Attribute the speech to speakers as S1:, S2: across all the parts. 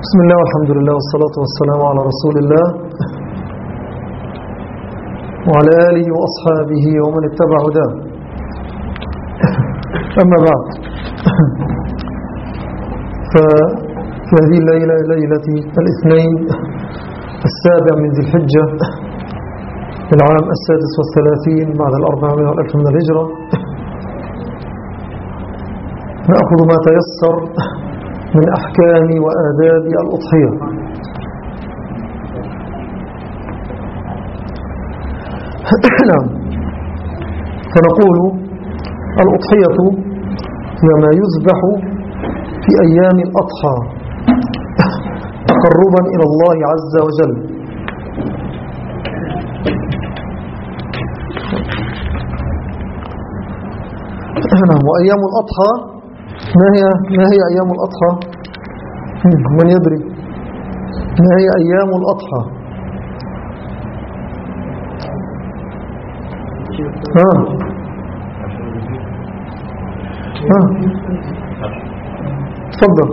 S1: بسم الله والحمد لله والصلاة والسلام على رسول الله وعلى آله وأصحابه ومن اتبع هداه. أما بعد، ففي هذه الليلة، ليلة الاثنين 7 من ذي الحجة العام 36 بعد 400 من الهجرة، نأخذ ما تيسر من أحكام وآداب الأضحية. نعم، فنقول الأضحية هي ما يذبح في أيام الأضحى تقربا إلى الله عز وجل. نعم، وأيام الأضحى ما هي أيام الأضحى؟ من يدري ما هي أيام الأضحى؟ تفضل.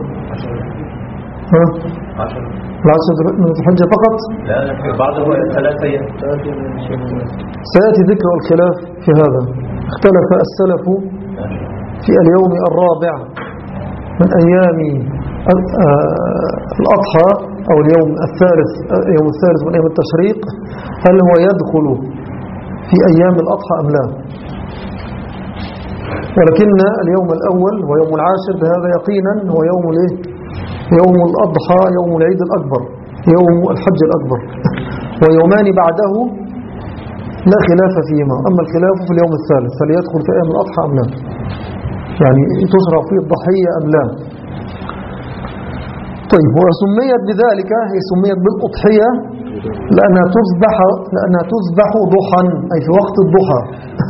S1: العشر من ذي الحجة فقط؟
S2: لا، في بعضه 3 أيام.
S1: سيأتي ذكر الخلاف في هذا. اختلف السلف في اليوم الرابع من أيام الأضحى أو اليوم الثالث من أيام التشريق، هل هو يدخل في أيام الأضحى أم لا؟ ولكن اليوم الأول ويوم العاشر بهذا يقينا هو يوم الأضحى، يوم العيد الأكبر، يوم الحج الأكبر، ويومان بعده لا خلاف فيهما. أما الخلاف في اليوم الثالث، هل يدخل في أيام الأضحى أم لا، يعني تشرع فيه الضحية أم لا. طيب، وسميت بذلك، هي سميت بالأضحية لأنها تذبح ضحى، أي في وقت الضحى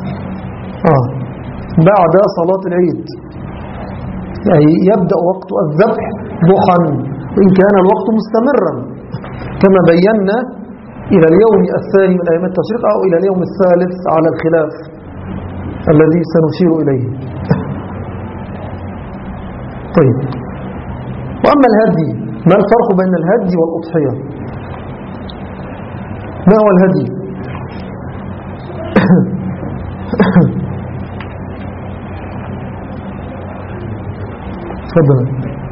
S1: بعد صلاة العيد، أي يبدأ وقت الذبح ضحى، وإن كان الوقت مستمرا كما بينا إلى اليوم الثاني من أيام التشريق أو إلى اليوم الثالث على الخلاف الذي سنشير إليه. طيب، وأما الهدي، ما الفرق بين الهدي والأضحية؟ ما هو الهدي؟ تفضل.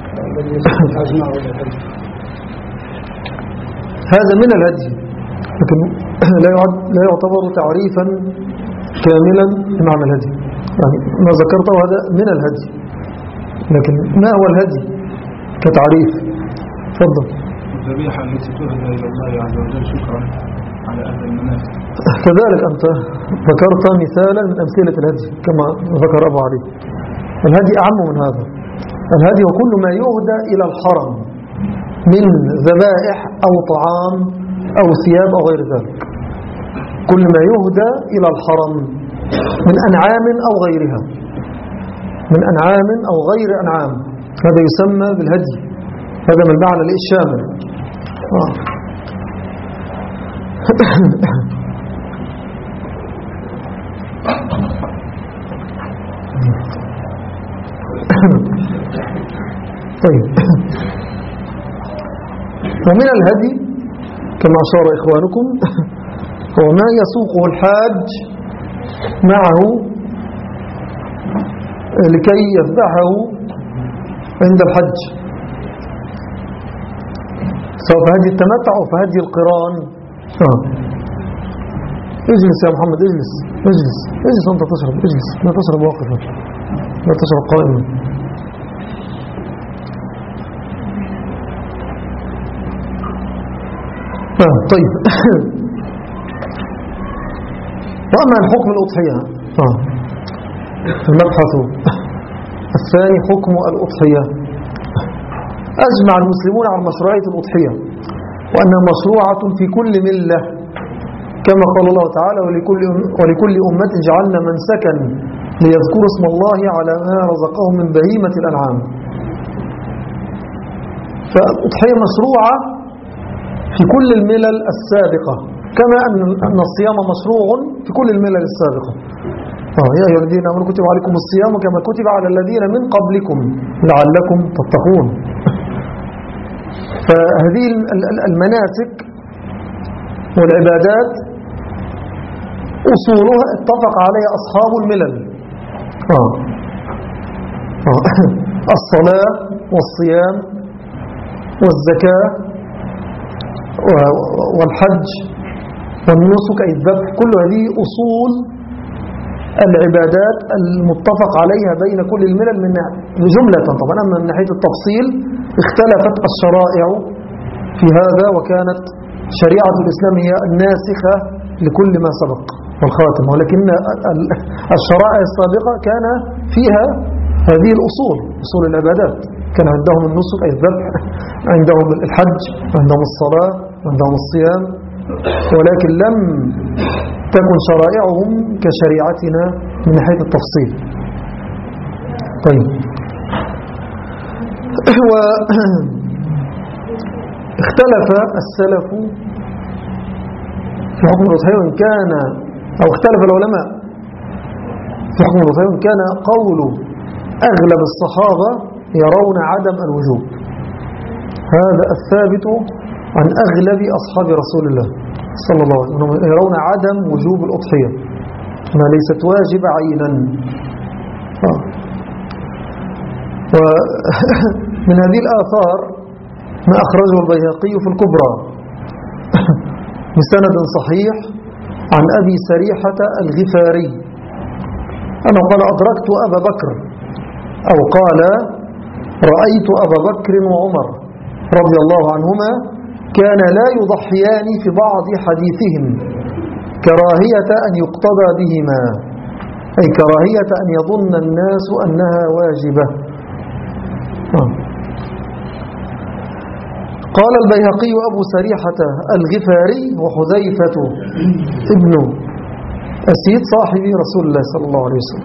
S1: هذا من الهدي، لكن لا يعتبر تعريفا كاملا بمعنى الهدي، يعني ما ذكرته هذا من الهدي، لكن ما هو الهدي كتعريف؟ تفضل.
S3: الذبيحة التي تهدى إلى الله عز وجل شكرا على أهل المناسك.
S1: كذلك أنت ذكرت مثالا من أمثلة الهدي كما ذكر أبو علي. الهدي أعم من هذا. الهدي هو كل ما يهدى إلى الحرم من ذبائح أو طعام أو ثياب أو غير ذلك، كل ما يهدى إلى الحرم من أنعام أو غيرها، من أنعام أو غير أنعام، هذا يسمى بالهدي. هذا من معنى الشامل. طيب، ومن الهدي كما أشار إخوانكم هو ما يسوقه الحاج معه لكي يذبحه عند الحج، سواء في هدي التمتع أو في هدي القران. اجلس يا محمد، اجلس وانت تشرب، اجلس، لا تشرب واقفا، لا تشرب قائما. طيب، وأما الحكم الأضحية، المبحث الثاني حكم الأضحية. أجمع المسلمون على مشروعية الأضحية وأنها مشروعة في كل ملة، كما قال الله تعالى: ولكل أمة جعلنا منسكا ليذكروا اسم الله على ما رزقهم من بهيمة الأنعام. فالأضحية مشروعة في كل الملل السابقة، كما أن الصيام مشروع في كل الملل السابقة. يا أيها الذين آمنوا كتب عليكم الصيام كما كتب على الذين من قبلكم لعلكم تتقون. فهذه المناسك والعبادات أصولها اتفق عليها أصحاب الملل. الصلاة والصيام والزكاة والحج والنسك أي الذبح، كل هذه أصول العبادات المتفق عليها بين كل الملل من جملة. طبعا أما من ناحية التفصيل اختلفت الشرائع في هذا، وكانت شريعة الإسلام هي الناسخة لكل ما سبق والخاتم، ولكن الشرائع السابقة كان فيها هذه الأصول، أصول العبادات. كان عندهم النسك أي الذبح، عندهم الحج، عندهم الصلاة، عندهم الصيام، ولكن لم تكن شرائعهم كشريعتنا من ناحية التفصيل. طيب، اختلف السلف في حكم الأضحية، وإن كان أو اختلف العلماء في حكم الأضحية، وإن كان قول أغلب الصحابة يرون عدم الوجوب. هذا الثابت عن أغلب أصحاب رسول الله صلى الله عليه وسلم، يرون عدم وجوب الأضحية، ما ليست واجب عينا. ومن هذه الآثار ما أخرجه البيهقي في الكبرى بسند صحيح عن أبي سريحة الغفاري أنه قال: أدركت أبا بكر، أو قال: رأيت أبا بكر وعمر رضي الله عنهما كان لا يضحيان في بعض حديثهم كراهية أن يقتضى بهما، أي كراهية أن يظن الناس أنها واجبة. قال البيهقي: أبو سريحة الغفاري وحذيفة ابن أسيد صاحب رسول الله صلى الله عليه وسلم.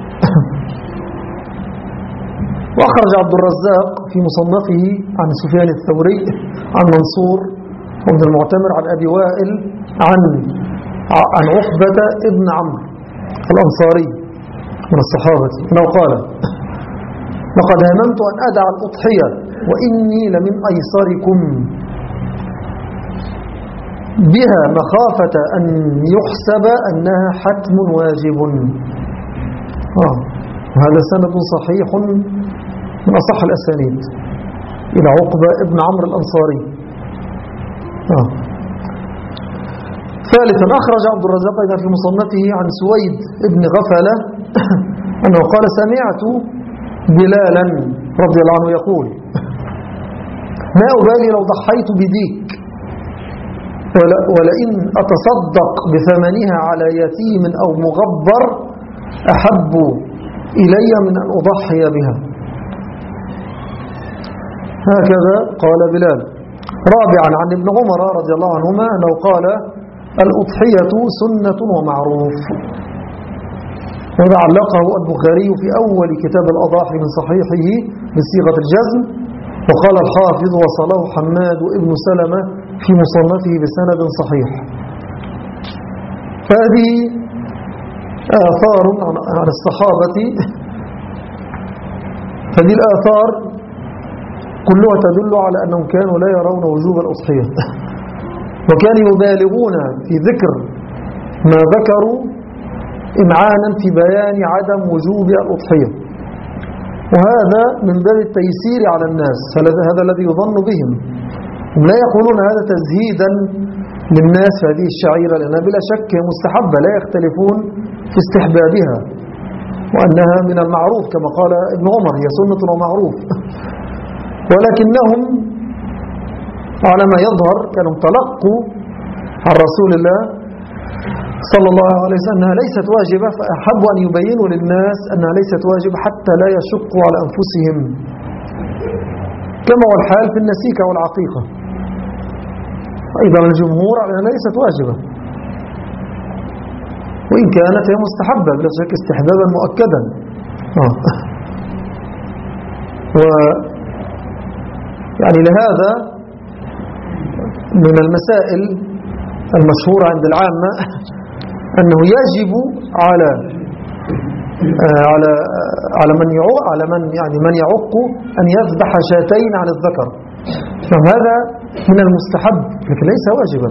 S1: وأخرج عبد الرزاق في مصنفه عن سفيان الثوري عن منصور وابن المعتمر عن أبي وائل عن عقبة ابن عمرو الأنصاري من الصحابة أنه قال: لقد هممت أن أدع الأضحية وإني لمن أيسركم بها مخافة أن يحسب أنها حتم واجب. وهذا سند صحيح من أصح الأسانيد إلى عقبة ابن عمرو الأنصاري. ثالثا، أخرج عبد الرزاق أيضا في مصنفه عن سويد ابن غفلة أنه قال: سمعت بلالا رضي الله عنه يقول: ما أبالي لو ضحيت بديك ولئن أتصدق بثمنها على يتيم أو مغبر أحب إلي من أن أضحي بها. هكذا قال بلال. رابعا، عن ابن عمر رضي الله عنهما أنه قال: الأضحية سنة ومعروف. وهذا علقه البخاري في أول كتاب الأضاحي من صحيحه بصيغة الجزم، وقال الحافظ: وصله حماد ابن سلمة في مصنفه بسند صحيح. فهذه آثار عن الصحابة، هذه الآثار كلها تدل على أنهم كانوا لا يرون وجوب الأضحية وكانوا يبالغون في ذكر ما ذكروا إمعانا في بيان عدم وجوب الأضحية، وهذا من باب التيسير على الناس. هذا الذي يظن بهم، هم لا يقولون هذا تزهيدا للناس هذه الشعيرة، لأنها بلا شك مستحبة، لا يختلفون في استحبابها وأنها من المعروف كما قال ابن عمر: هي سنة ومعروف. ولكنهم على ما يظهر كانوا تلقوا عن رسول الله صلى الله عليه وسلم أنها ليست واجبة، فأحبوا أن يبينوا للناس أنها ليست واجبة حتى لا يشقوا على أنفسهم، كما هو الحال في النسيكة والعقيقة. أيضا الجمهور على أنها ليست واجبة، وإن كانت هي مستحبة بلا شك استحبابا مؤكدا. يعني لهذا من المسائل المشهورة عند العامة أنه يجب على من يعق أن يذبح شاتين عن الذكر. فهذا من المستحب لكن ليس واجبا.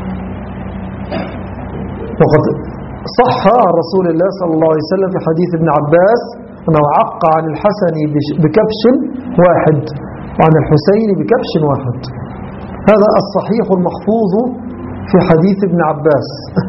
S1: وقد صح عن رسول الله صلى الله عليه وسلم في حديث ابن عباس أنه عق عن الحسن بكبش واحد وعن الحسين بكبش واحد. هذا الصحيح المحفوظ في حديث ابن عباس.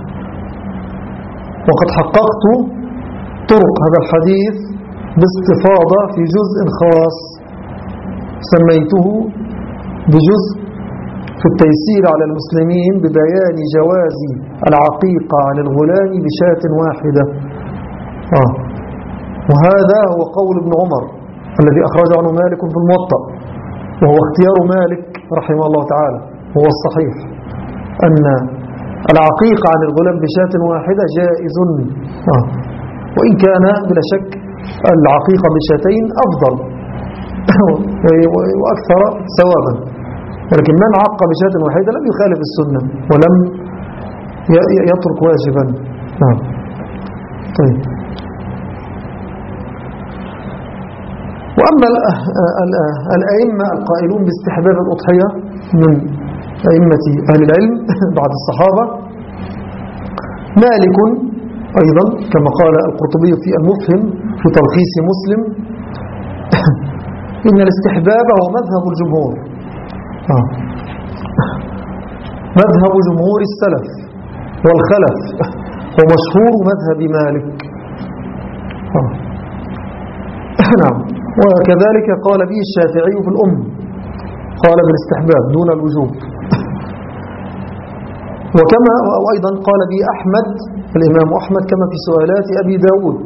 S1: وقد حققت طرق هذا الحديث باستفاضة في جزء خاص سميته بجزء في التيسير على المسلمين ببيان جواز العقيقة عن الغلام بشاة واحدة. وهذا هو قول ابن عمر الذي أخرج عنه مالك في الموطأ، وهو اختيار مالك رحمه الله تعالى، وهو الصحيح أن العقيقة عن الغلام بشاة واحدة جائز، وإن كان بلا شك العقيقة بشاتين أفضل وأكثر ثوابا، ولكن من عق بشاة واحدة لم يخالف السنة ولم يترك واجبا. طيب. وأما الأئمة القائلون باستحباب الأضحية من أئمة أهل العلم بعد الصحابة مالك أيضا كما قال القرطبي في المفهم في تلخيص مسلم إن الاستحباب هو مذهب الجمهور، مذهب جمهور السلف والخلف، ومشهور مذهب مالك. نعم. وكذلك قال به الشافعي في الأم، قال بالاستحباب دون الوجوب. وكما وأيضا قال به أحمد الإمام أحمد كما في سؤالات أبي داود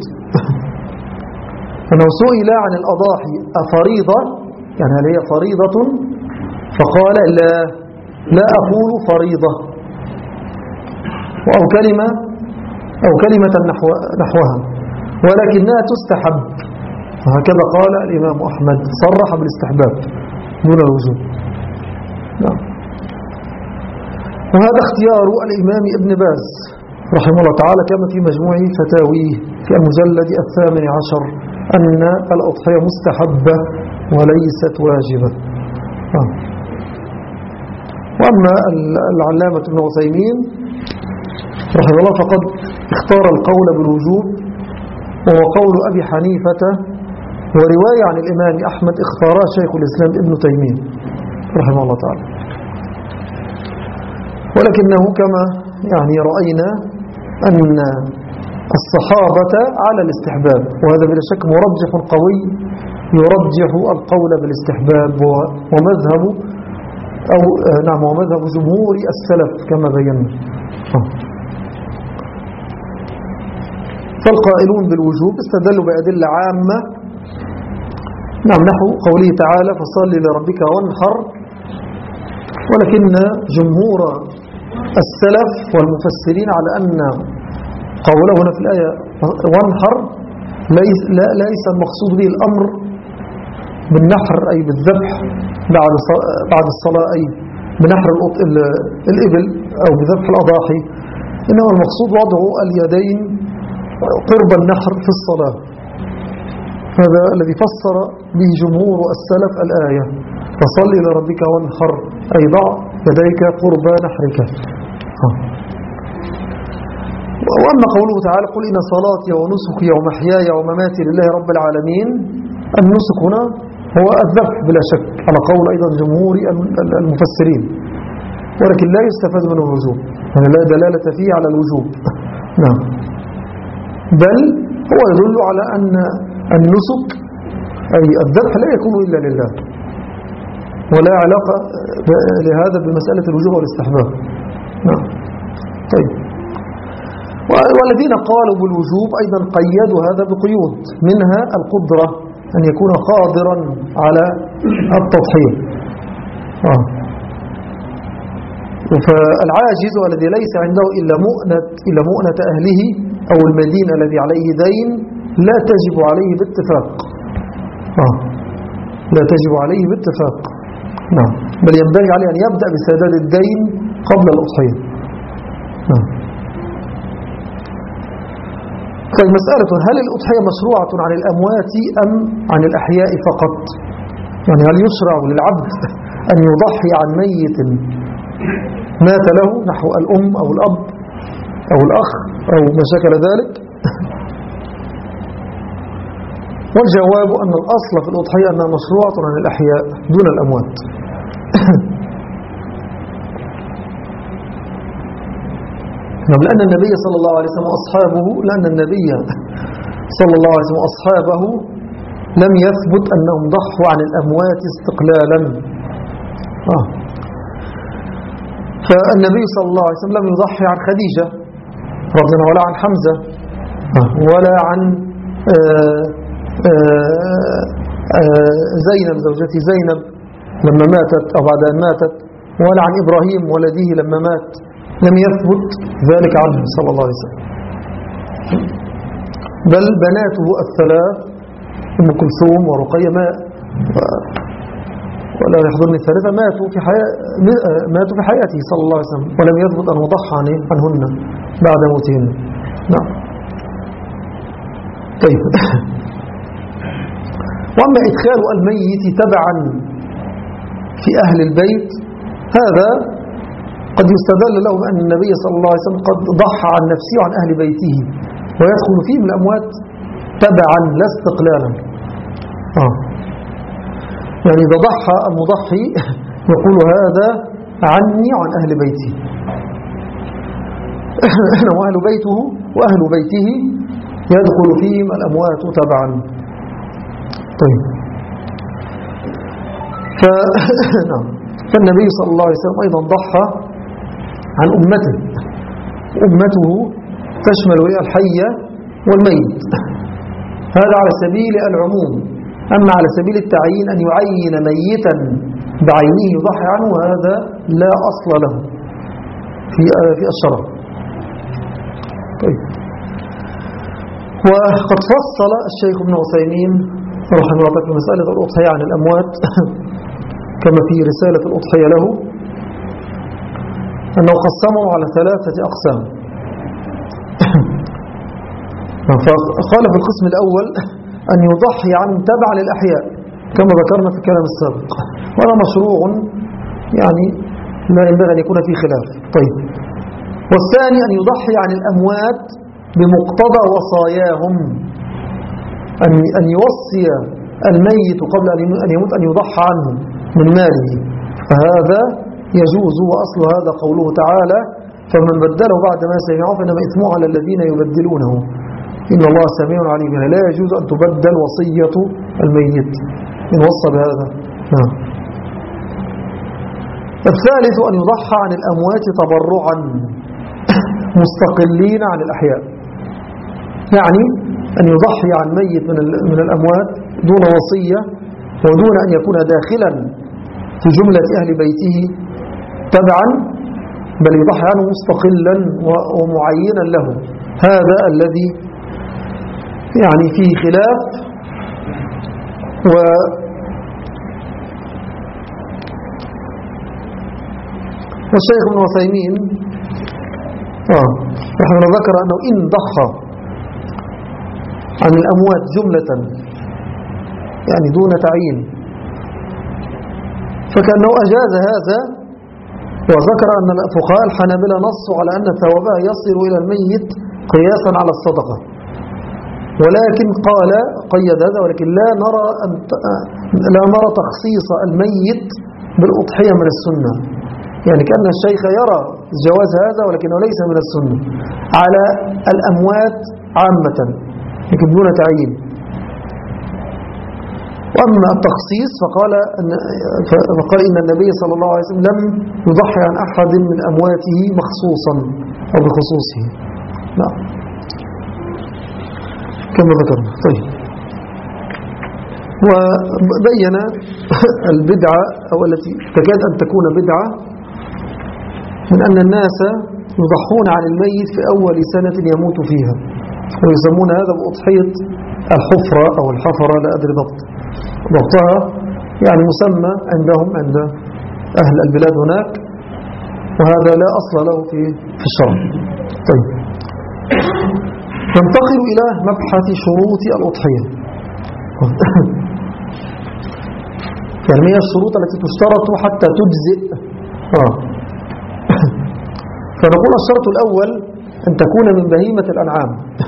S1: أنه سئل عن الأضاحي أفريضة، يعني هل هي فريضة؟ فقال لا أقول فريضة، أو كلمة نحوها، ولكنها تستحب. وهكذا قال الإمام أحمد، صرح بالاستحباب دون الوجوب. وهذا اختيار الإمام ابن باز رحمه الله تعالى كما في مجموع فتاويه في المجلد 18 أن الأضحية مستحبة وليست واجبة. وأما العلامة ابن عثيمين رحمه الله فقد اختار القول بالوجوب، وهو قول أبي حنيفة، ورواية عن الإمام أحمد اختارها شيخ الإسلام ابن تيمية رحمه الله تعالى. ولكنه كما يعني رأينا أن الصحابة على الاستحباب، وهذا بلا شك مرجح قوي يرجح القول بالاستحباب، ومذهب ومذهب جمهور السلف كما بينا. فالقائلون بالوجوب استدلوا بأدلة عامة نحو قوله تعالى فصل لربك وانحر، ولكن جمهور السلف والمفسرين على أن قوله هنا في الآية وانحر ليس المقصود به الأمر بالنحر أي بالذبح بعد الصلاة، أي بنحر الإبل أو بذبح الأضاحي، إنما المقصود وضع اليدين قرب النحر في الصلاة. هذا الذي فسر به جمهور السلف الآية فصل لربك وانحر، أي ضع يديك قرب نحرك. وأما قوله تعالى قل إن صلاتي ونسكي ومحياي ومماتي لله رب العالمين، النسك هنا هو الذبح بلا شك على قول أيضا جمهور المفسرين، ولكن لا يستفاد منه الوجوب، يعني لا دلالة فيه على الوجوب. نعم، بل هو يدل على أن النسك أي الذبح لا يكون إلا لله، ولا علاقة لهذا بمسألة الوجوب والاستحباب. نعم. طيب. والذين قالوا بالوجوب أيضا قيدوا هذا بقيود، منها القدرة أن يكون قادرا على التضحية. فالعاجز الذي ليس عنده إلا مؤنة أهله أو المدين الذي عليه دين لا تجب عليه باتفاق. لا تجب عليه باتفاق. نعم، بل ينبغي عليه أن يبدأ بسداد الدين قبل الأضحية. طيب، مسألة هل الأضحية مشروعة عن الأموات أم عن الأحياء فقط؟ يعني هل يشرع للعبد أن يضحي عن ميت مات له نحو الأم أو الأب أو الأخ أو ما شكل ذلك؟ والجواب أن الأصل في الأضحية أنها مشروعة عن الأحياء دون الأموات. لأن النبي صلى الله عليه وسلم وأصحابه لم يثبت أنهم ضحوا عن الأموات استقلالا. فالنبي صلى الله عليه وسلم لم يضحي عن خديجة رضي الله عنها ولا عن حمزة ولا عن زينب زوجتي زينب لما ماتت أو بعد أن ماتت، ولا عن إبراهيم ولده لما مات، لم يثبت ذلك عنه صلى الله عليه وسلم. بل بناته الثلاث أم كلثوم ورقية ولا يحضرني الثالثة ماتوا في حياته صلى الله عليه وسلم، ولم يثبت أن ضحى عنهن بعد موتهن. نعم. طيب. وأما إدخال الميت تبعا في أهل البيت هذا قد يستدل له بأن النبي صلى الله عليه وسلم قد ضحى عن نفسه وعن أهل بيته ويدخل فيه من الأموات تبعا لا استقلالا. يعني إذا ضحى المضحي يقول هذا عني وعن أهل بيتي وأهل بيته يدخل فيهم الأموات تبعا. طيب. فالنبي صلى الله عليه وسلم أيضا ضحى عن أمته تشمل الحية والميت، هذا على سبيل العموم. أما على سبيل التعيين أن يعين ميتا بعينه يضحي عنه هذا لا أصل له في الشرع. طيب. وقد فصل الشيخ ابن عثيمين رحمه الله في مسألة الأضحية عن الأموات كما في رسالة الأضحية له أنه قسمه على 3 أقسام. فقال في القسم الأول أن يضحي عن تبع للأحياء كما ذكرنا في الكلام السابق، وهذا مشروع يعني لا ينبغي أن يكون فيه خلاف. طيب. والثاني أن يضحي عن الأموات بمقتضى وصاياهم، أن يوصي الميت قبل أن يموت أن يضحى عنه من ماله، فهذا يجوز. وأصل هذا قوله تعالى فمن بدله بعد ما سمعه فإنما إثمه على الذين يبدلونه إن الله سميع عليم. يعني لا يجوز أن تبدل وصية الميت إن وصى بهذا. الثالث أن يضحى عن الأموات تبرعا مستقلين عن الأحياء، يعني أن يضحي عن ميت من الأموات دون وصية ودون أن يكون داخلا في جملة أهل بيته تبعا، بل يضحي عنه مستقلا ومعينا له. هذا الذي يعني فيه خلاف. والشيخ ابن عثيمين رحمه الله ذكر أنه إن ضحى عن الأموات جملة يعني دون تعيين فكأنه أجاز هذا. وذكر أن الفقهاء الحنابلة نصوا على أن ثوابها يصل إلى الميت قياسا على الصدقة، ولكن قال قيد هذا ولكن لا نرى تخصيص الميت بالأضحية من السنة، يعني كأن الشيخ يرى جواز هذا ولكنه ليس من السنة على الأموات عامة لكن دون تعيين. وأما التخصيص فقال إن النبي صلى الله عليه وسلم لم يضحي عن أحد من أمواته مخصوصا أو بخصوصه. نعم كما ذكرنا. طيب. وبين البدعة أو التي تكاد أن تكون بدعة من أن الناس يضحون عن الميت في أول سنة يموت فيها، ويسمون هذا بأضحية الحفرة أو الحفرة، لا أدري ضبطها، يعني مسمى عندهم عند أهل البلاد هناك، وهذا لا أصل له في الشرع. طيب. ننتقل إلى مبحث شروط الأضحية. يعني ما هي الشروط التي تشترط حتى تجزئ؟ فنقول الشرط الأول أن تكون من بهيمة الأنعام.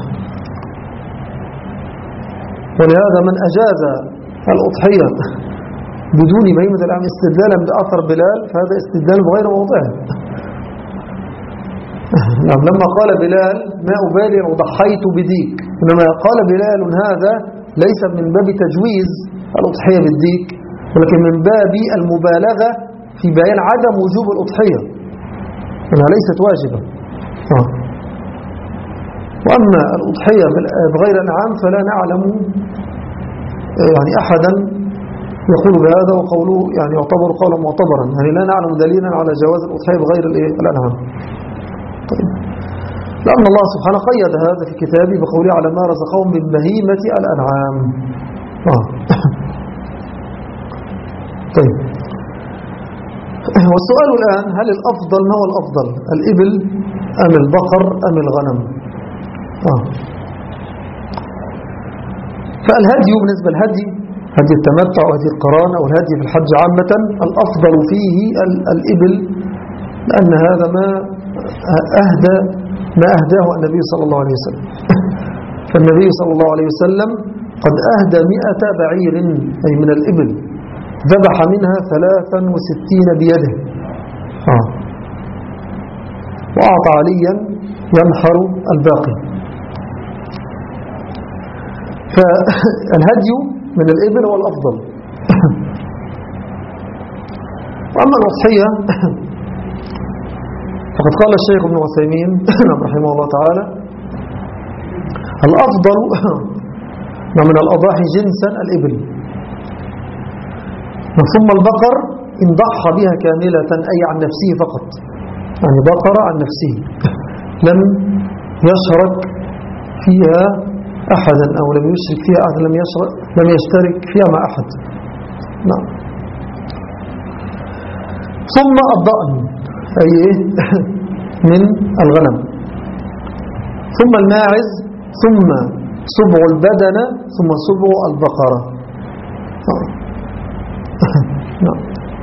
S1: ولهذا من أجاز الأضحية بدون بهيمة الأنعام استدلالا بأثر بلال فهذا استدلال بغير موضعه. نعم، لما قال بلال ما أبالي لو ضحيت بديك، إنما قال بلال هذا ليس من باب تجويز الأضحية بالديك، ولكن من باب المبالغة في بيان عدم وجوب الأضحية، أنها ليست واجبة. وأما الأضحية بغير الأنعام فلا نعلم يعني أحدا يقول بهذا، وقوله يعني يعتبر قولا معتبرا، يعني لا نعلم دليلا على جواز الأضحية بغير الأنعام. طيب، لأن الله سبحانه قيد هذا في كتابه بقوله على ما رزقهم من بهيمة الأنعام. طيب، والسؤال الآن هل الأفضل، ما هو الأفضل، الإبل أم البقر أم الغنم؟ فالهدي بالنسبة للهدي، هدي التمتع وهدي القران أو الهدي في الحج عامة، الأفضل فيه الإبل، لأن هذا ما أهداه النبي صلى الله عليه وسلم. فالنبي صلى الله عليه وسلم قد أهدى 100 بعير أي من الإبل، ذبح منها 63 بيده، وأعطى عليا ينحر الباقي. فالهدي من الإبل هو الأفضل. وأما الأضحية فقد قال الشيخ ابن عثيمين رحمه الله تعالى الأفضل من الأضاحي جنسا الإبل، ثم البقر إن ضحى بها كاملة أي عن نفسه فقط، يعني بقر عن نفسه لم يشرك فيها أحدا أو لم يشرك فيها أحد، لم يشترك فيها مع أحد. نعم. ثم الضأن أي من الغنم، ثم الماعز، ثم سبع البدنة، ثم سبع البقرة. نعم.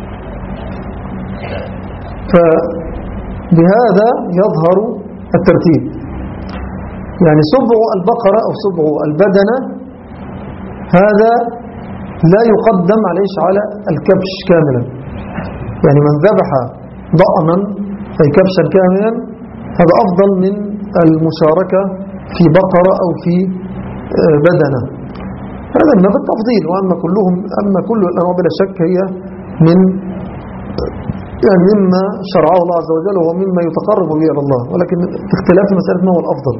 S1: فبهذا يظهر الترتيب، يعني سبع البقرة أو سبع البدنة هذا لا يقدم على الكبش كاملا، يعني من ذبح ضأنا أي كبشا كاملا هذا أفضل من المشاركة في بقرة أو في بدنة، هذا من باب التفضيل. وأما كل الأنواع بلا شك هي من يعني مما شرعه الله عز وجل وهو مما يتقرب به إلى الله، ولكن في اختلاف مسألة ما هو الأفضل.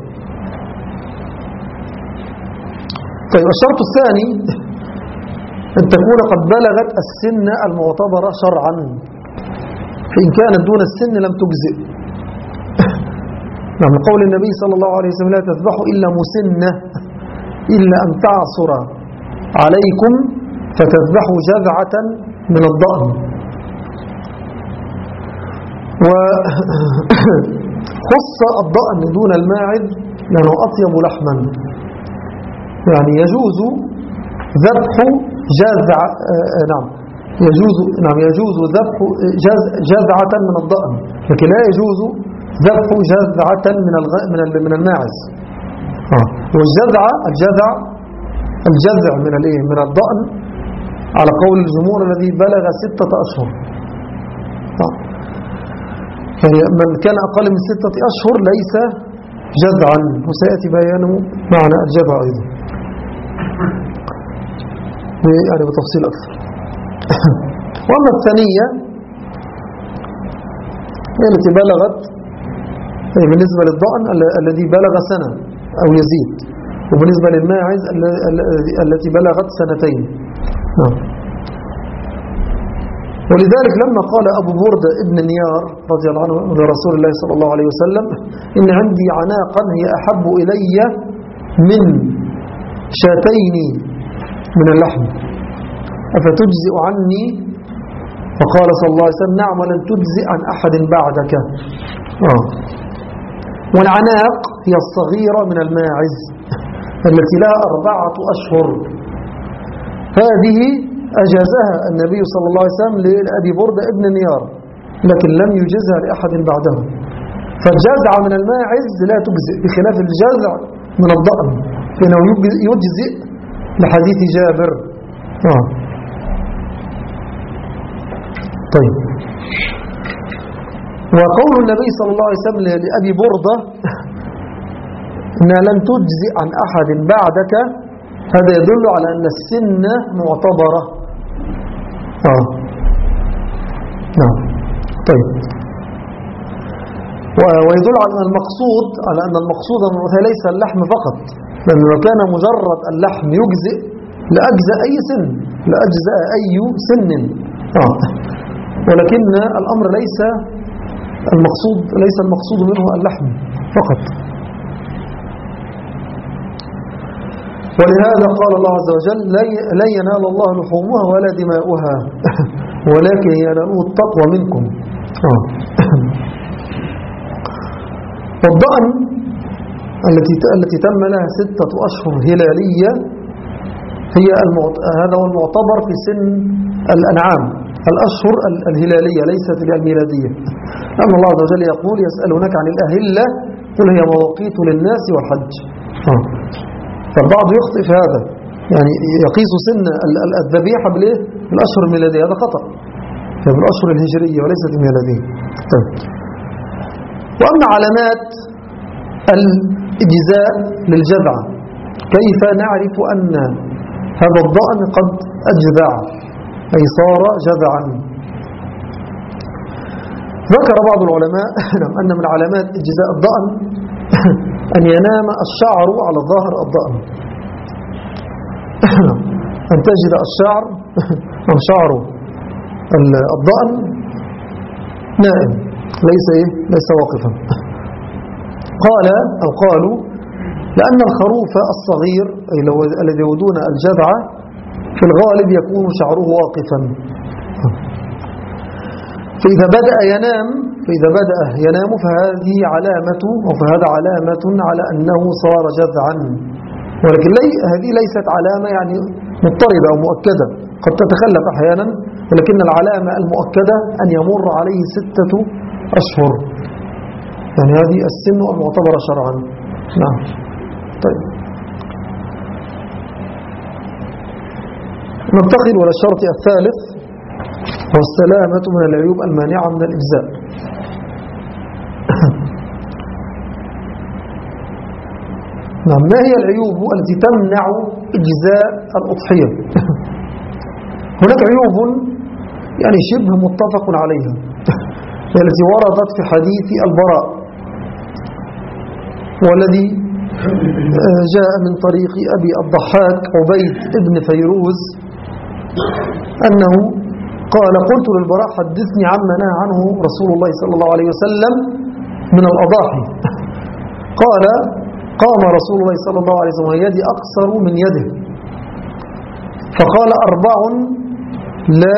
S1: طيب، الشرط الثاني أن تكون قد بلغت السن المعتبرة شرعا، فإن كانت دون السن لم تجزئ. نعم، قول النبي صلى الله عليه وسلم لا تذبحوا إلا مسنة إلا أن تعصر عليكم فتذبحوا جذعة من الضأن. وخص الضأن دون الماعز لأنه أطيب لحما، يعني يجوز ذبح جذع يجوز ذبح جذعة من الضأن، لكن لا يجوز ذبح جذعة من الماعز. والجذع الجذع من الضأن على قول الجمهور الذي بلغ 6 أشهر. يعني من كان أقل من 6 أشهر ليس جذعا، وسيأتي بيانه معنى الجذع أيضا يعني بتفصيل أكثر. وأما الثانية هي التي بلغت بالنسبة للضأن الذي بلغ سنة أو يزيد، وبالنسبة للماعز التي بلغت 2 سنين. ولذلك لما قال أبو بردة ابن نيار رضي الله عنه لرسول الله صلى الله عليه وسلم إن عندي عناقا هي أحب إلي من 2 من اللحم أفتجزئ عني؟ فقال صلى الله عليه وسلم نعم ولن تجزئ عن أحد بعدك. والعناق هي الصغيرة من الماعز التي لها 4 أشهر، هذه أجازها النبي صلى الله عليه وسلم لأبي بردة ابن نيار، لكن لم يجزها لأحد بعده. فالجزع من الماعز لا تجزئ، بخلاف الجزع من الضأن فإنه يجزئ لحديث جابر. طيب، وقول النبي صلى الله عليه وسلم لأبي بردة إنها لن تجزئ عن أحد بعدك، هذا يدل على أن السن معتبرة. نعم. طيب، ويدل على أن المقصود ليس اللحم فقط، لأنه لو كان مجرد اللحم يجزئ لأجزأ أي سن، لأجزأ أي سن. ولكن الأمر ليس المقصود منه اللحم فقط. ولهذا قال الله عز وجل: لا ينال الله لحومها ولا دماؤها ولكن يناله التقوى منكم. والضأن التي تم لها 6 أشهر هلالية هذا هو المعتبر في سن الأنعام، الأشهر الهلالية ليست الميلادية. أما الله عز وجل يقول: يسألونك عن الأهلة قل هي مواقيت للناس والحج. فالبعض يخطئ في هذا، يعني يقيس سن الذبيحة بالأشهر الميلادية، هذا خطأ، بالأشهر الهجرية وليست الميلادية. طيب. وأما علامات الإجزاء للجذع، كيف نعرف أن هذا الضأن قد أجذع أي صار جذعا؟ ذكر بعض العلماء أن من علامات إجزاء الضأن أن ينام الشعر على ظهر الضأن، أن تجد الشعر أو شعر الضأن نائم ليس واقفا. قالوا لأن الخروف الصغير الذي يودون الجذع في الغالب يكون شعره واقفا، فإذا بدأ ينام فهذه علامة، فهذا علامة على أنه صار جذعا. ولكن هذه ليست علامة يعني مضطردة أو مؤكدة، قد تتخلف أحيانا، ولكن العلامة المؤكدة أن يمر عليه 6 أشهر، يعني هذه السن المعتبرة شرعا. نعم. طيب، ننتقل إلى الشرط الثالث، هو السلامة من العيوب المانعة من الإجزاء. نعم. ما هي العيوب التي تمنع إجزاء الأضحية؟ هناك عيوب يعني شبه متفق عليها التي وردت في حديث البراء، والذي جاء من طريق أبي الضحاك عبيد ابن فيروز أنه قال: قلت للبراء حدثني عما نهى عنه رسول الله صلى الله عليه وسلم من الأضاحي. قال: قام رسول الله صلى الله عليه وسلم يدي أقصر من يده، فقال: 4 لا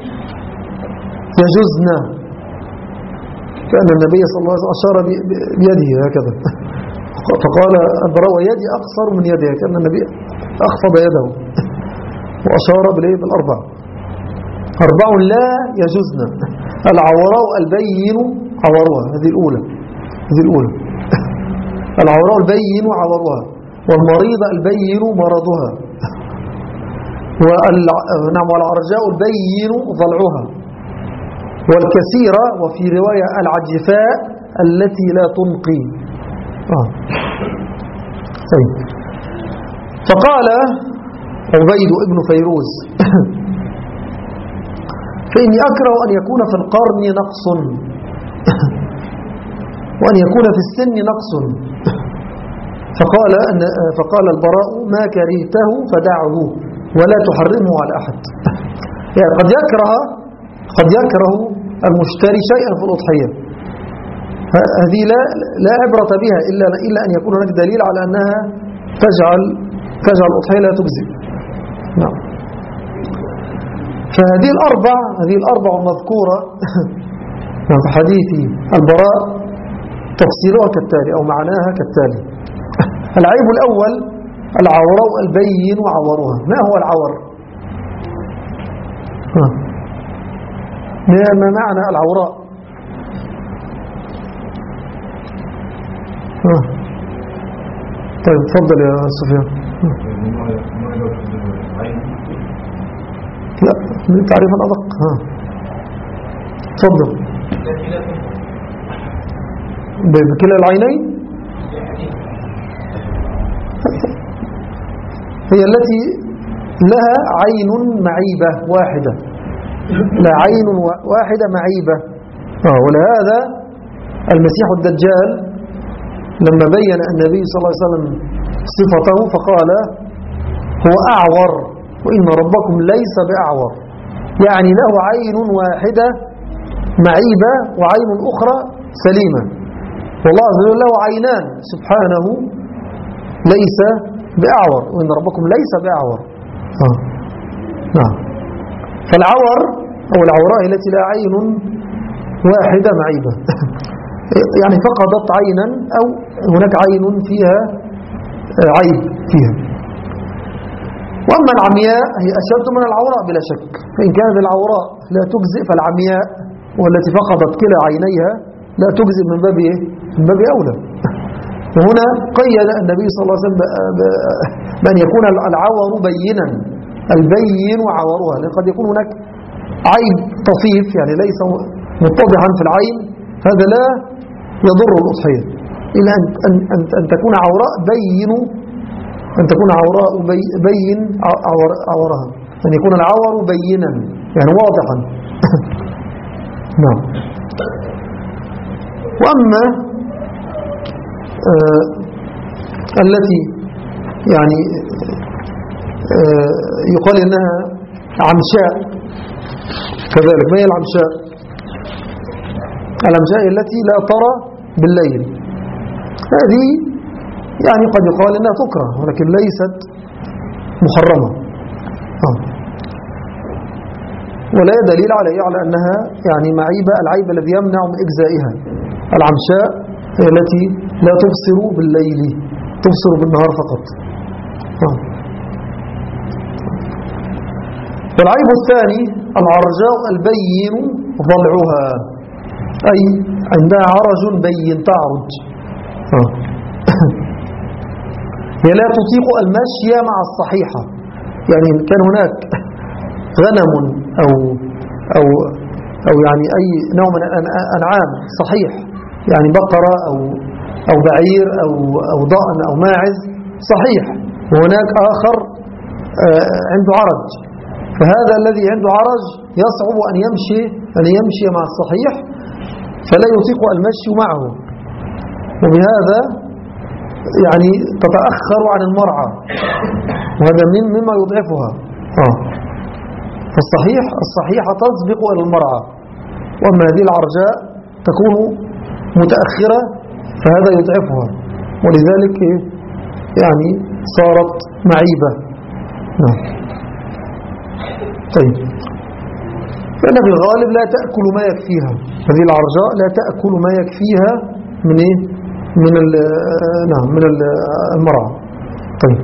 S1: يجزن، كأن النبي صلى الله عليه وسلم أشار بيده هكذا، فقال البراء: يدي أقصر من يده، كأن النبي أخفض يده وأشار بال4. 4 لا يجزن: العوراء البين عورها، هذه الأولى العوراء البين عورها، والمريضة البين مرضها، والعرجاء البين ضلعها، والكثيرة، وفي رواية العجفاء التي لا تنقي. طيب. فقال عبيد ابن فيروز: فإني أكره أن يكون في القرن نقص وأن يكون في السن نقص. فقال البراء: ما كرهته فدعه ولا تحرمه على أحد. يعني قد يكره المشتري شيئا في الأضحية، هذه لا عبرة بها إلا أن يكون هناك دليل على أنها تجعل الأضحية لا تجزئ. نعم. فهذه الأربع المذكورة في حديث البراء تفصيلها كالتالي أو معناها كالتالي: العيب الأول العوراء البين عورها. ما هو العور؟ ما معنى العوراء؟ طيب تفضل يا سفيان. لا تعريف الأدق. تفضل. بكلا العينين هي التي لها عين معيبة واحدة، لا عين واحدة معيبة. ولهذا المسيح الدجال لما بين النبي صلى الله عليه وسلم صفته فقال هو أعور وإن ربكم ليس بأعور، يعني له عين واحدة معيبة وعين أخرى سليمة، والله عز وجل له عينان سبحانه ليس بأعور وإن ربكم ليس بأعور. نعم. فالعور أو العوراء التي لا عين واحدة معيبة يعني فقدت عينا أو هناك عين فيها عيب فيها. وأما العمياء هي أشد من العوراء بلا شك، فإن كانت العوراء لا تجزئ فالعمياء والتي فقدت كلا عينيها لا تجزئ من باب إيه؟ من باب أولى. وهنا قيد النبي صلى الله عليه وسلم بأن يكون العور بينا، البين عورها، لأن قد يكون هناك عيب طفيف يعني ليس متضحا في العين، هذا لا يضر الأضحية إلا أن تكون عوراء بين، أن تكون عوراء بين عورها، أن يكون العور بينا يعني واضحا. نعم. وأما التي يعني يقال إنها عمشاء كذلك. ما هي العمشاء؟ العمشاء التي لا ترى بالليل، هذه يعني قد يقال إنها تكره ولكن ليست محرمة، ولا دليل على أنها يعني معيبة، العيب الذي يمنع من إجزائها. العمشاء هي التي لا تبصر بالليل، تبصر بالنهار فقط. والعيب الثاني العرجاء البين ضلعها، أي عندها عرج بين تعرج، هي لا تطيق المشي مع الصحيحة، يعني كان هناك غنم أو يعني أي نوع من أنعام صحيح، يعني بقرة أو بعير أو ضأن أو ماعز صحيح، وهناك آخر عنده عرج، فهذا الذي عنده عرج يصعب أن يمشي مع الصحيح فلا يطيق المشي معه، وبهذا يعني تتأخر عن المرعى، وهذا مما يضعفها. فالصحيحة تسبق إلى المرعى، وأما هذه العرجاء تكون متأخرة فهذا يضعفها، ولذلك يعني صارت معيبة. نعم. طيب، فإن في الغالب لا تأكل ما يكفيها، هذه العرجاء لا تأكل ما يكفيها من إيه؟ من المرعى. طيب،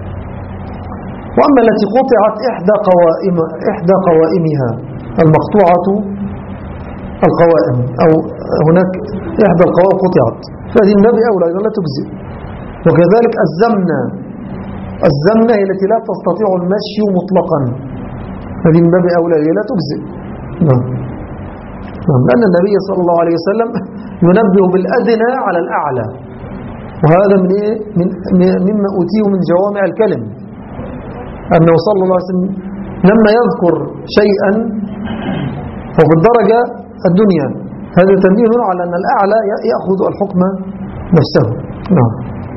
S1: وأما التي قطعت إحدى قوائمها، المقطوعة القوائم أو هناك إحدى القوائم قطعت، فهذه من باب أولى أيضا لا تجزئ. وكذلك الزمنة هي التي لا تستطيع المشي مطلقا، هذه من باب أولى لا تجزئ. نعم. لأن النبي صلى الله عليه وسلم ينبه بالأدنى على الأعلى، وهذا مما أوتيه من جوامع الكلم، أنه صلى الله عليه وسلم لما يذكر شيئا ففي الدرجة الدنيا، هذا تنبيه على أن الأعلى يأخذ الحكم نفسه. نعم.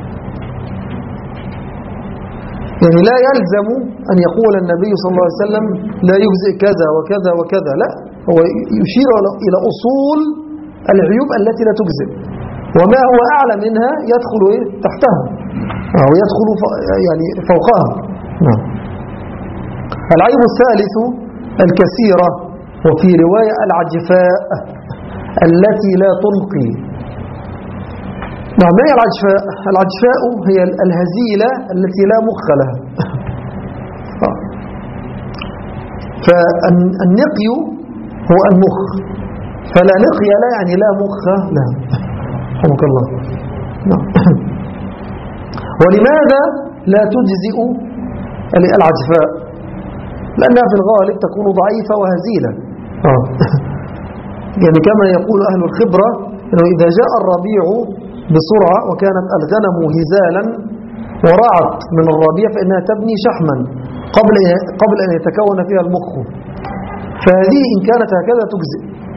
S1: يعني لا يلزم أن يقول النبي صلى الله عليه وسلم لا يجزئ كذا وكذا وكذا، لا، هو يشير إلى أصول العيوب التي لا تجزئ، وما هو أعلى منها يدخل تحتها أو يدخل يعني فوقها. نعم. العيب الثالث الكثيرة، وفي رواية العجفاء التي لا تنقي. نعم. ما هي العجفاء؟ العجفاء هي الهزيلة التي لا مخ لها. فالنقي هو المخ، فلا نقي لا يعني لا مخ لا. رحمك الله. نعم. ولماذا لا تجزئ العجفاء؟ لأنها في الغالب تكون ضعيفة وهزيلة. يعني كما يقول أهل الخبرة أنه إذا جاء الربيع بسرعة وكانت الغنم هزالا ورعت من الربيع فإنها تبني شحما قبل أن يتكون فيها المخ، فهذه إن كانت هكذا تجزئ.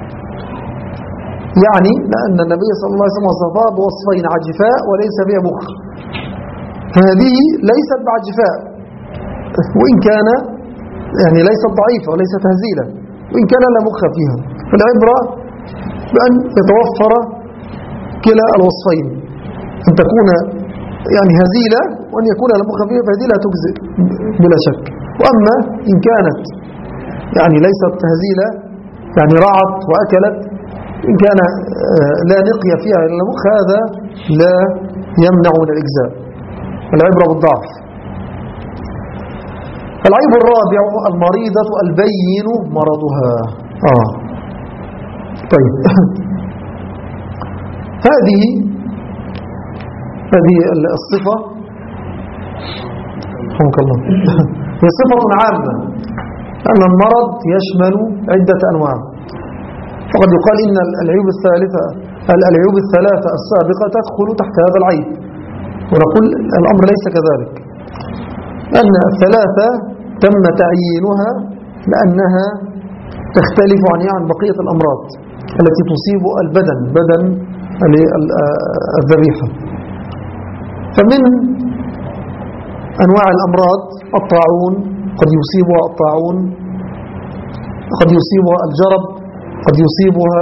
S1: يعني لأن النبي صلى الله عليه وسلم وصفها بوصفين عجفاء وليس بها مخ، فهذه ليست بعجفاء وإن كان يعني ليست ضعيفة وليست هزيلة وإن كان لا مخ فيها. فالعبرة بأن يتوفر كلا الوصفين، أن تكون يعني هزيلة وأن يكون لا مخ فيها، فهذه لا تجزئ بلا شك. وأما إن كانت يعني ليست هزيلة يعني رعت وأكلت، إن كان لا نقي فيها إلا مخ، هذا لا يمنع من الإجزاء. العبرة بالضعف. العيب الرابع المريضة البين مرضها. طيب هذه الصفة رحمك الله هي صفة عامة، أن المرض يشمل عدة أنواع. فقد يقال إن العيوب الثلاثة السابقة تدخل تحت هذا العيب، ونقول الأمر ليس كذلك، أن الثلاثة تم تعيينها لأنها تختلف عن بقية الأمراض التي تصيب البدن، بدن الذبيحة. فمن أنواع الأمراض الطاعون، قد يصيبها الطاعون، قد يصيبها الجرب، قد يصيبها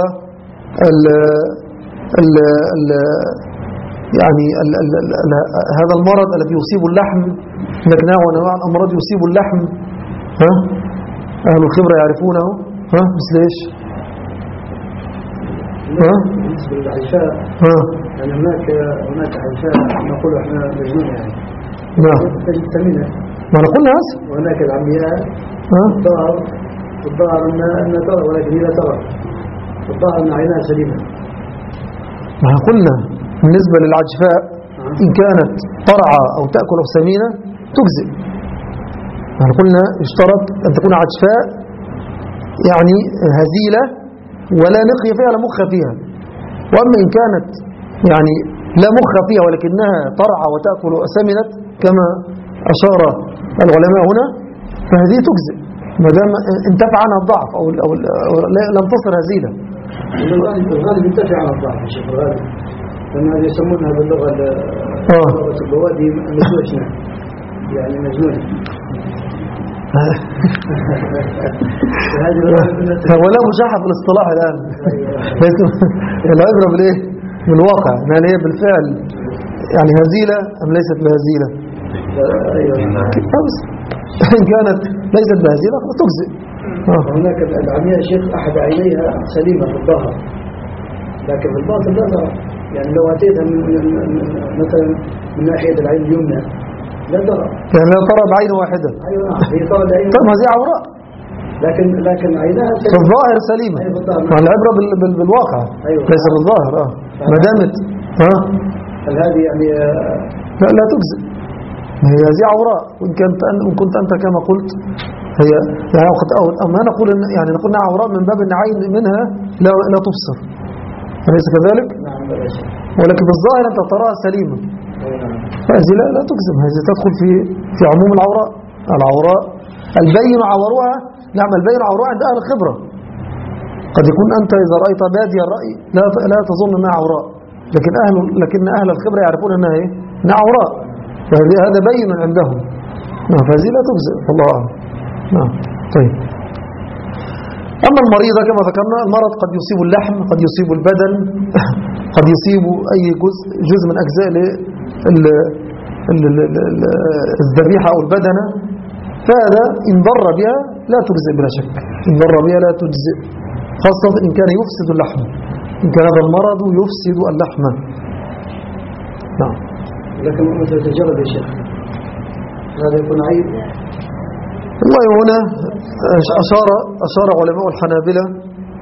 S1: هذا المرض الذي يصيب اللحم. هناك نوع من أنواع الأمراض يصيب اللحم، أهل الخبرة يعرفونه، مثل إيش؟
S4: بالنسبة للعشاء يعني هناك عشاء نقول احنا مجنون يعني.
S1: نعم.
S4: سمينا.
S1: ما نقولنا هذا.
S4: وهناك العمياء الظاهر أن ترى ولكن هي لا ترى، الظاهر أن عينها سليمة.
S1: ما قلنا بالنسبة للعجفاء إن كانت ترعى أو تأكل أو سمينة تجزئ. ما قلنا اشترط أن تكون عجفاء يعني هزيلة ولا نقي فيها لا مخ فيها. وأما إن كانت يعني لا مخ فيها ولكنها ترعى وتأكل وسمنت كما أشار العلماء هنا، فهذه تجزئ ما دام انتفع عنها الضعف أو لم تصل هزيلة.
S4: الغالب ينتفع عن الضعف يا شيخ، الغالب لأن هذه يسمونها باللغة البوادي مجنونة، يعني مجنونة.
S1: ولا مشاحة في الاصطلاح الآن. العبرة بالإيه؟ بالواقع، هل هي بالفعل يعني هزيلة أم ليست بهزيلة؟ إن كانت ليست بهزيلة تجزئ.
S4: هناك العمياء شيخ أحد عينيها سليمة في الظهر، لكن في الباطن لا ترى. يعني لو أتيتها مثلا من ناحية العين اليمنى لا ترى،
S1: يعني لا ترى بعين واحدة.
S4: أيوة هي ترى العين.
S1: طيب هذه عوراء،
S4: لكن عينها سليمة
S1: في الظاهر سليمة. العبرة بالواقع.
S4: أيوة.
S1: ليس بالظاهر. ما دامت
S4: هل هذه يعني
S1: لا تجزئ. هي هذه عوراء، وإن كنت أنت كما قلت هي يعني وقت أما نقول يعني نقول انها عوراء من باب ان عين منها لا تبصر، أليس كذلك؟
S4: نعم.
S1: ولكن بالظاهر أنت تراها سليمة، هذه لا تجزم، هذه تدخل في عموم العوراء البين عورها. نعم البين عورها عند أهل الخبرة. قد يكون أنت إذا رأيت بادي الرأي لا تظن أنها عوراء، لكن أهل الخبرة يعرفون أنها عوراء، فهذا بين عندهم. فهذه لا تجزئ والله أعلم. نعم. طيب أما المريضة كما ذكرنا، المرض قد يصيب اللحم، قد يصيب البدن، قد يصيب أي جزء من أجزاء الذبيحة أو البدنة، فهذا إن ضر بها لا تجزئ بلا شك، إن ضر بها لا تجزئ، خاصة إن كان يفسد اللحم، إن كان هذا المرض يفسد اللحم. نعم.
S4: لكن مثل تجرب يا شيخ هذا يكون عيب.
S1: والله هنا أشار علماء الحنابلة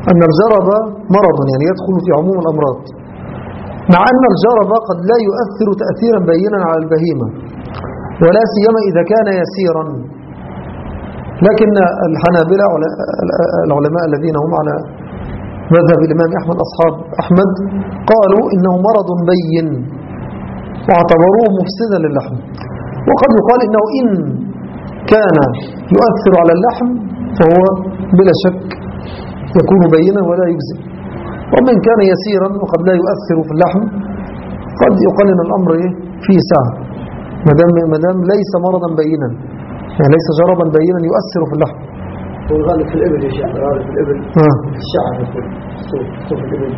S1: أن الجرب مرض يعني يدخل في عموم الأمراض، مع أن الجرب قد لا يؤثر تأثيرا بينا على البهيمة ولا سيما إذا كان يسيرا. لكن الحنابلة العلماء الذين هم على مذهب الإمام أحمد أصحاب أحمد قالوا إنه مرض بين واعتبروه مفسدا للحم. وقد يقال إنه إن كان يؤثر على اللحم فهو بلا شك يكون بينا ولا يجزئ، ومن كان يسيرا وقد لا يؤثر في اللحم قد يقال إن الأمر فيه سعة مدام ليس مرضا بينا، يعني ليس جربا بينا يؤثر في اللحم.
S4: هو الغالب في الإبل يا شيخ، الغالب في الإبل الشعر يكون صوف الإبل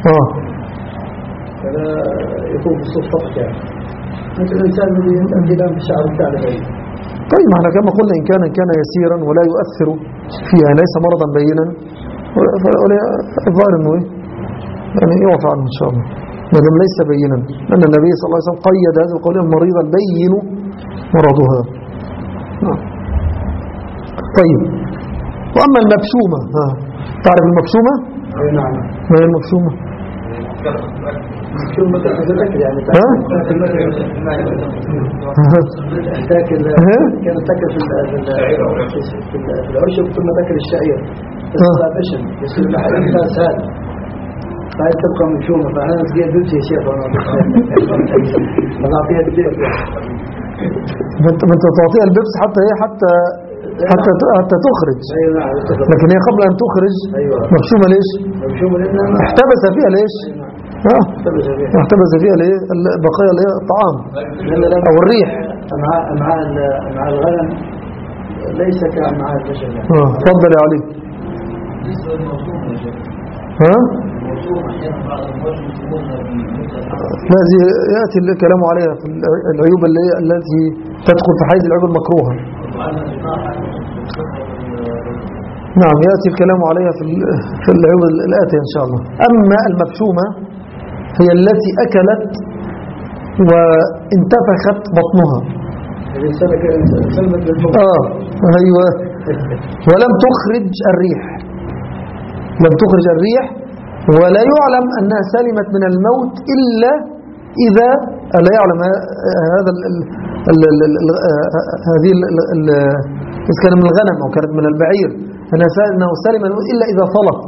S4: فلا يكون بالصوف فقط يعني، مثل الإنسان الذي يأتي الآن في الشعر بتاعه بين.
S1: طيب احنا كما قلنا إن كان يسيرا ولا يؤثر فيها ليس مرضا بينا الظاهر انه يعني يعفى عنه ان شاء الله ما دام ليس بينا، لأن النبي صلى الله عليه وسلم قيد هذا القول المريض البين مرضها. طيب وأما المبشومة تعرف المبشومة؟
S4: نعم.
S1: ما هي المبشومة؟
S4: مبشومة تأكل الأكل يعني تأكل كانت تأكل في العشب ثم تأكل الشعير تصلها بشم يصير محل سهل فهي تبقى مبشومة. فأنا نسقيها بيبسي يا شيخ أنا أعطيها البيب
S1: ما أنت تعطيها البيبس حتى تخرج. لكن هي قبل أن تخرج مبشومة ليش؟
S4: مبشومة لأنها
S1: احتبس فيها ليش؟ احتبس فيها ليه؟ بقايا الطعام أو الريح.
S4: مع الغنم ليس كمع البشر يعني.
S1: تفضل يا علي. هذه يأتي الكلام عليها في العيوب التي تدخل في حيز العيوب المكروهة. نعم يأتي الكلام عليها في العيوب الآتية إن شاء الله. أما المبشومة هي التي أكلت وانتفخت بطنها أيوة ولم تخرج الريح، ولا يعلم أنها سلمت من الموت إلا إذا لا يعلم هذا هذه إذا كان من الغنم أو كانت من البعير أنه سلم من الموت إلا إذا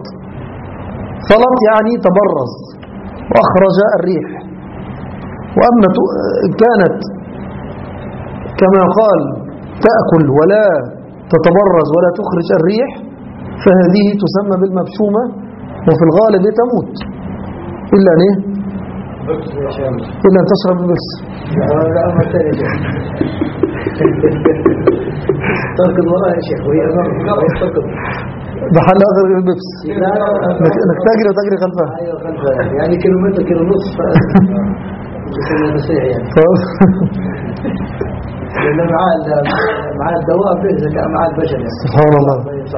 S1: فلط يعني تبرز وأخرج الريح. وأما كانت كما قال تأكل ولا تتبرز ولا تخرج الريح فهذه تسمى بالمبشومة، وفي الغالب تموت إلا أن تشرب البس.
S4: تركض وراء يا شيخ وهي تركض
S1: بحل أغير البس انك تجري خلفها.
S4: ايوه خلفها يعني كيلومتر كيلو ونص يعني لأن مع الدواء فيه ذكاء مع البشر يعني.
S1: سبحان الله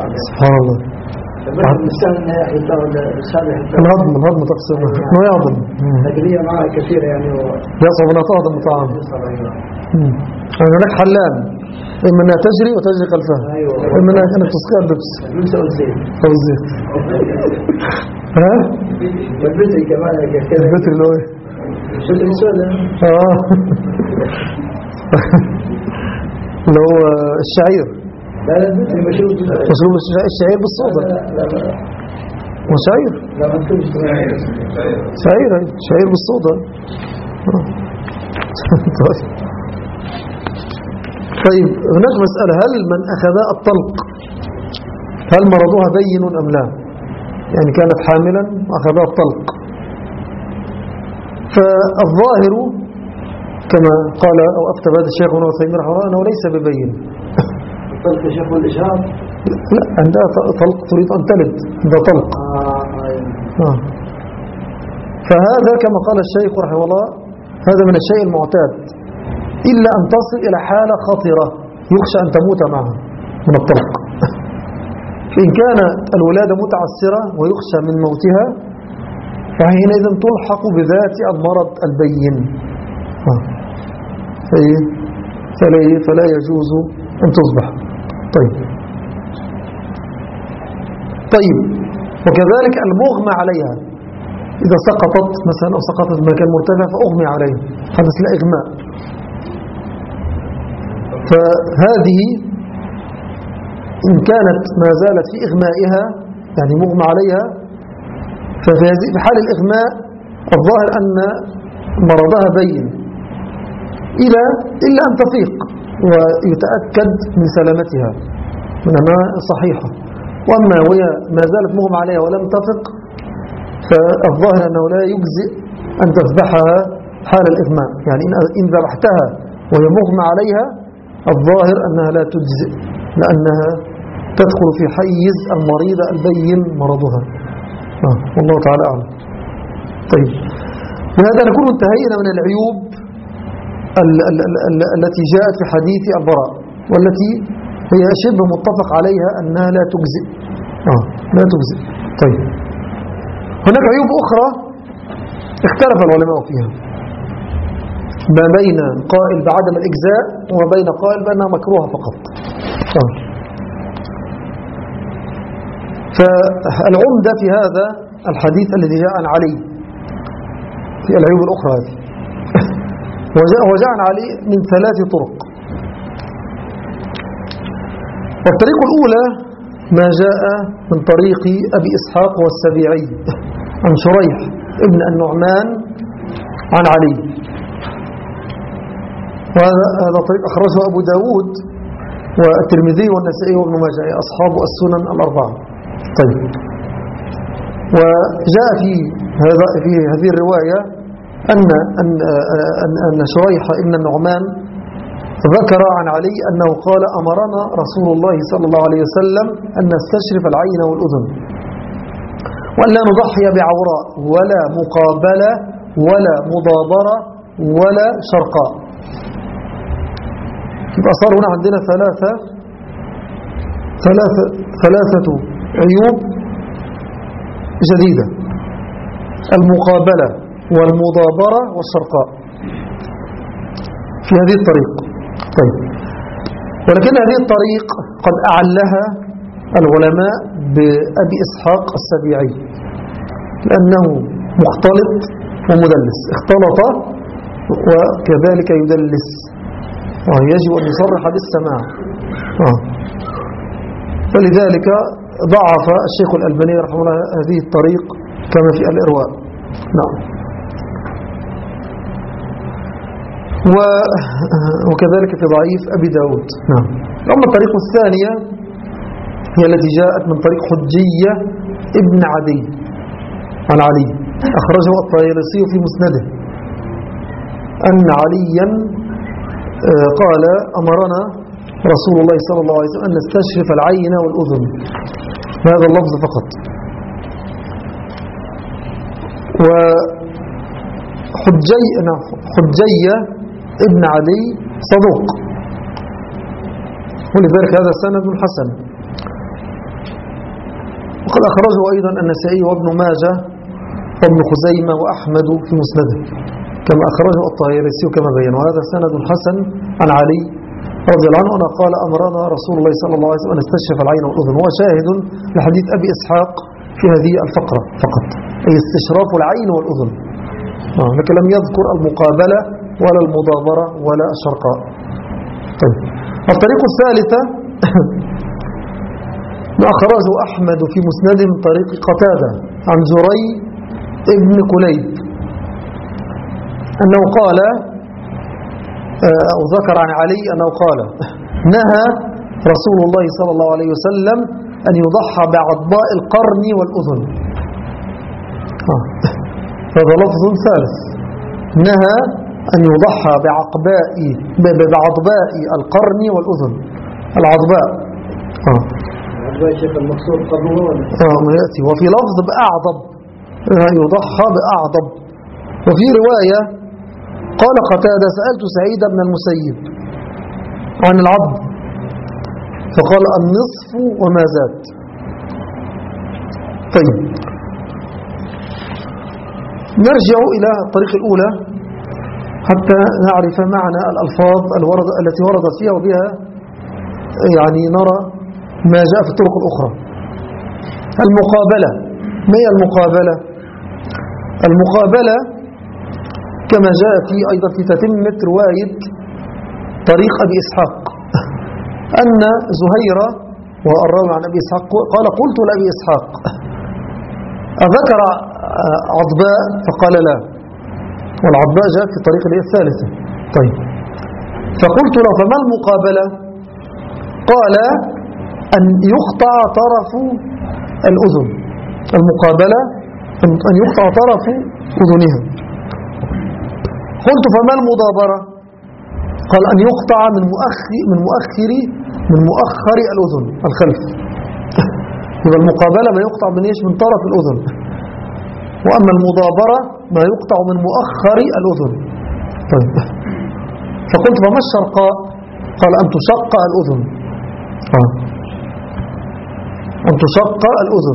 S1: الهضم تقصير ما يهضم
S4: لكن هي معها كثيرة يعني
S1: يصعب أنها تهضم الطعام. يعني هناك حلان إما أنها تجري وتجري خلفها وإما أنها تسقيها الببس أو الزيت
S4: والبتري كمان
S1: البتري اللي هو
S4: البتري سوداء
S1: اللي هو الشعير.
S4: لا البتري مشروب
S1: الشعير بالصودا. وشعير
S4: لا ما تكونش
S1: شعير بالصودا. طيب هناك مسألة، هل من أخذ الطلق هل مرضها بين أم لا؟ يعني كانت حاملا وأخذها الطلق، فالظاهر كما قال أو أفتى هذا الشيخ ابن عثيمين رحمه الله أنه ليس ببين.
S4: الطلق يا شيخ والإجهاض؟
S1: لا عندها طلق تريد أن تلد عندها طلق. فهذا كما قال الشيخ رحمه الله هذا من الشيء المعتاد إلا أن تصل إلى حالة خطرة يخشى أن تموت معها من الطلق. فإن كانت الولادة متعسرة ويخشى من موتها فحينئذ تلحق بذات المرض البين فلا يجوز أن تصبح. طيب وكذلك المغمى عليها إذا سقطت مثلا أو سقطت في مكان مرتفع فأغمي عليها حدث لا إغماء. فهذه إن كانت ما زالت في إغمائها يعني مغمى عليها في حال الإغماء الظاهر أن مرضها بين إلا أن تفيق ويتأكد من سلامتها من أنها صحيحة. وأما وهي ما زالت مغمى عليها ولم تفق فالظاهر أنه لا يجزئ أن تذبحها حال الإغماء. يعني إن ذبحتها وهي مغمى عليها الظاهر أنها لا تجزئ لأنها تدخل في حيز المريضة البين مرضها. والله تعالى أعلم. طيب بهذا نكون انتهينا من العيوب التي جاءت في حديث البراء والتي هي شبه متفق عليها أنها لا تجزئ. لا تجزئ. طيب هناك عيوب أخرى اختلف العلماء فيها ما بين قائل بعدم الإجزاء وبين قائل بأنها مكروهة فقط. فالعمدة في هذا الحديث الذي جاء عن علي في العيوب الأخرى هذه وجاء عن علي من 3 طرق. والطريق الأولى ما جاء من طريق أبي إسحاق والسبيعي عن شريح ابن النعمان عن علي، وهذا طريق أخرجه أبو داود والترمذي والنسائي وابن ماجه أصحاب السنن الأربعة. طيب وجاء في هذه الرواية أن شريح ابن النعمان ذكر عن علي أنه قال أمرنا رسول الله صلى الله عليه وسلم أن نستشرف العين والأذن وأن لا نضحي بعوراء ولا مقابلة ولا مضابرة ولا شرقاء. يبقى صار هنا عندنا ثلاثة عيوب جديدة: المقابلة والمضابرة والشرقاء في هذه الطريق. طيب ولكن هذه الطريق قد أعلها العلماء بأبي إسحاق السبيعي لأنه مختلط ومدلس، اختلط وكذلك يدلس، يجب أن يصرح بالسماع. فلذلك ضعف الشيخ الألباني رحمه الله هذه الطريق كما في الإرواء. نعم. وكذلك في ضعيف أبي داود. نعم. أما الطريق الثانية هي التي جاءت من طريق حجية ابن عدي عن علي أخرجه الطيالسي في مسنده أن عليا قال أمرنا رسول الله صلى الله عليه وسلم أن نستشرف العين والأذن، هذا اللفظ فقط. وحجية ابن عدي صدوق ولذلك هذا سند حسن، وقد أخرجه أيضا النسائي وابن ماجه وابن خزيمة وأحمد في مسنده كما أخرجه الطيالسي كما بين، وهذا سند حسن عن علي رضي الله عنه أنه قال أمرنا رسول الله صلى الله عليه وسلم أن نستشرف العين والأذن، هو شاهد لحديث أبي إسحاق في هذه الفقرة فقط، أي استشراف العين والأذن، لكن لم يذكر المقابلة ولا المضابرة ولا الشرقاء. طيب الطريق الثالثة ما أخرجه أحمد في مسنده من طريق قتادة عن زري ابن كليب أنه قال أو ذكر عن علي أنه قال نهى رسول الله صلى الله عليه وسلم أن يضحى بعضباء القرن والأذن. هذا لفظ ثالث، نهى أن يضحى بعضباء القرن والأذن. العضباء
S4: شيخ المقصود قبله
S1: ما يأتي، وفي لفظ بأعضب يضحى بأعضب. وفي رواية قال قتادة سألت سعيد بن المسيب عن العضب فقال النصف وما زاد. طيب نرجع إلى الطريق الأولى حتى نعرف معنى الألفاظ التي وردت فيها وبها يعني نرى ما جاء في الطرق الأخرى. المقابلة ما هي المقابلة؟ المقابلة كما جاء في أيضا في تتمة رواية طريق أبي إسحاق أن زهيرة والراوي عن أبي إسحاق قال قلت لأبي إسحاق أذكر عضباء؟ فقال لا، والعضباء جاء في طريق الثالثة. طيب، فقلت له فما المقابلة؟ قال أن يقطع طرف الأذن. المقابلة أن يقطع طرف أذنها. قلت فما المضابرة؟ قال أن يقطع من مؤخر الأذن الخلف. يبقى المقابلة ما يقطع من إيش؟ من طرف الأذن. وأما المضابرة ما يقطع من مؤخر الأذن. طيب، فقلت فما الشرقاء؟ قال أن تشق الأذن. أن تشق الأذن.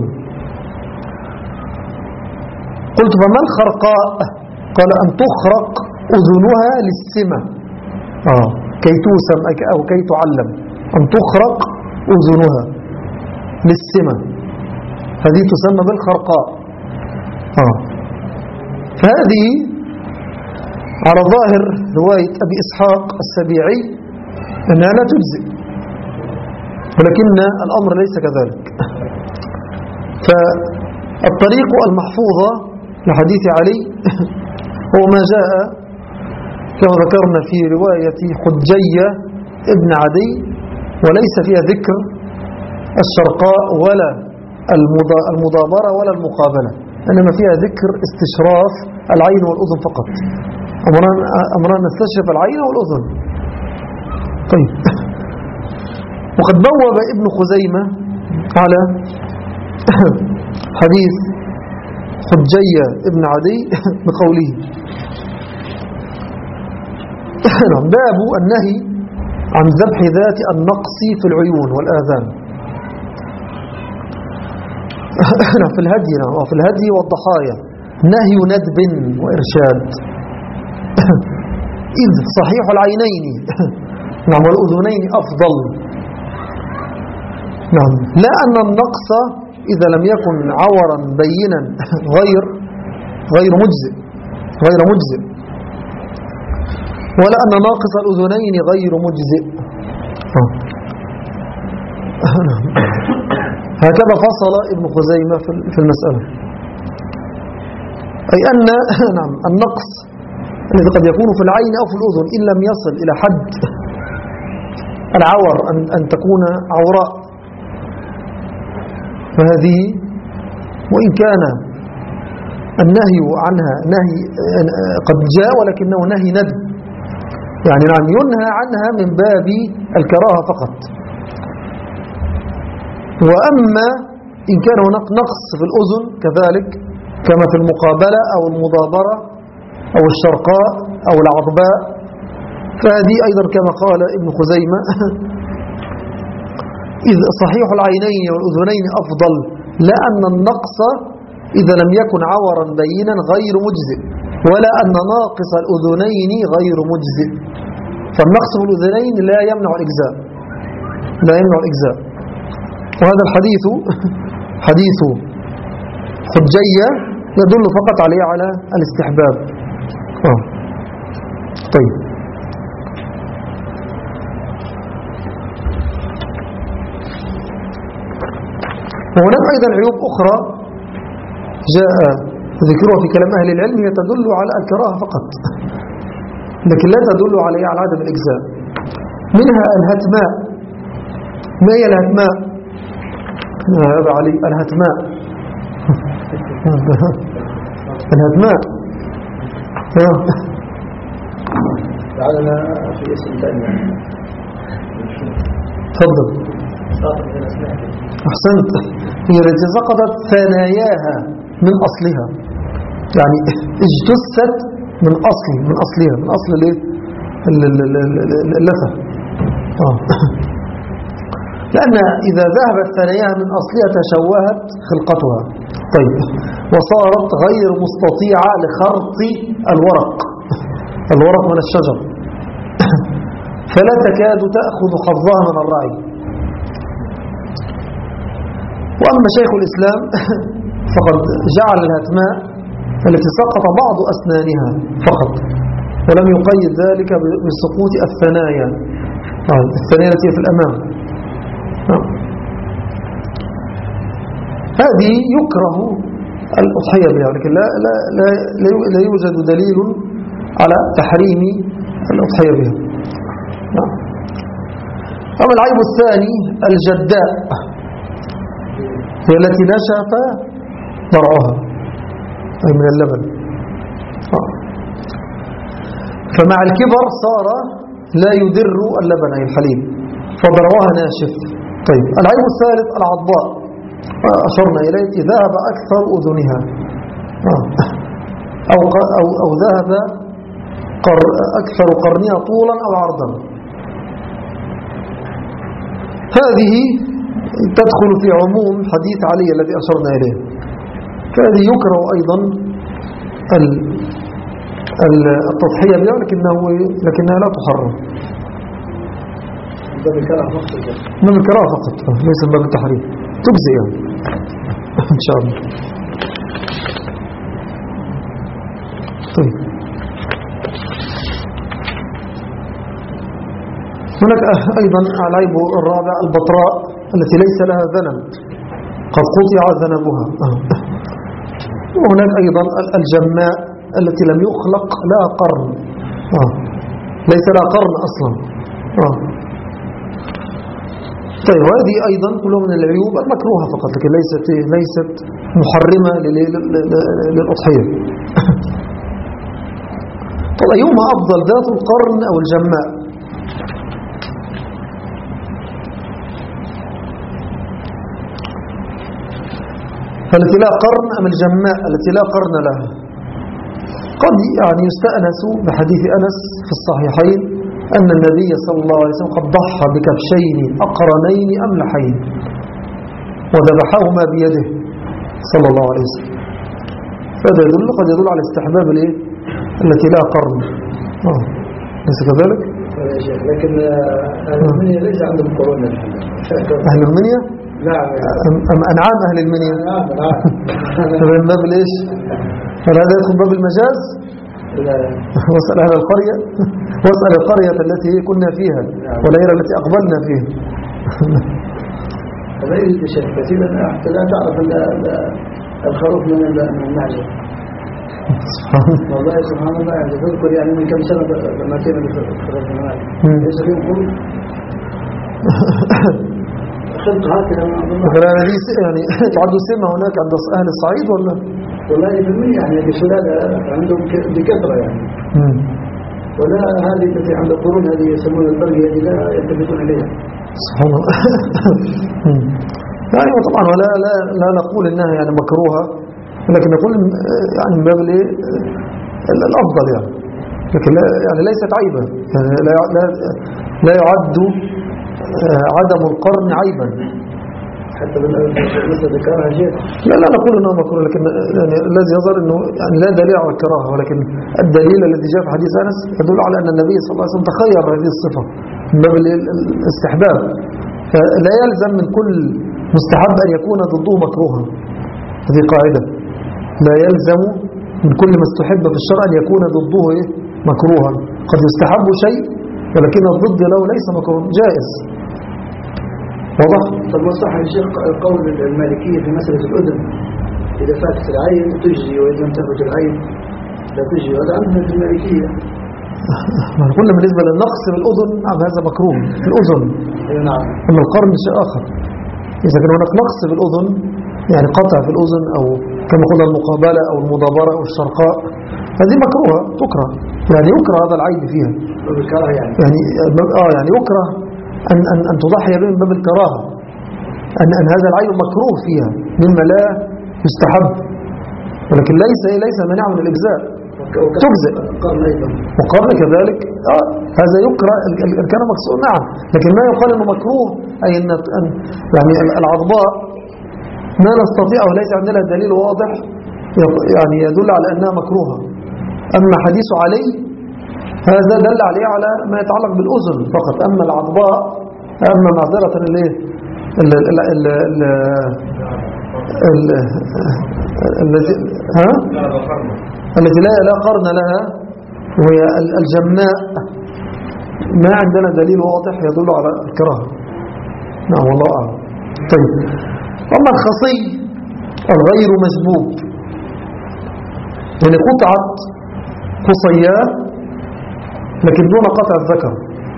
S1: قلت فما الخرقاء؟ قال أن تخرق أذنها للسمة، كي توسم أو كي تعلم. أن تخرق أذنها للسمة، هذه تسمى بالخرقاء. فهذه على ظاهر رواية أبي إسحاق السبيعي أنها لا تجزئ، ولكن الأمر ليس كذلك. فالطريق المحفوظة لحديث علي هو ما جاء كما ذكرنا في رواية حجية ابن عدي، وليس فيها ذكر الشرقاء ولا المضابرة ولا المقابلة، إنما فيها ذكر استشراف العين والأذن فقط. أمرنا نستشرف العين والأذن. طيب، وقد بوب ابن خزيمة على حديث حجية ابن عدي بقوله باب النهي عن ذبح ذات النقص في العيون والآذان في الهدي وفي الهدي والضحايا، نهي ندب وإرشاد. إذ صحيح العينين والأذنين أفضل. لا أن النقص إذا لم يكن عورا بينا غير مجزئ، ولا أن ناقص الأذنين غير مجزئ. هكذا فصل ابن خزيمة في المسألة، أي أن النقص الذي قد يكون في العين أو في الأذن إن لم يصل إلى حد العور أن تكون عوراء، فهذه وإن كان النهي عنها نهي قد جاء ولكنه نهي ندب، يعني ينهى عنها من باب الكراهة فقط. وأما إن كان هناك نقص في الأذن كذلك كما في المقابلة أو المضابرة أو الشرقاء أو العضباء، فهذه أيضا كما قال ابن خزيمة إذ صحيح العينين والأذنين أفضل، لا أن النقص إذا لم يكن عورا بينا غير مجزئ، ولا أن ناقص الأذنين غير مجزئ. فالنقص في الأذنين لا يمنع الإجزاء. وهذا الحديث حديث حجية يدل فقط عليه على الاستحباب. طيب، وهناك أيضا عيوب أخرى جاء ذكرها في كلام أهل العلم، هي تدل على الكراهة فقط، لكن لا تدل على عدم الإجزاء. منها الهتماء. ما هي الهتماء؟ هذا علي الهتماء. الهتماء
S4: لعلنا في اسم ثاني.
S1: تفضل. أحسنت. هي التي سقطت ثناياها من أصلها، يعني اجتثت من أصلها من أصل اللثة. لأن إذا ذهبت ثناياها من أصلها تشوهت خلقتها. طيب، وصارت غير مستطيعة لخرط الورق من الشجر، فلا تكاد تأخذ حظها من الرعي. وأما شيخ الإسلام فقد جعل الهتماء التي سقط بعض أسنانها فقط، ولم يقيد ذلك بسقوط الثنايا، الثنايا التي في الأمام. هذه يكره الأضحية بها، لكن لا يوجد دليل على تحريم الأضحية بها. أما العيب الثاني الجداء، هي التي نشف ضرعها أي من اللبن، فمع الكبر صار لا يدر اللبن أي الحليب، فضرعها ناشف. طيب العيب الثالث العضباء، أشرنا إليه ذهب أكثر أذنها أو ذهب أكثر قرنها طولا أو عرضا. هذه تدخل في عموم حديث علي الذي أشرنا إليه، فهذه يكره أيضا التضحية بها، لكنها لا تحرم.
S4: باب الكراهة فقط،
S1: باب الكراهة فقط، ليس باب التحريم، تجزئ يعني إن شاء الله. طيب هناك أيضا العيب الرابع البطراء التي ليس لها ذنب، قد قطع ذنبها. وهناك أيضا الجماء التي لم يخلق لها قرن، ليس لها قرن أصلا. طيب وهذه أيضا كلها من العيوب المكروهة فقط، لكن ليست محرمة للأضحية. طيب أيهما أفضل، ذات القرن أو الجماء؟ فالتي لا قرن أم الجماء التي لا قرن لها؟ قد يعني يستأنس بحديث أنس في الصحيحين أن النبي صلى الله عليه وسلم قد ضحى بكبشين أقرنين أملحين وذبحهما بيده صلى الله عليه وسلم. فهذا قد يدل على استحباب التي لا قرن. ليس كذلك؟
S4: لكن أهل المنيا ليس عندهم قرون.
S1: أهل المنيا؟
S4: نعم.
S1: أم أنعام أهل المنيا؟
S4: نعم.
S1: من باب ليش؟ هل هذا يدخل باب المجاز؟ واسأل أهل القرية، واسأل القرية التي كنا فيها والعيرة التي أقبلنا فيها.
S4: هذا يجب شيء كثيرا حتى لا تعرف الخروف من المعجة. والله سبحان الله، يعني تذكر يعني من كم سنة لما كنا بخروف من المعجة ليس فيهم خروف خلق هكذا.
S1: يعني تعد سمة هناك عند أهل الصعيد ولا؟
S4: والله في المية يعني بسلالة عندهم بكثرة يعني. ولا هذه التي عند القرون هذه يسمون البرية هذه لا يلتفتون إليها.
S1: سبحان الله. يعني طبعا ولا لا نقول إنها يعني مكروهة، لكن نقول يعني من باب الأفضل يعني، لكن يعني ليست عيبا، يعني لا يعد عدم القرن عيبا
S4: حتى مثل ذكرها شيء.
S1: لا نقول انه مكروه، لكن يعني الذي يظهر انه يعني لا دليل على الكراهه، ولكن الدليل الذي جاء في حديث انس يدل على ان النبي صلى الله عليه وسلم تخير هذه الصفه من باب الاستحباب، فلا يلزم من كل مستحب ان يكون ضده مكروها. هذه قاعده، لا يلزم من كل ما استحب في الشرع ان يكون ضده مكروها. قد يستحب شيء ولكن الضد له ليس مكروه، جائز. واضح؟
S4: طب وصح الشيخ قول المالكية في مسألة الأذن، إذا فاتت العين تجزي وإذا لم تفت العين لا تجزي، هذا عندنا في المالكية.
S1: ما قلنا بالنسبة للنقص في الأذن هذا مكروه في الأذن.
S4: نعم.
S1: أما القرن شيء آخر. إذا كان هناك نقص في الأذن يعني قطع في الأذن أو كما قلنا المقابلة أو المدابرة أو الشرقاء، هذه مكروهة تكره، يعني يكره هذا العيب فيها. يعني يكره أن تضحي به من باب الكراهة، أن هذا العيب مكروه فيها مما لا يستحب، ولكن ليس منع من الإجزاء، تجزئ. وقرن كذلك هذا يكره إن كان مقصود، نعم، لكن ما يقال أنه مكروه أي أن يعني العضباء ما نستطيع وليس عندنا دليل واضح يعني يدل على أنها مكروهة. أما حديث علي هذا دل عليه على ما يتعلق بالأذن فقط، أما العضباء أما معذرة التي لا قرن لها، وهي الجماء، ما عندنا دليل واضح يدل على الكراهة. نعم والله أعلم. طيب، أما الخصي الغير مجبوب، يعني قطعت خصيات لكن دون قطع الذكر،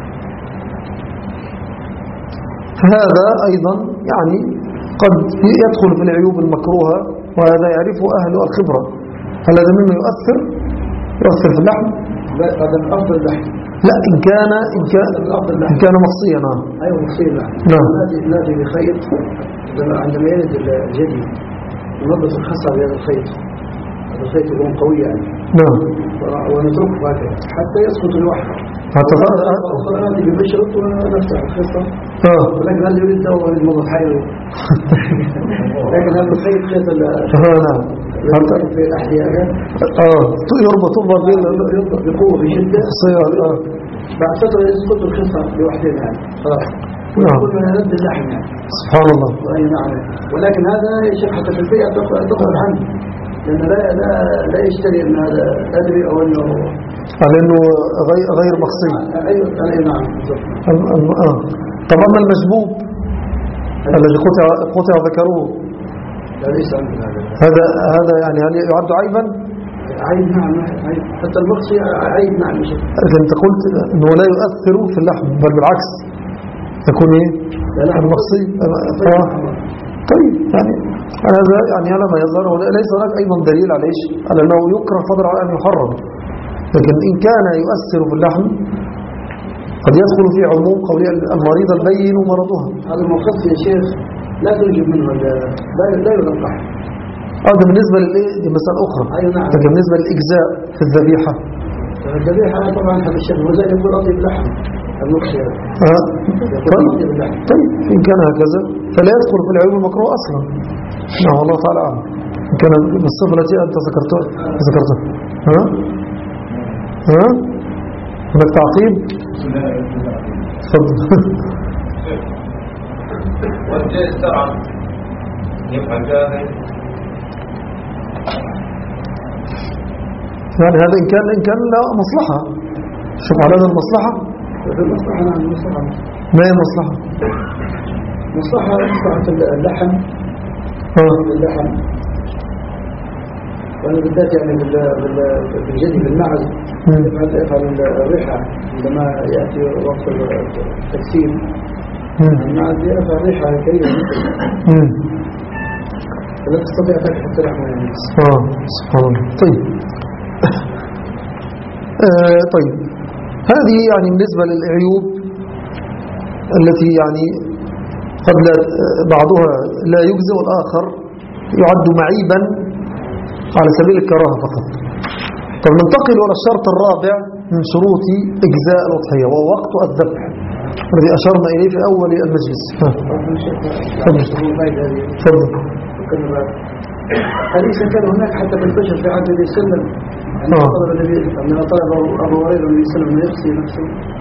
S1: فهذا أيضا يعني قد يدخل في العيوب المكروهة، وهذا يعرفه أهل الخبرة. هل هذا مما يؤثر في اللحم؟
S4: لا، هذا من أفضل اللحم.
S1: لا، إن كان مخصيا. نعم.
S4: أيوة مخصيا.
S1: نعم.
S4: نادي بخيط عندما يلد الجدي ينظف الخصر بهذا الخيط، هذا الخيط يكون قوي يعني.
S1: نعم.
S4: ونتركه هكذا حتى يسقط الوحش.
S1: حتى
S4: نادي ببشرة ونفتح الخصر. ولكن هذا يريد دواء للمرض الحيوي. لكن هذا الخيط خيط
S1: نعم.
S4: في الأحياء
S1: يربط
S4: بقوة بشدة. بعد فترة يسقط الخصر لوحدين يعني خلاص. ويقول من هذا اللحم يعني.
S1: سبحان الله.
S4: أي نعم. ولكن هذا يشق حتى في البيئة تقل عنه، لأن لا يشتري أن هذا أدري أو أنه
S1: غير مخصي.
S4: أي نعم.
S1: طبعا المجبوب الذي قطع ذكروه، هذا يعني هل يعد عيبا؟
S4: عيب نعم، عيب. حتى المخصي عيب نعم.
S1: أنت قلت أنه لا يؤثر في اللحم، بل بالعكس يكون ايه المخصي. طيب، يعني هذا يعني على ما يظهر ليس هناك ايضا دليل على ايش، على انه يكره فضلا على ان يحرم، لكن ان كان يؤثر في اللحم قد يدخل في عموم قول المريض البين مرضها.
S4: هذا المخصي يا شيخ لا تنجب منه، لا يلقح.
S1: هذا بالنسبه للايه، دي مساله اخرى.
S4: نعم.
S1: لكن بالنسبه للاجزاء في الذبيحه
S4: طبعا هذا الشيء وزي يقول اطيب لحم المخشي.
S1: طيب، إن كان هكذا فلا يدخل في العيوب المكروه أصلا. نعم والله تعالى أعلم. إن كان بالصفة التي أنت ذكرتها. هناك تعقيب؟ تفضل.
S2: والجائز شرعا يفعل هذا،
S1: يعني هذا إن كان لا مصلحة. شوف على هذا المصلحة.
S4: المصلحة نعم، المصلحة.
S1: ما هي المصلحة؟
S4: مصلحة اللحم. اللحم. وأنا بالذات يعني بالجدي بالمعز يفعل الريحة عندما يأتي وقت التكسير. المعز يفعل ريحة كريهة فلا تستطيع تاكل حتى لحمه يعني.
S1: سبحان الله. طيب. طيب، هذه يعني بالنسبة للعيوب التي يعني قد بعضها لا يجزئ والآخر يعد معيبا على سبيل الكراهة فقط. طب ننتقل إلى الشرط الرابع من شروط إجزاء الأضحية، وهو وقت الذبح الذي أشرنا إليه في أول المجلس. تفضل.
S4: أليس كان هناك حتى في البشر في عهد النبي صلى الله عليه وسلم عندما طلب أبو هريرة النبي صلى الله عليه وسلم يغسل نفسه؟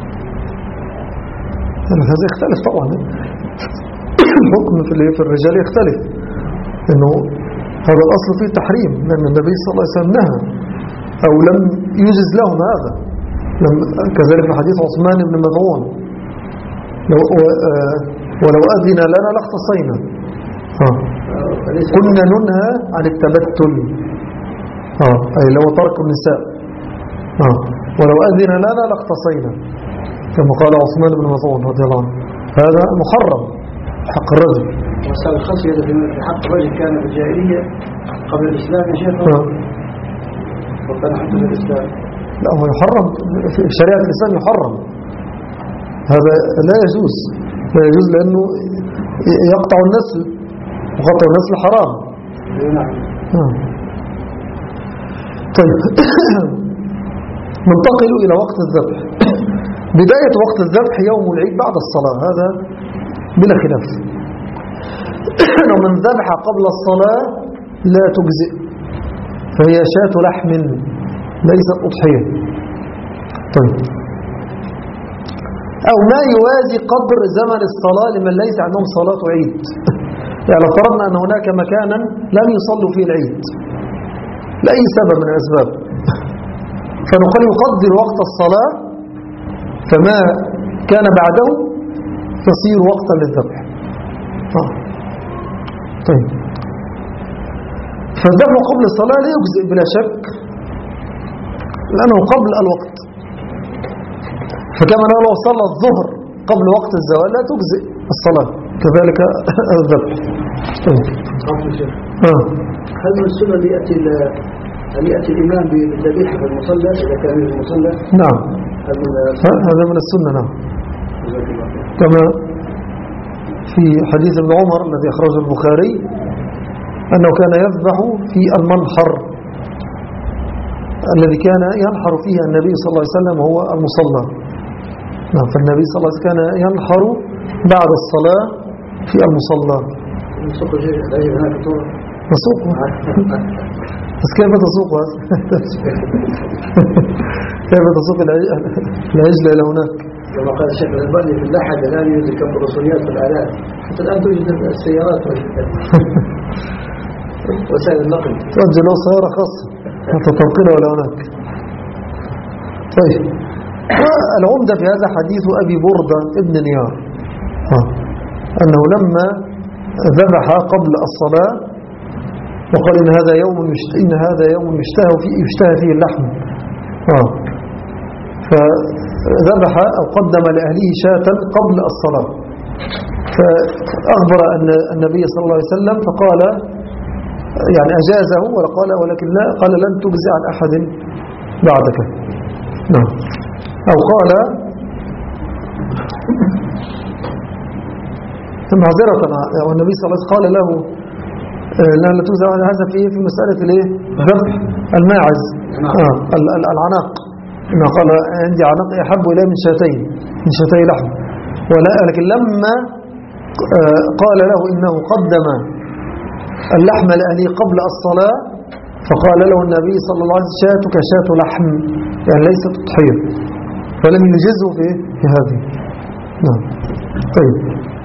S1: هذا يختلف طبعا. الحكم في الرجال يختلف، إنه هذا الأصل فيه تحريم، لأن النبي صلى الله عليه وسلم نهى أو لم يجز لهم هذا. كذلك في حديث عثمان بن مظعون ولو أذن لنا لاختصينا. كنا ننهى عن التبتل، أي لو ترك النساء. ولو أذن لنا لاختصينا، كما قال عثمان بن مظعون رضي الله عنه. هذا محرم حق الرجل.
S4: وصل الخصي في حق الرجل كان في الجاهلية قبل الإسلام يا شيخ، وكان حتى في الإسلام.
S1: لا، هو يحرم في شريعة الإسلام، يحرم هذا، لا يجوز لأنه يقطع النسل، وقطع النسل حرام. طيب. ننتقل إلى وقت الذبح. بداية وقت الذبح يوم العيد بعد الصلاة، هذا بلا خلاف. لو من ذبح قبل الصلاة لا تجزئ، فهي شاة لحم ليست أضحية. طيب. أو ما يوازي قدر زمن الصلاة لمن ليس عندهم صلاة عيد، يعني لو فرضنا أن هناك مكانا لم يصلوا فيه العيد لأي سبب من الأسباب، فنقول يقدر وقت الصلاة، فما كان بعده تصير وقتا للذبح. طيب، فالذبح قبل الصلاة لا يجزئ بلا شك، لأنه قبل الوقت. فكما لو صلى الظهر قبل وقت الزوال لا تجزئ الصلاة، كذلك الذبح.
S4: هل من السنة أن يأتي الإمام بالذبيحة في المصلى إذا كان في المصلى؟
S1: نعم، هذا من السنة. نعم، كما في حديث ابن عمر الذي أخرجه البخاري أنه كان يذبح في المنحر الذي كان ينحر فيه النبي صلى الله عليه وسلم هو المصلى. نعم، فالنبي صلى الله عليه وسلم كان ينحر بعد الصلاة في المصلى. نسوق بس كيف تسوق كيف تسوق العجلة إلى هناك؟
S4: كما قال الشيخ الألباني في اللحد الآن يوجد كم رسوليات في الآلات، حتى الآن توجد السيارات وسائل النقل
S1: توجه له سيارة خاصة حتى تنقله إلى هناك. طيب، العمدة في هذا حديث أبي بردة ابن نيار أنه لما ذبح قبل الصلاة وقال إن هذا يوم يشتهى فيه اللحم، فذبح أو قدم لأهله شاة قبل الصلاة، فأخبر أن النبي صلى الله عليه وسلم فقال يعني أجازه، ولكن لا، قال لن تجزي عن أحد بعدك. نعم، أو قال معذرة، والنبي صلى الله عليه وسلم قال له لا تجزي عن هذا في مسألة ذبح الماعز، العناق، إنه قال عندي عناق أحب إلي من شاتي لحم، ولكن لما قال له إنه قدم اللحم لأهله قبل الصلاة فقال له النبي صلى الله عليه وسلم شاتك شات لحم، يعني ليست تضحية، فلم يجزه في هذه. نعم. طيب،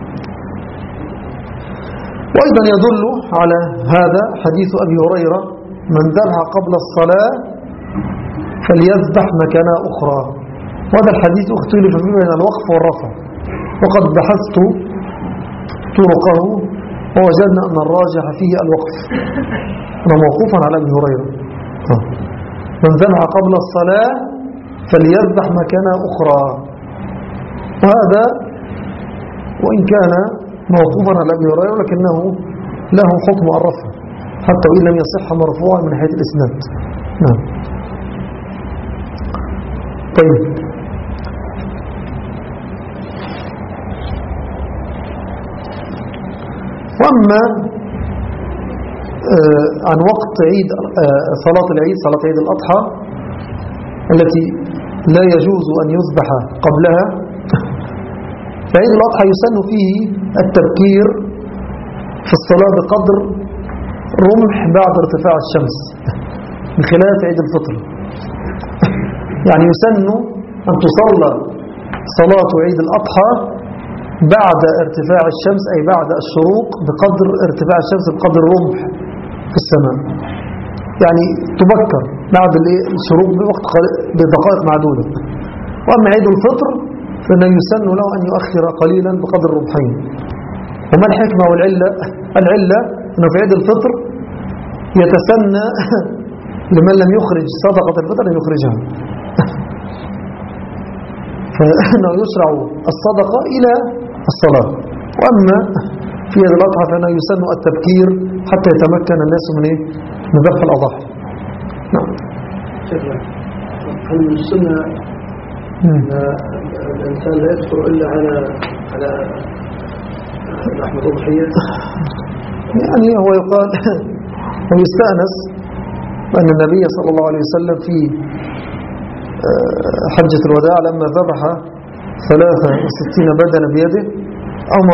S1: وأيضا يدل على هذا حديث أبي هريرة من ذبح قبل الصلاة فليذبح مكانها أخرى، وهذا الحديث اختلف فيه بين الوقف والرفع، وقد بحثت طرقه ووجدنا أن الراجح فيه الوقف، أنا موقوفا على أبي هريرة. من ذبح قبل الصلاة فليذبح مكانها أخرى، وهذا وإن كان موقوفا على أبي هريرة لكنه له حكم الرفع حتى وإن لم يصح مرفوعا من حيث الإسناد. نعم. طيب، وأما عن وقت عيد صلاة العيد، صلاة عيد الأضحى التي لا يجوز أن يذبح قبلها، فعيد الأضحى يسن فيه التبكير في الصلاة بقدر رمح بعد ارتفاع الشمس بخلاف عيد الفطر. يعني يسن أن تصلى صلاة عيد الأضحى بعد ارتفاع الشمس، أي بعد الشروق بقدر ارتفاع الشمس بقدر رمح في السماء، يعني تبكر بعد الشروق بدقائق معدودة. وأما عيد الفطر فإنه يسن له أن يؤخر قليلا بقدر رمحين. وما الحكمة والعلة؟ العلة أنه في عيد الفطر يتسنى لمن لم يخرج صدقة الفطر أن يخرجها، فإنه يشرع الصدقة إلى الصلاة. وأما في عيد الأضحى فإنه يسن التبكير حتى يتمكن الناس من ذبح الأضاحي. نعم.
S4: هل من السنة الإنسان لا يذكر إلا على لحم الأضحية؟
S1: يعني هو يقال ويستأنس أن النبي صلى الله عليه وسلم في حجة الوداع لما ذبح 63 بدنة بيده أمر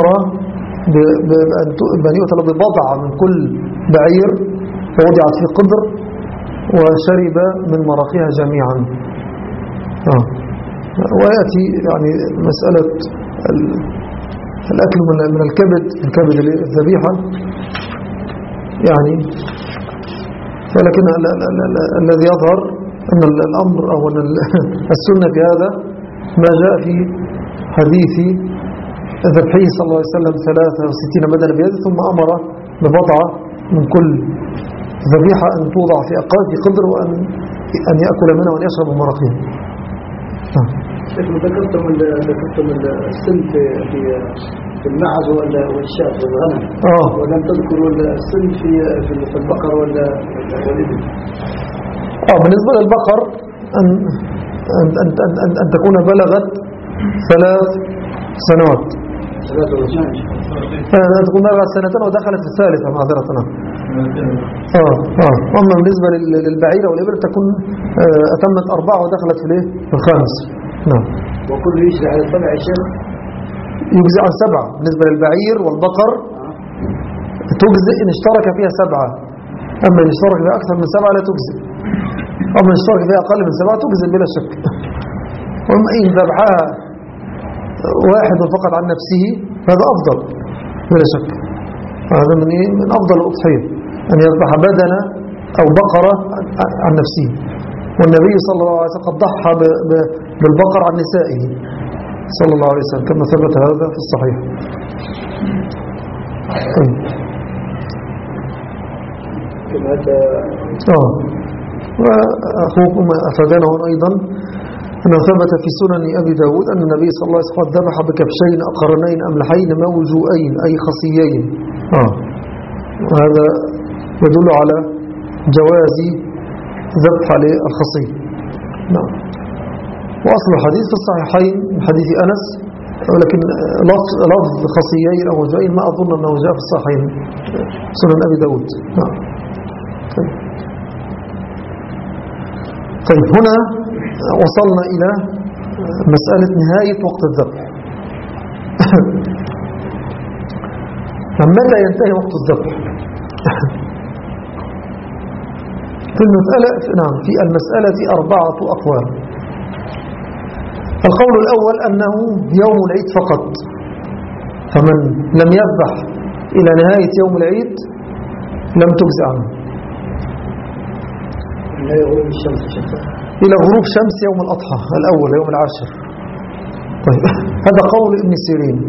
S1: بأن يؤتى ببضعة من كل بعير فوضعت في قدر وشرب من مرقها جميعا. ويأتي يعني مسألة الأكل من الكبد، من كبد الذبيحة يعني. ولكن الذي يظهر أن الأمر أو أن السنة في هذا ما جاء في حديث ذبحه صلى الله عليه وسلم 63 بدنة بيده، ثم أمر ببضعة من كل ذبيحة أن توضع في قدر وأن يأكل منها وأن يشرب من مرقها.
S4: لكن ذكرتم السن في المعز والشاة والغنم، ولم تذكروا السن في البقر والإبل.
S1: بالنسبة للبقر أن تكون بلغت 3 سنوات، أن تكون بلغت 2 سنين ودخلت في الثالثة معذرة. أما بالنسبة للبعيرة والإبل تكون أتمت 4 ودخلت في الخامس. نعم.
S4: وكل يجزي على 7 يا شيخ؟
S1: يجزي على 7 بالنسبة للبعير والبقر، تجزي إن اشترك فيها 7، أما إن اشترك فيها أكثر من 7 لا تجزي، أما إن اشترك فيها أقل من 7 تجزي بلا شك. وأما إن ذبحها واحد فقط عن نفسه هذا أفضل بلا شك، هذا من أفضل الأضحية أن يذبح بدنة أو بقرة عن نفسه. والنبي صلى الله عليه وسلم قد ضحى بالبقر عن نسائه صلى الله عليه وسلم كما ثبت هذا في الصحيح. وأخوكم أفادنا أيضا أنه ثبت في سنن أبي داود أن النبي صلى الله عليه وسلم ذبح بكبشين أقرنين أملحين موجوئين أي خصيين. وهذا يدل على جواز ذبح للخصي. نعم. وأصل الحديث في الصحيحين من حديث أنس، ولكن لفظ خصيين أو موجوئين ما أظن أنه جاء في الصحيحين سنن أبي داود. نعم. طيب هنا وصلنا إلى مسألة نهاية وقت الذبح. متى ينتهي وقت الذبح؟ في المسألة 4 أقوال. القول الأول أنه يوم العيد فقط، فمن لم يذبح إلى نهاية يوم العيد لم تجزع عنه إلى غروب شمس يوم الأضحى الأول يوم العاشر. طيب هذا قول ابن سيرين.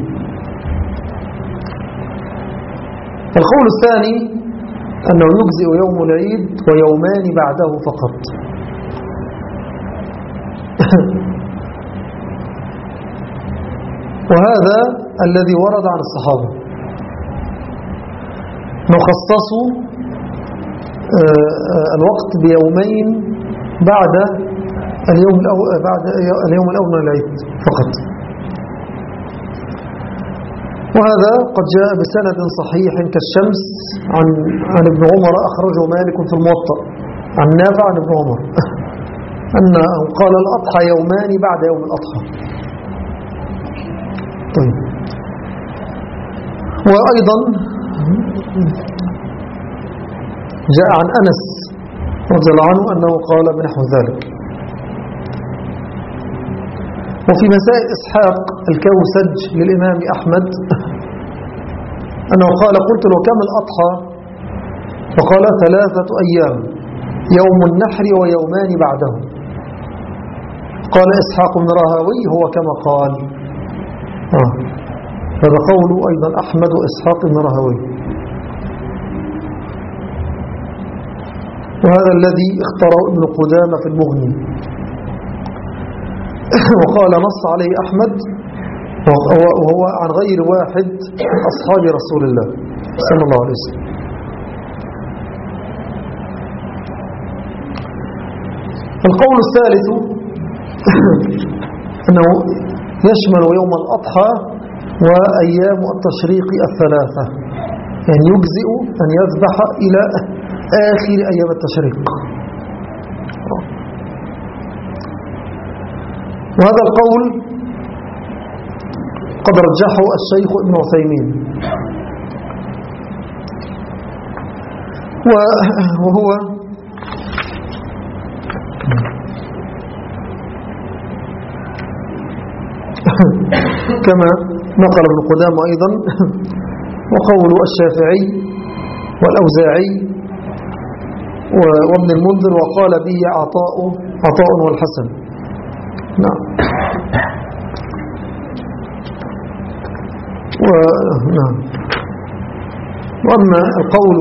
S1: القول الثاني أنه يجزئ يوم العيد ويومان بعده فقط. وهذا الذي ورد عن الصحابة، نخصصوا الوقت بيومين بعد اليوم الأول من العيد فقط. وهذا قد جاء بسند صحيح كالشمس عن ابن عمر، أخرجه مالك في الموطأ عن نافع عن ابن عمر أنه قال الأضحى يومان بعد يوم الأضحى. طيب. وأيضا جاء عن أنس رضي الله عنه أنه قال بنحو ذلك. وفي مسائل إسحاق الكوسج للإمام أحمد أنه قال قلت له كم الأضحى؟ فقال 3 أيام، يوم النحر ويومان بعده. قال إسحاق بن راهوي هو كما قال. هذا قول أيضا أحمد وإسحاق بن راهوي، وهذا الذي اختاره ابن قدامة في المغني. وقال نص عليه أحمد وهو عن غير واحد من أصحاب رسول الله صلى الله عليه وسلم. القول الثالث أنه يشمل يوم الأضحى وأيام التشريق 3، يعني يجزئ أن يذبح إلى آخر أيام التشريق. وهذا القول قد رجحه الشيخ ابن عثيمين، وهو كما نقل ابن قدامة أيضا وقول الشافعي والأوزاعي وابن المنذر، وقال به عطاء والحسن. نعم. نعم. وأما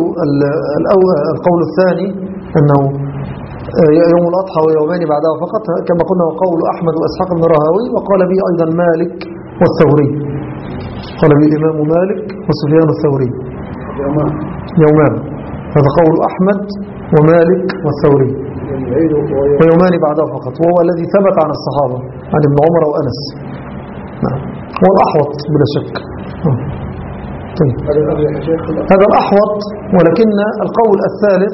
S1: القول الثاني أنه يوم الأضحى ويومان بعدها فقط، كما قلنا وقول أحمد وأسحاق بن راهوي، وقال به أيضا مالك والثوري، قال به الإمام مالك وسفيان الثوري يومان. هذا قول أحمد ومالك والثوري، ويومان بعدها فقط، وهو الذي ثبت عن الصحابة عن ابن عمر وأنس. نعم. هو الأحوط بلا شك. طيب. هذا الأحوط، ولكن القول الثالث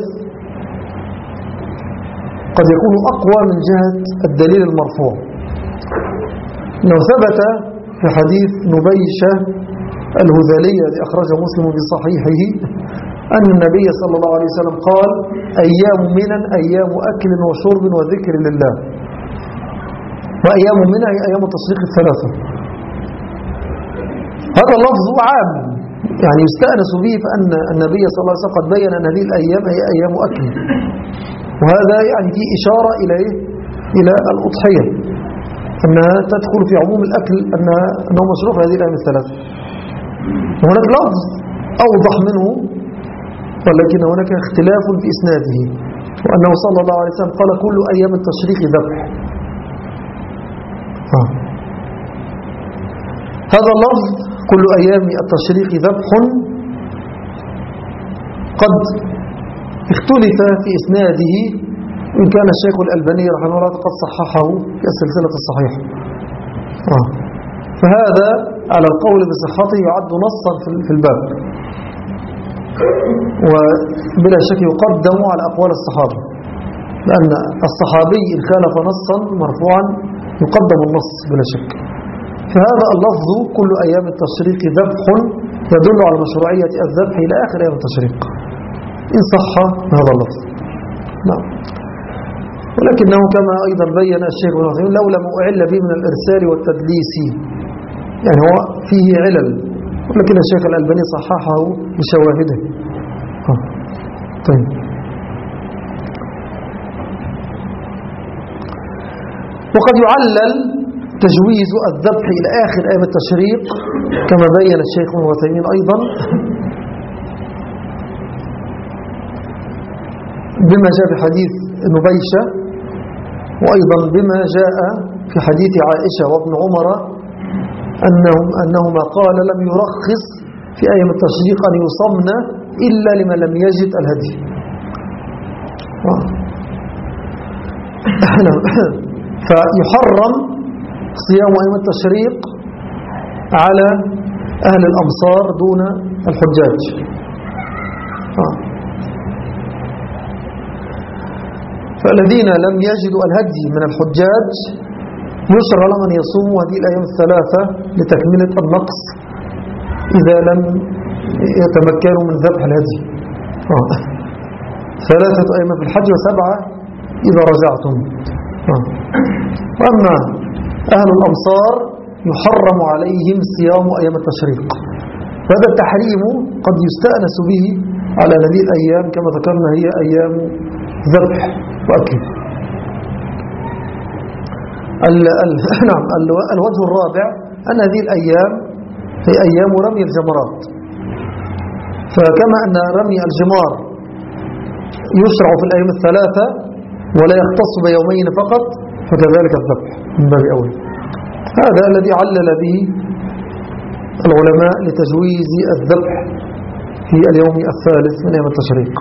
S1: قد يكون أقوى من جهة الدليل المرفوع. لو ثبت في حديث نبيشة الهذلية الذي أخرجه مسلم بصحيحه أن النبي صلى الله عليه وسلم قال: أيام منى أيام أكل وشرب وذكر لله، وأيام منى هي أيام التشريق الثلاثة. هذا اللفظ عام، يعني يستأنس به، فأن النبي صلى الله عليه وسلم قد بين أن هذه الأيام هي أيام أكل، وهذا يعني فيه إشارة إلى الأضحية، أنها تدخل في عموم الأكل، أنه مشروع في هذه الأيام الثلاثة. وهناك لفظ أوضح منه، ولكن هناك اختلاف في إسناده، وأنه صلى الله عليه وسلم قال: كل أيام التشريق ذبح. هذا اللفظ كل أيام التشريق ذبح قد اختلف في إسناده، إن كان الشيخ الألباني رحمه الله قد صححه في السلسلة الصحيحة. فهذا على القول بصحته يعد نصا في الباب، وبلا شك يقدم على أقوال الصحابة، لأن الصحابي إن خالف نصا مرفوعا يقدم النص بلا شك. فهذا اللفظ كل أيام التشريق ذبح يدل على مشروعية الذبح إلى آخر أيام التشريق إن صح هذا اللفظ. نعم. ولكنه كما أيضا بين الشيخ ابن عثيمين لو لم أعل به من الإرسال والتدليس، يعني هو فيه علل، ولكن الشيخ الألباني صححه بشواهده. طيب. وقد يعلل تجويز الذبح إلى آخر أيام التشريق كما بين الشيخ ابن عثيمين أيضا بما جاء في حديث نبيشة، وأيضا بما جاء في حديث عائشة وابن عمر أنهما قال: لم يرخص في أيام التشريق أن يصمن إلا لمن لم يجد الهدي. فيحرم صيام أيام التشريق على أهل الأمصار دون الحجاج. فالذين لم يجدوا الهدي من الحجاج يشرع لهم أن يصوموا هذه الأيام الثلاثة لتكملة النقص إذا لم يتمكنوا من ذبح الهدي. 3 أيام في الحج و7 إذا رجعتم. وأما أهل الأمصار يحرم عليهم صيام أيام التشريق. هذا التحريم قد يستأنس به على هذه الأيام كما ذكرنا هي أيام ذبح وأكل. نعم. الوجه الرابع أن هذه الأيام هي أيام رمي الجمرات، فكما أن رمي الجمار يشرع في الأيام الثلاثة ولا يختص بيومين فقط، فكذلك الذبح من باب أول. هذا الذي علل به العلماء لتجويز الذبح في اليوم الثالث من أيام التشريق.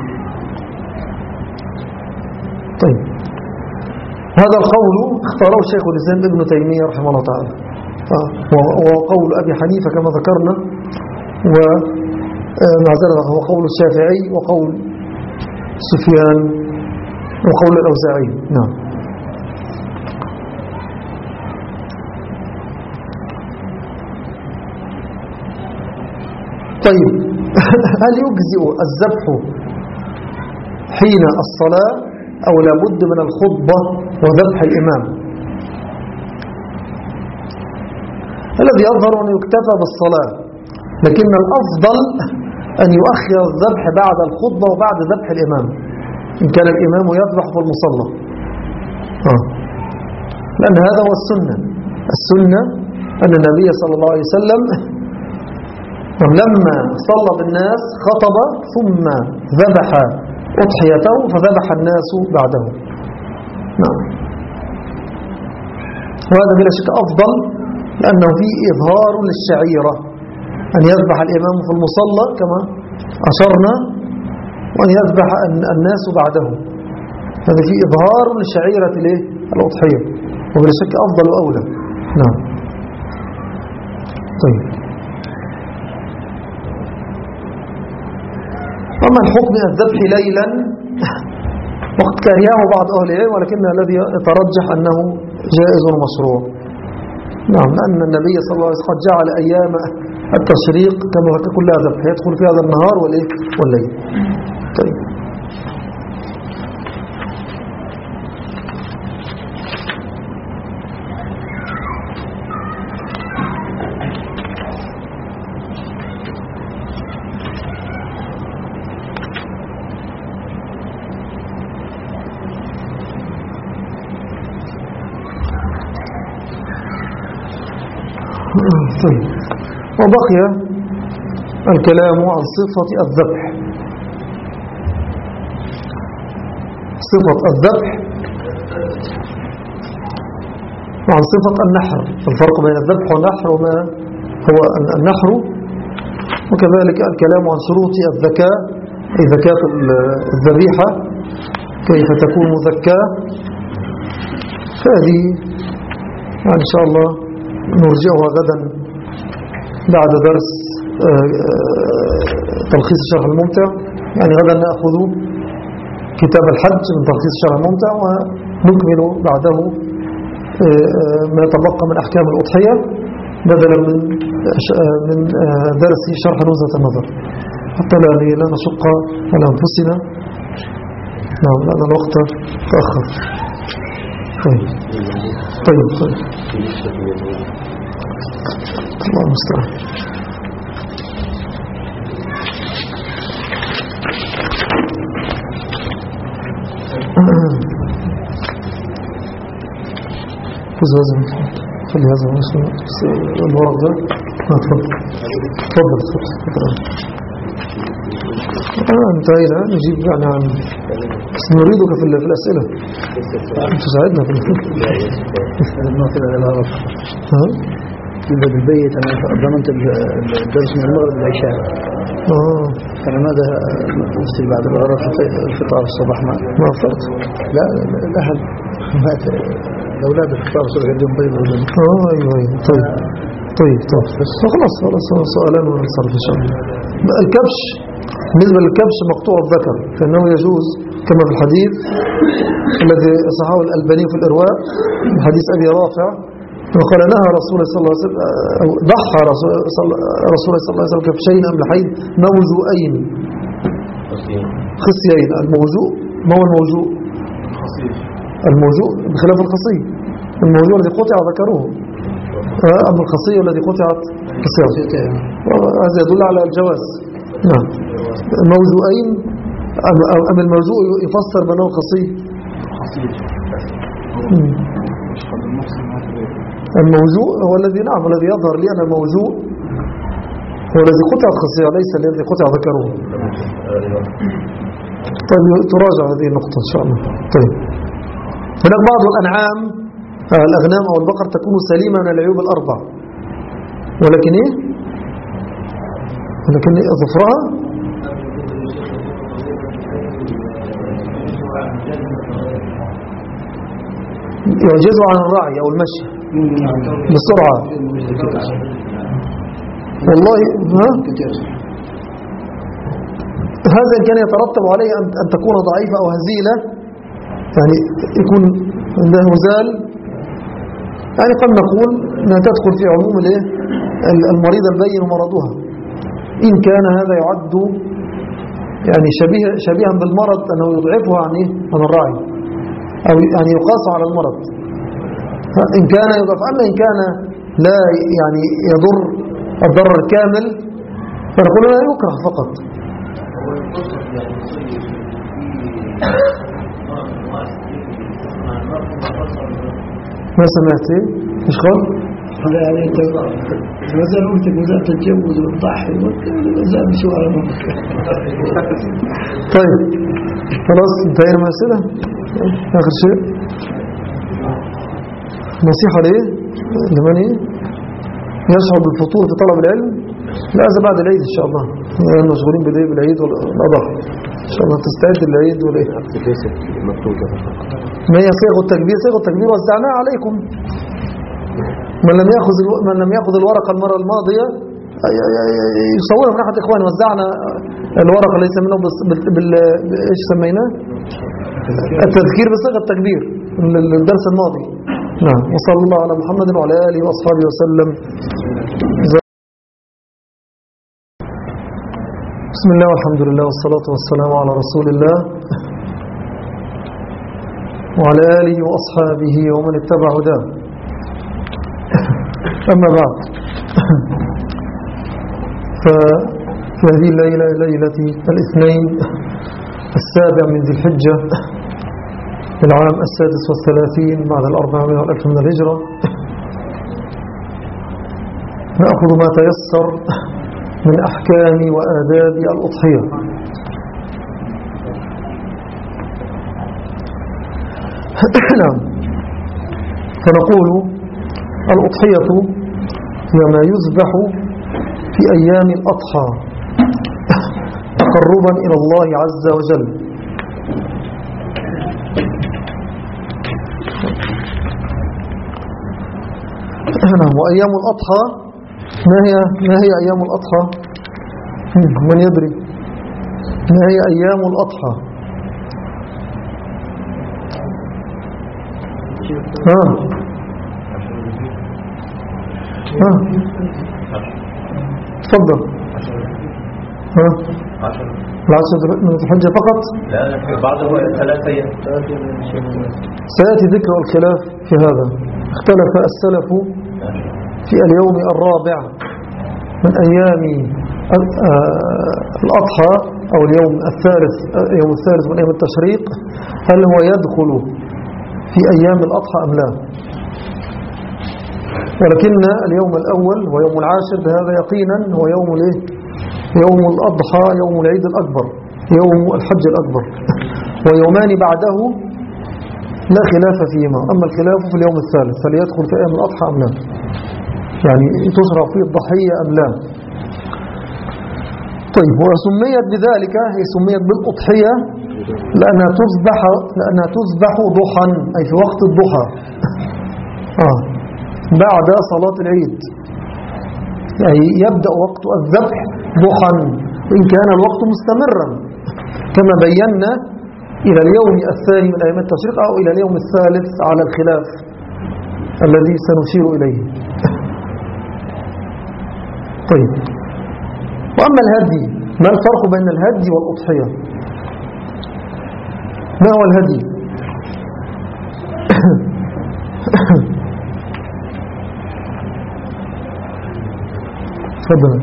S1: طيب. هذا القول اختاره الشيخ الإسلام ابن تيمية رحمه الله تعالى، وقول أبي حنيفة كما ذكرنا، ومع ذلك هو قول الشافعي وقول سفيان وقول الأوزاعي. نعم. طيب. هل يجزئ الذبح حين الصلاة أو لابد من الخطبة وذبح الإمام؟ الذي يظهر أن يكتفى بالصلاة، لكن الأفضل أن يؤخر الذبح بعد الخطبة وبعد ذبح الإمام إن كان الإمام يذبح في المصلى، لأن هذا هو السنة أن النبي صلى الله عليه وسلم لما صلى بالناس خطب ثم ذبح أضحيته فذبح الناس بعده. نعم. وهذا بلا شك أفضل، لأنه فيه إظهار للشعيرة، أن يذبح الإمام في المصلى كما أشرنا، وأن يذبح الناس بعده. هذا فيه إظهار لشعيرة الأضحية، وبلا شك أفضل وأولى. نعم. طيب، وما الحكم الذبح ليلا وقد كرهه بعض أهل العلم، ولكن الذي يترجح أنه جائز ومشروع. نعم، لأن النبي صلى الله عليه وسلم قد جعل أيام التشريق كما كلها ذبح، يدخل في هذا النهار والليل. طيب، وبقي الكلام عن صفة الذبح. صفة الذبح وعن صفة النحر، الفرق بين الذبح والنحر وما هو النحر، وكذلك الكلام عن شروط الذكاء، أي ذكاة الذبيحة، كيف تكون مذكاة. فهذه يعني إن شاء الله نرجعها غدا بعد درس تلخيص الشرح الممتع. يعني غدا نأخذ كتاب الحج من تلخيص الشرح الممتع، ونكمل بعده ما يتبقى من أحكام الأضحية بدلا من درس شرح نزهة النظر، حتى لا نشق على أنفسنا. نعم، لأن الوقت تأخر. طيب الله المستعان. خلي هذا الورق ده. تفضل. انتهينا، نجيب يعني عن بس نريدك في الأسئلة، تساعدنا في
S4: يبقى بالبيت. أنا ضمنت الدرس من المغرب للعشاء، فلماذا نفصل بعد الغرف الفطار الصباح؟ ما أفطرت؟ لا أحد مات الأولاد الفطار الصبح اليوم بيض.
S1: أيوة. طيب خلاص سؤالان ونصرف إن شاء الله. الكبش، بالنسبة للكبش مقطوع الذكر، فإنه يجوز كما في الحديث الذي صححه الألباني في الإرواء من حديث أبي رافع، وقال نهى رسول الله صلى الله عليه وسلم، ضحى رسول الله صلى الله عليه وسلم كبشين أملحين موجوئين خصيين. الموجوء ما هو الموجوء؟ الموجوء بخلاف الخصي. الموجوء الذي قطع ذكره، أما الخصي الذي قطعت خصيته، هذا يدل على الجواز. نعم، موجوئين. أم الموجوء يفسر بأنه خصي؟ الموجوء هو الذي نعم الذي يظهر لي أنا موجوء هو الذي قطع خصيه، ليس الذي قطع ذكره. طيب، تراجع هذه النقطة إن شاء الله. طيب، هناك بعض الأنعام الأغنام أو البقر تكون سليمة من العيوب الأربع، ولكن ظفرها يعجز عن الرعي أو المشي بسرعة. والله هذا إن كان يترتب عليه أن تكون ضعيفة أو هزيلة، يعني يكون عندها هزال، يعني قد نقول أنها تدخل في عموم المريض البين مرضها، إن كان هذا يعد يعني شبيها بالمرض، أنه يضعفها عن الرعي، أو يعني يقاس على المرض. إن كان يضعف. أما إن كان لا يعني يضر الضرر الكامل فنقول لا يكره فقط. ما سمعت ايه؟ ايش قال؟
S4: هذا يعني انت ما زال وقتك ما زال تتجوز وتضحي ما زال بسؤال
S1: طيب خلاص انتهينا من الأسئلة. آخر شيء نصيحة ليه؟ لمن ايه؟ يشعر بالفطور في طلب العلم؟ لا هذا بعد العيد إن شاء الله، مشغولين بداية بالعيد والأضحى إن شاء الله تستعد للعيد والعيد. ما هي صيغ التكبير؟ صيغ التكبير وزعناها عليكم. من لم يأخذ الورقة المرة الماضية يصورها من أحد إخواني. وزعنا الورقة ليس منه إيش سميناه؟ التذكير بصيغة التكبير للدرس الماضي. نعم. وصلى الله على محمد وعلى آله وأصحابه وسلم. بسم الله والحمد لله والصلاة والسلام على رسول الله وعلى آله وأصحابه ومن اتبع هداه. أما بعد، ففي هذه الليلة ليلة الاثنين 7 من ذي الحجة العام 36 بعد 400 والألف من الهجرة، نأخذ ما تيسر من أحكام وآداب الأضحية. نعم. فنقول الأضحية هي ما يذبح في أيام الأضحى تقربا إلى الله عز وجل. وأيام الأضحى ما هي أيام الأضحى؟ من يدري ما هي أيام الأضحى؟ تفضل. العشر من الحجة فقط؟
S2: لا بعض 3 أيام.
S1: سيأتي ذكر الخلاف في هذا. اختلف السلف في اليوم الرابع من أيام الأضحى أو اليوم الثالث من أيام التشريق، هل هو يدخل في أيام الأضحى أم لا؟ ولكن اليوم الأول ويوم العاشر بهذا يقينا هو يوم الأضحى، يوم العيد الأكبر، يوم الحج الأكبر. ويومان بعده لا خلاف فيهما. أما الخلاف في اليوم الثالث هل يدخل في أيام الأضحى أم لا، يعني تشرع فيه الضحية أم لا. طيب، وسميت بذلك، هي سميت بالأضحية لأنها تذبح ضحى، أي في وقت الضحى بعد صلاة العيد، يعني يبدأ وقت الذبح ضحى وإن كان الوقت مستمرا كما بينا إلى اليوم الثاني من أيام التشريق أو إلى اليوم الثالث على الخلاف الذي سنشير إليه. طيب، وأما الهدي، ما الفرق بين الهدي والأضحية؟ ما هو الهدي؟ تفضل.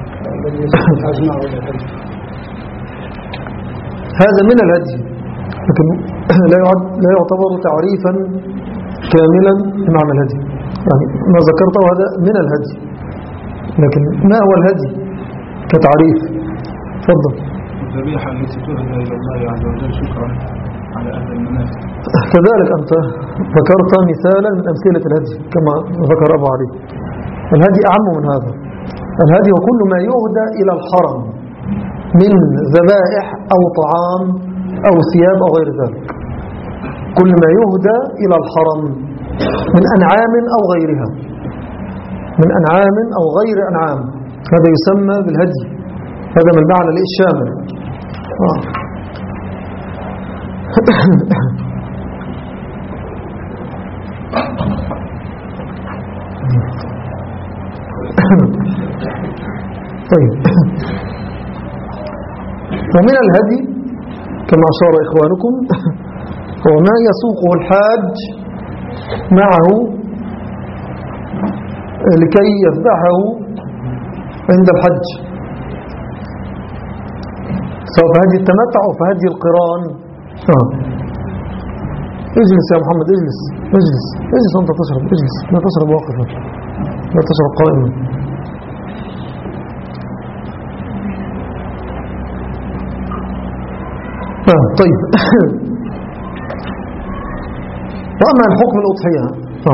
S1: هذا من الهدي، لكن لا يعتبر تعريفا كاملا لمعنى الهدي، يعني ما ذكرته هذا من الهدي، لكن ما هو الهدي كتعريف؟ تفضل.
S3: الذبيحة التي تهدى إلى الله عز وجل شكرا على أهل المناسك.
S1: كذلك أنت ذكرت مثالا من أمثلة الهدي كما ذكر أبو علي. الهدي أعم من هذا. الهدي هو كل ما يهدى إلى الحرم من ذبائح أو طعام أو ثياب أو غير ذلك، كل ما يهدى إلى الحرم من أنعام أو غيرها، من أنعام أو غير أنعام، هذا يسمى بالهدي. هذا من معنى الشامل. طيب، ومن الهدي كما أشار إخوانكم هو ما يسوقه الحاج معه لكي يذبحه عند الحج، سواء في هدي التمتع أو في هدي القران. اجلس يا محمد، اجلس اجلس اجلس وانت تشرب، اجلس، لا تشرب واقفا، لا تشرب قائما. طيب. وأما الحكم الأضحية،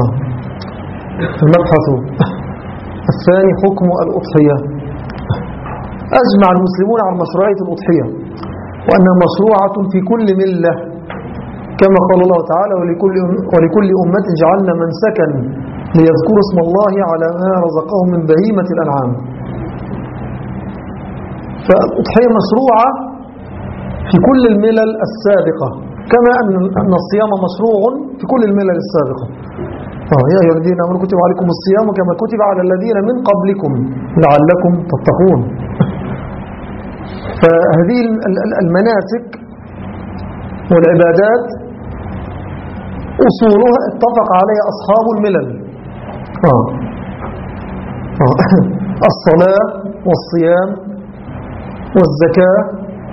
S1: المبحث الثاني حكم الأضحية. أجمع المسلمون على مشروعية الأضحية وأنها مشروعة في كل ملة، كما قال الله تعالى: ولكل أمة جعلنا منسكا ليذكروا اسم الله على ما رزقهم من بهيمة الأنعام. فالأضحية مشروعة في كل الملل السابقة، كما أن الصيام مشروع في كل الملل السابقة. يا أيها الذين آمنوا كتب عليكم الصيام كما كتب على الذين من قبلكم لعلكم تتقون. فهذه المناسك والعبادات أصولها اتفق عليها أصحاب الملل. الصلاة والصيام والزكاة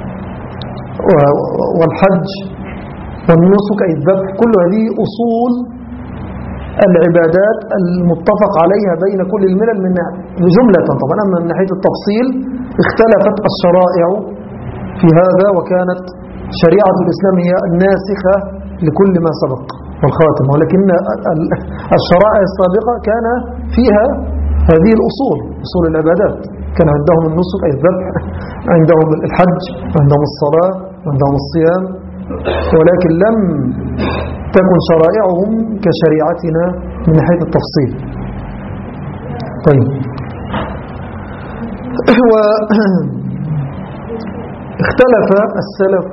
S1: والحج والنسك أي الذبح، كل هذه أصول العبادات المتفق عليها بين كل الملل من جملة. طبعا أما من ناحية التفصيل اختلفت الشرائع في هذا، وكانت شريعة الإسلام هي الناسخة لكل ما سبق والخاتم، ولكن الشرائع السابقة كان فيها هذه الأصول، أصول العبادات. كان عندهم النسك أي الذبح، عندهم الحج، عندهم الصلاة، عندهم الصيام، ولكن لم تكن شرائعهم كشريعتنا من ناحية التفصيل. طيب. واختلف السلف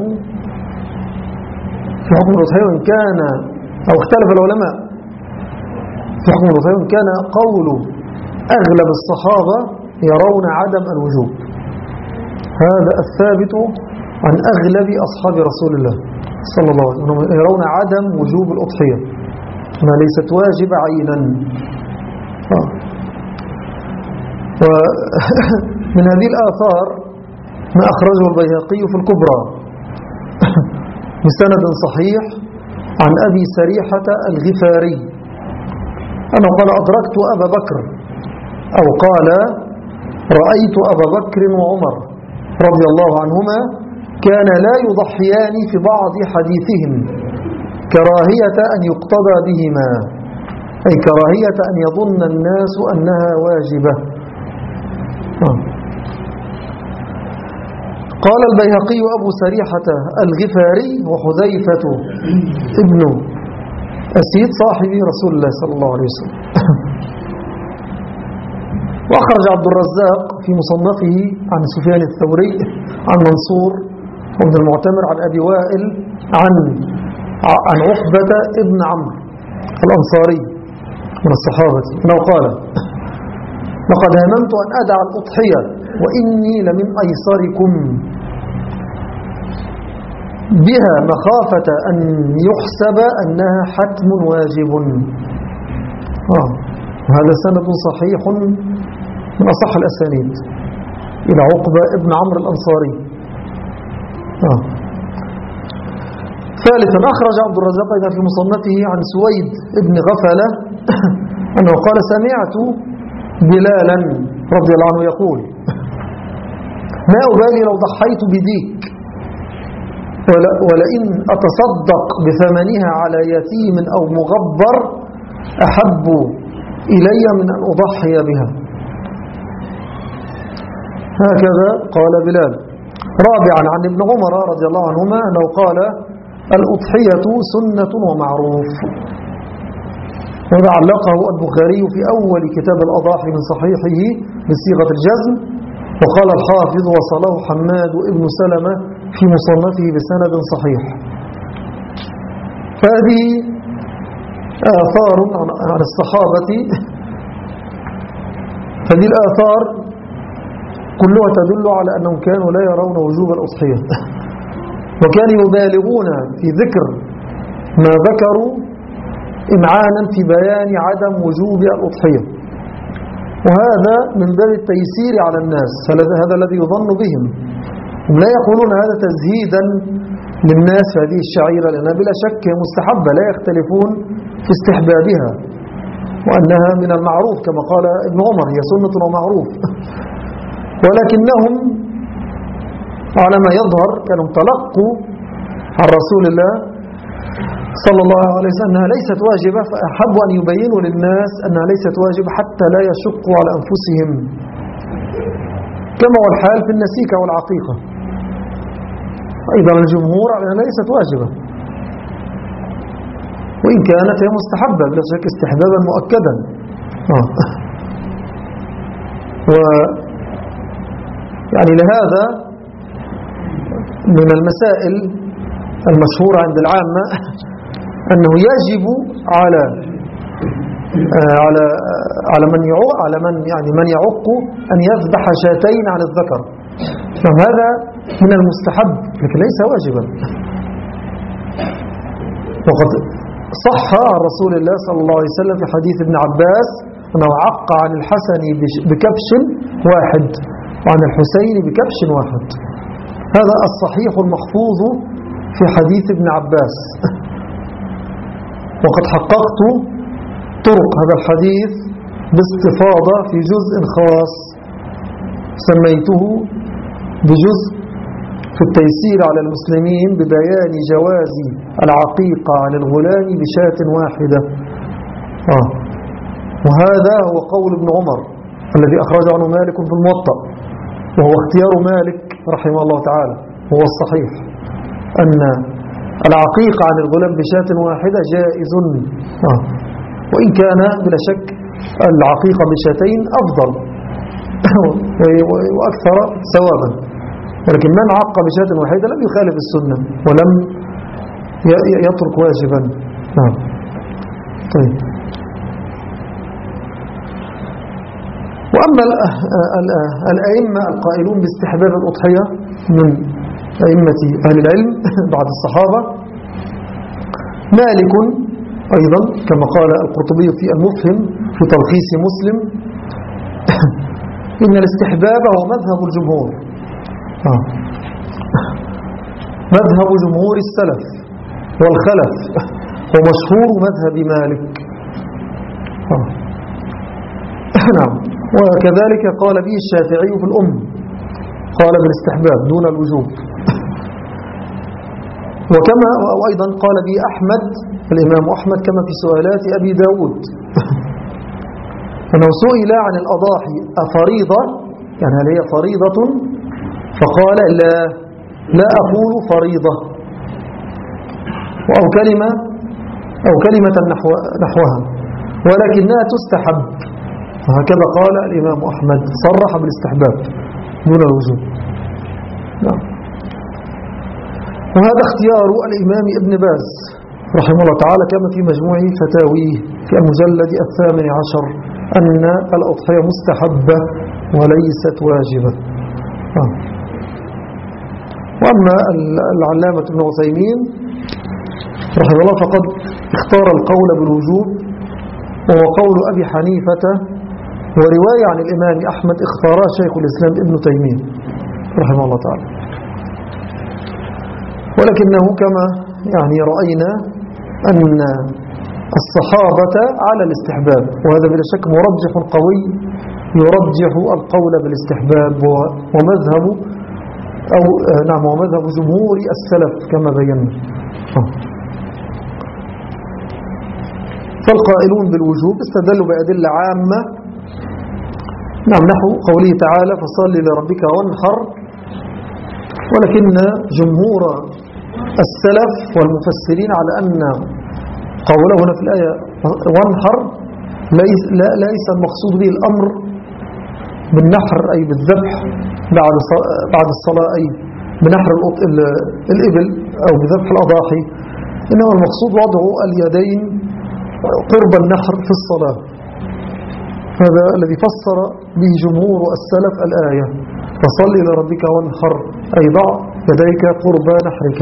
S1: في حكم الأضحية، وإن كان أو اختلف العلماء في حكم الأضحية، وإن كان قول أغلب الصحابة يرون عدم الوجوب. هذا الثابت عن أغلب أصحاب رسول الله صلى الله عليه وسلم، يرون عدم وجوب الأضحية، ما ليست واجب عينا. ومن هذه الآثار ما أخرجه البيهقي في الكبرى بسند صحيح عن أبي سريحة الغفاري أنه قال: أدركت أبا بكر، أو قال: رأيت أبا بكر وعمر رضي الله عنهما كان لا يضحيان في بعض حديثهم كراهية أن يقتضى بهما، أي كراهية أن يظن الناس أنها واجبة. قال البيهقي: أبو سريحة الغفاري وحذيفة ابن أسيد صاحب رسول الله صلى الله عليه وسلم. وأخرج عبد الرزاق في مصنفه عن سفيان الثوري عن منصور وابن المعتمر عن أبي وائل عن عقبة ابن عمرو الأنصاري من الصحابة أنه قال: لقد هممت أن أدع الأضحية وإني لمن أيسركم بها مخافة أن يحسب أنها حتم واجب. وهذا سند صحيح من أصح الأسانيد إلى عقبة ابن عمرو الأنصاري. ثالثا أخرج عبد الرزاق في مصنفه عن سويد ابن غفلة أنه قال: سمعت بلالا رضي الله عنه يقول: ما أبالي لو ضحيت بديك ولئن أتصدق بثمنها على يتيم أو مغبر أحب إلي من أن أضحي بها. هكذا قال بلال. رابعا عن ابن عمر رضي الله عنهما أنه قال: الأضحية سنة ومعروف. وهذا علقه البخاري في أول كتاب الأضاحي من صحيحه بصيغة الجزم، وقال الحافظ: وصله حماد ابن سلمة في مصنفه بسند صحيح. فهذه آثار عن الصحابة، هذه الآثار كلها تدل على أنهم كانوا لا يرون وجوب الأضحية، وكانوا يبالغون في ذكر ما ذكروا إمعانا في بيان عدم وجوب الأضحية. وهذا من باب التيسير على الناس، هذا الذي يظن بهم. هم لا يقولون هذا تزهيدا للناس في هذه الشعيرة، لأنها بلا شك مستحبة، لا يختلفون في استحبابها وأنها من المعروف كما قال ابن عمر، هي سنة ومعروف. ولكنهم على ما يظهر كانوا تلقوا عن رسول الله صلى الله عليه وسلم أنها ليست واجبة، فأحبوا أن يبينوا للناس أنها ليست واجبة حتى لا يشقوا على أنفسهم، كما هو الحال في النسيكة والعقيقة. أيضا الجمهور على أنها ليست واجبة، وإن كانت هي مستحبة بلا شك استحبابا مؤكدا. يعني لهذا من المسائل المشهورة عند العامة أنه يجب على من يعق أن يذبح شاتين عن الذكر. فهذا من المستحب لكن ليس واجبا. وقد صح عن رسول الله صلى الله عليه وسلم في حديث ابن عباس أنه عق عن الحسن بكبش واحد وعن الحسين بكبش واحد. هذا الصحيح المحفوظ في حديث ابن عباس. وقد حققت طرق هذا الحديث باستفاضة في جزء خاص سميته بجزء في التيسير على المسلمين ببيان جواز العقيقة عن الغلام بشاة واحدة. وهذا هو قول ابن عمر الذي أخرج عنه مالك في الموطأ، وهو اختيار مالك رحمه الله تعالى، هو الصحيح أن العقيقة عن الغلام بشاة واحدة جائز، وإن كان بلا شك العقيقة بشاتين أفضل وأكثر ثوابا، ولكن من عق بشاة واحدة لم يخالف السنة ولم يترك واجبا. طيب. وأما الأئمة القائلون باستحباب الأضحية من أئمة أهل العلم بعد الصحابة، مالك أيضا كما قال القرطبي في المفهم في تلخيص مسلم إن الاستحباب هو مذهب الجمهور، مذهب جمهور السلف والخلف، ومشهور مذهب مالك. نعم. وكذلك قال به الشافعي في الأم، قال بالاستحباب دون الوجوب. وكما وأيضا قال به أحمد الإمام أحمد كما في سؤالات أبي داود أنه سئل عن الأضاحي أفريضة، يعني هل هي فريضة؟ فقال لا أقول فريضة، أو كلمة نحوها، ولكنها تستحب. هكذا قال الإمام أحمد، صرح بالاستحباب دون الوجوب. نعم. وهذا اختيار الإمام ابن باز رحمه الله تعالى كما في مجموع فتاويه في المجلد 18 أن الأضحية مستحبة وليست واجبة. وأما العلامة ابن عثيمين رحمه الله فقد اختار القول بالوجوب، وهو قول أبي حنيفة، ورواية عن الإمام أحمد اختارها شيخ الإسلام ابن تيمية رحمه الله تعالى. ولكنه كما يعني رأينا أن الصحابة على الاستحباب، وهذا بلا شك مرجح قوي يرجح القول بالاستحباب، ومذهب ومذهب جمهور السلف كما بينا. فالقائلون بالوجوب استدلوا بأدلة عامة، نحو قوله تعالى فصل لربك وانحر، ولكن جمهور السلف والمفسرين على أن قوله هنا في الآية وانحر ليس المقصود به الأمر بالنحر أي بالذبح بعد الصلاة، أي بنحر الإبل أو بذبح الأضاحي، إنما المقصود وضع اليدين قرب النحر في الصلاة. هذا الذي فسر به جمهور السلف الآية فصل لربك وانحر، أي ضع يديك قرب نحرك.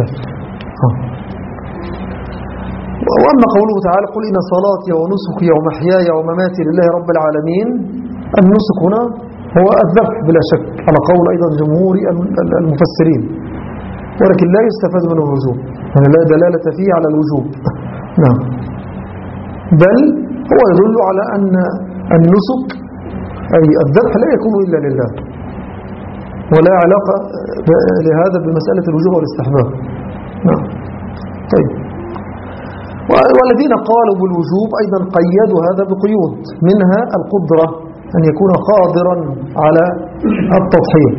S1: وأما قوله تعالى قل إن صلاتي ونسكي ومحياي ومماتي لله رب العالمين، النسك هنا هو الذبح بلا شك على قول أيضا جمهور المفسرين، ولكن لا يستفاد منه الوجوب، يعني لا دلالة فيه على الوجوب. نعم، بل هو يدل على أن النسك أي الذبح لا يكون إلا لله، ولا علاقة لهذا بمسألة الوجوب والاستحباب. نعم. طيب، والذين قالوا بالوجوب أيضا قيدوا هذا بقيود، منها القدرة، أن يكون قادرا على التضحية.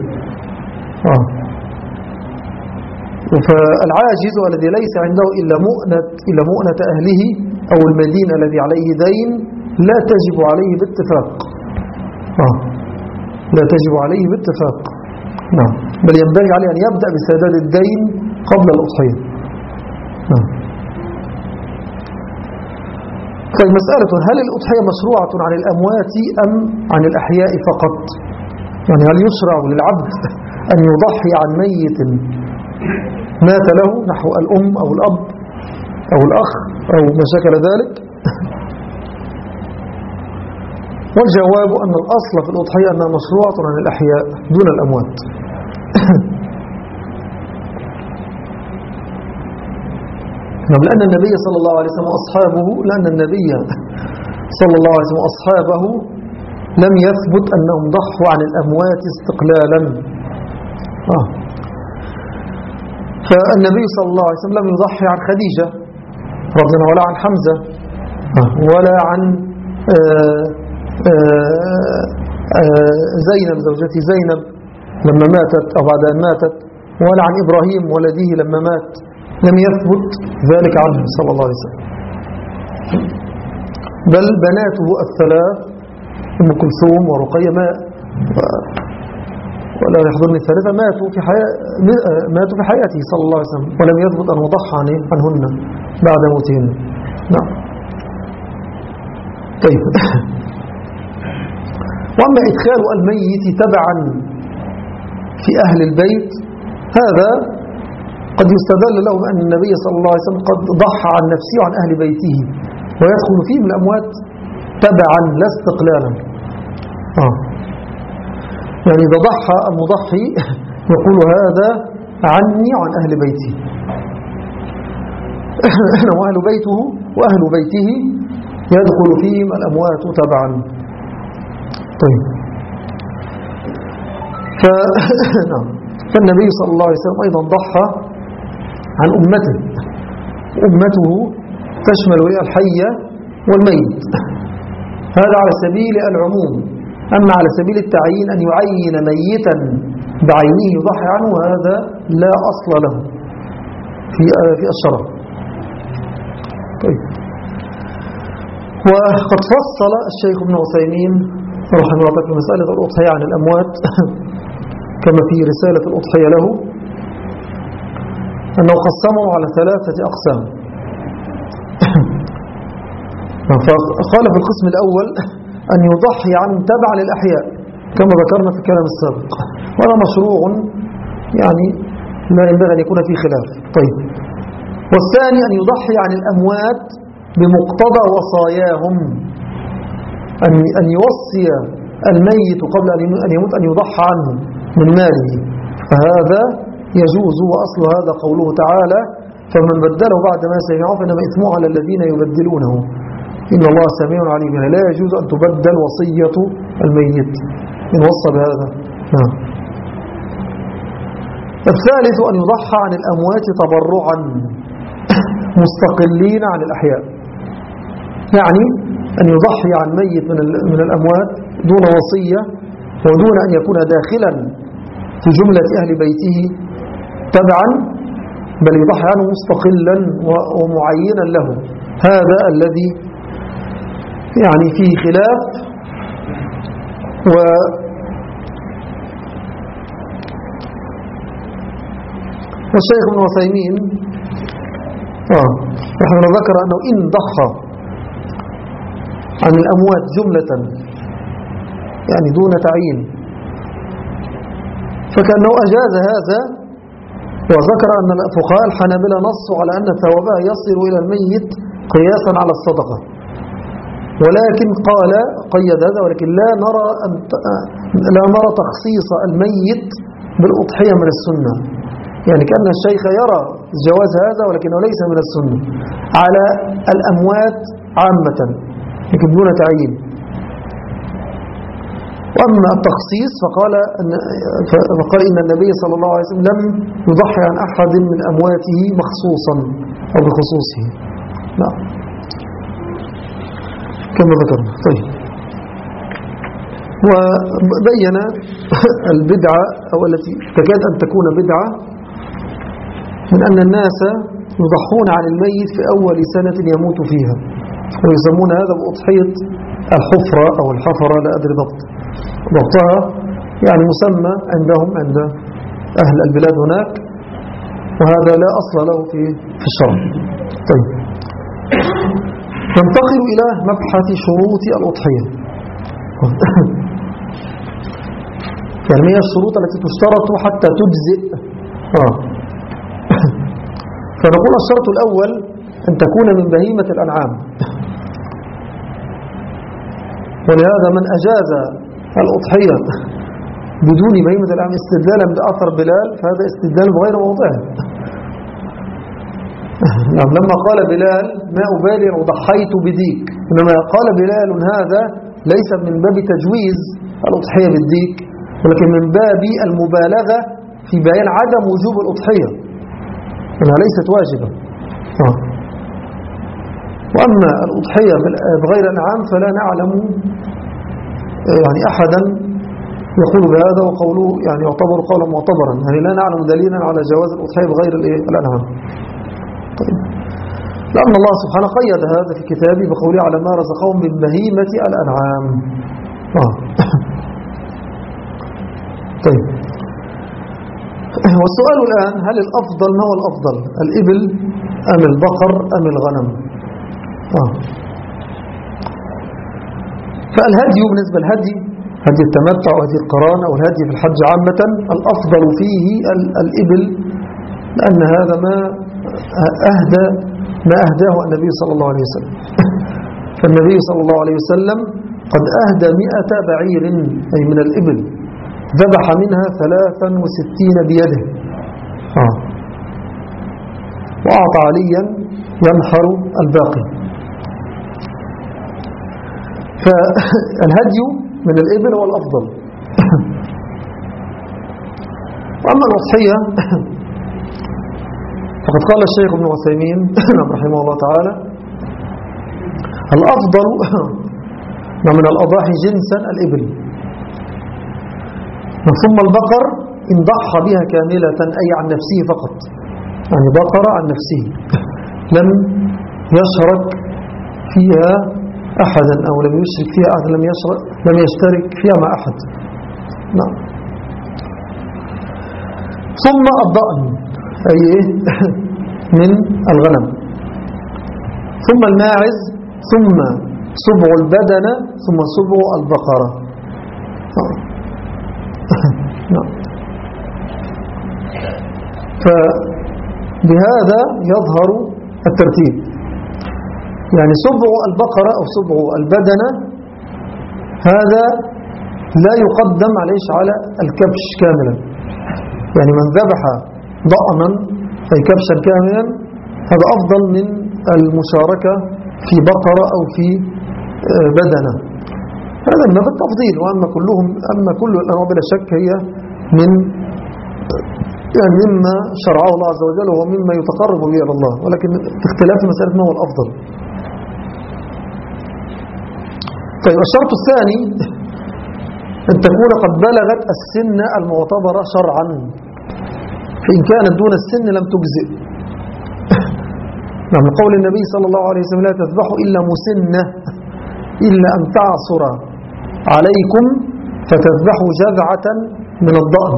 S1: فالعاجز الذي ليس عنده إلا مؤنة أهله أو المدين الذي عليه دين لا تجب عليه باتفاق. لا تجب عليه باتفاق. نعم، بل ينبغي عليه أن يبدأ بسداد الدين قبل الأضحية. نعم. طيب، مسألة: هل الأضحية مشروعة عن الأموات أم عن الأحياء فقط؟ يعني هل يشرع للعبد أن يضحي عن ميت مات له، نحو الأم أو الأب أو الأخ أو ما شكل ذلك؟ والجواب أن الأصل في الأضحية أنها مشروعة عن الأحياء دون الأموات. لأن النبي صلى الله عليه وسلم وأصحابه لم يثبت أنهم ضحوا عن الأموات استقلالا. فالنبي صلى الله عليه وسلم لم يضحي عن خديجة رضي الله، ولا عن حمزة، ولا عن زينب زوجتي زينب لما ماتت أو بعد أن ماتت، ولا عن إبراهيم ولده لما مات، لم يثبت ذلك عنه صلى الله عليه وسلم. بل بناته الثلاث أم كلثوم ورقية ولا يحضرني الثالثة ماتوا في حياته صلى الله عليه وسلم، ولم يثبت أن ضحى عنهن بعد موتهن. نعم. طيب. وأما إدخال الميت تبعا في أهل البيت، هذا قد يستدل له بأن النبي صلى الله عليه وسلم قد ضحى عن نفسه وعن أهل بيته، ويدخل فيه من الأموات تبعا لا استقلالا. يعني إذا ضحى المضحي يقول هذا عني وعن أهل بيتي، وأهل بيته يدخل فيهم الأموات تبعا. طيب. فالنبي صلى الله عليه وسلم أيضا ضحى عن أمته تشمل الحية والميت، هذا على سبيل العموم. أما على سبيل التعيين أن يعين ميتا بعينه يضحي عنه، هذا لا أصل له في الشرع. طيب. وقد فصل الشيخ ابن عثيمين رحمه الله في مسألة الأضحية عن الأموات كما في رسالة الأضحية له، أنه قسمه على 3 أقسام. فقال في القسم الأول أن يضحي عنه تبع للأحياء كما ذكرنا في الكلام السابق، وهذا مشروع يعني لا ينبغي أن يكون فيه خلاف. طيب. والثاني أن يضحي عن الأموات بمقتضى وصاياهم، أن يوصي الميت قبل أن يموت أن يضحى عنه من ماله، فهذا يجوز. وأصل هذا قوله تعالى: فمن بدله بعد ما سمعه فإنما إثمه على الذين يبدلونه إن الله سميع عليم. يعني لا يجوز أن تبدل وصية الميت إن وصى بهذا. الثالث أن يضحى عن الأموات تبرعا مستقلين عن الأحياء، يعني أن يضحي عن ميت من الأموات دون وصية ودون أن يكون داخلا في جملة أهل بيته تبعا، بل يضحي عنه مستقلا ومعينا له. هذا الذي يعني فيه خلاف. والشيخ ابن عثيمين رحمه الله ذكر أنه إن ضحى عن الأموات جملة يعني دون تعيين فكأنه أجاز هذا، وذكر أن الفقهاء الحنابلة نصوا على أن ثوابها يصل إلى الميت قياسا على الصدقة، ولكن قال قيد هذا، ولكن لا نرى تخصيص الميت بالأضحية من السنة. يعني كأن الشيخ يرى جواز هذا ولكنه ليس من السنة على الأموات عامة، لكن دون تعيين. وأما التخصيص فقال إن النبي صلى الله عليه وسلم لم يضحي عن أحد من أمواته مخصوصا أو بخصوصه. نعم كما ذكرنا. طيب، وبين البدعة أو التي تكاد أن تكون بدعة من أن الناس يضحون عن الميت في أول سنة يموت فيها، ويسمون هذا بأضحية الحفرة أو الحفرة، لا أدري ضبطها، يعني مسمى عندهم عند أهل البلاد هناك، وهذا لا أصل له في الشرع. طيب، ننتقل إلى مبحث شروط الأضحية. يعني ما هي الشروط التي تشترط حتى تجزئ؟ فنقول الشرط الأول أن تكون من بهيمة الأنعام، ولهذا من أجاز الأضحية بدون بهيمة الأنعام استدلالا بأثر بلال فهذا استدلال بغير موضعه. نعم، لما قال بلال ما أبالي لو ضحيت بديك، إنما قال بلال هذا ليس من باب تجويز الأضحية بالديك، ولكن من باب المبالغة في بيان عدم وجوب الأضحية، أنها ليست واجبة. وأما الأضحية بغير الأنعام فلا نعلم يعني أحدا يقول بهذا، وقوله يعني يعتبر قولا معتبرا، يعني لا نعلم دليلا على جواز الأضحية بغير الأنعام. طيب، لأن الله سبحانه قيد هذا في كتابه بقوله على ما رزقهم من بهيمة الأنعام. طيب، والسؤال الآن هل الأفضل، ما هو الأفضل، الإبل أم البقر أم الغنم؟ فالهدي بالنسبة للهدي، هدي التمتع وهدي القران أو الهدي في الحج عامة، الأفضل فيه الإبل، لأن هذا ما أهداه النبي صلى الله عليه وسلم. فالنبي صلى الله عليه وسلم قد أهدى 100 بعير أي من الإبل، ذبح منها 63 بيده، وأعطى عليا ينحر الباقي. فالهدي من الإبل هو الأفضل. وأما الأضحية فقد قال الشيخ ابن عثيمين رحمه الله تعالى الأفضل من الأضاحي جنسا الإبل، ثم البقر إن ضحى بها كاملة أي عن نفسه فقط، يعني بقر عن نفسه لم يشرك فيها أحدا أو لم يشرك فيها أحد، لم يشترك فيها مع أحد. نعم. ثم الضأن أي من الغنم، ثم الماعز، ثم سبع البدنة، ثم سبع البقرة. نعم. فبهذا يظهر الترتيب، يعني سبع البقرة أو سبع البدنة هذا لا يقدم على الكبش كاملا، يعني من ذبح ضأنا أي كبشا كاملا هذا أفضل من المشاركة في بقرة أو في بدنة، هذا من باب التفضيل. وأما كل الأنواع بلا شك هي من يعني مما شرعه الله عز وجل وهو مما يتقرب به إلى الله، ولكن اختلاف مسألة ما هو الأفضل. طيب، الشرط الثاني أن تكون قد بلغت السن المعتبرة شرعا، فإن كانت دون السن لم تجزئ. من قول النبي صلى الله عليه وسلم لا تذبح إلا مسنة إلا أن تعصر عليكم فتذبحوا جذعة من الضأن.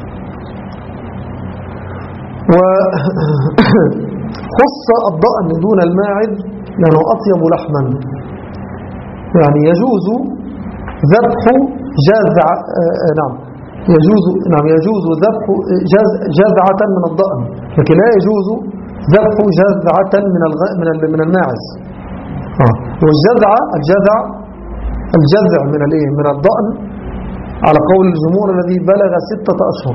S1: وخص الضأن دون الماعز لأنه أطيب لحما، يعني يجوز ذبح يجوز ذبح جذعة من الضأن، لكن لا يجوز ذبح جذعة من الماعز. الجذع من الضأن على قول الجمهور الذي بلغ 6 أشهر.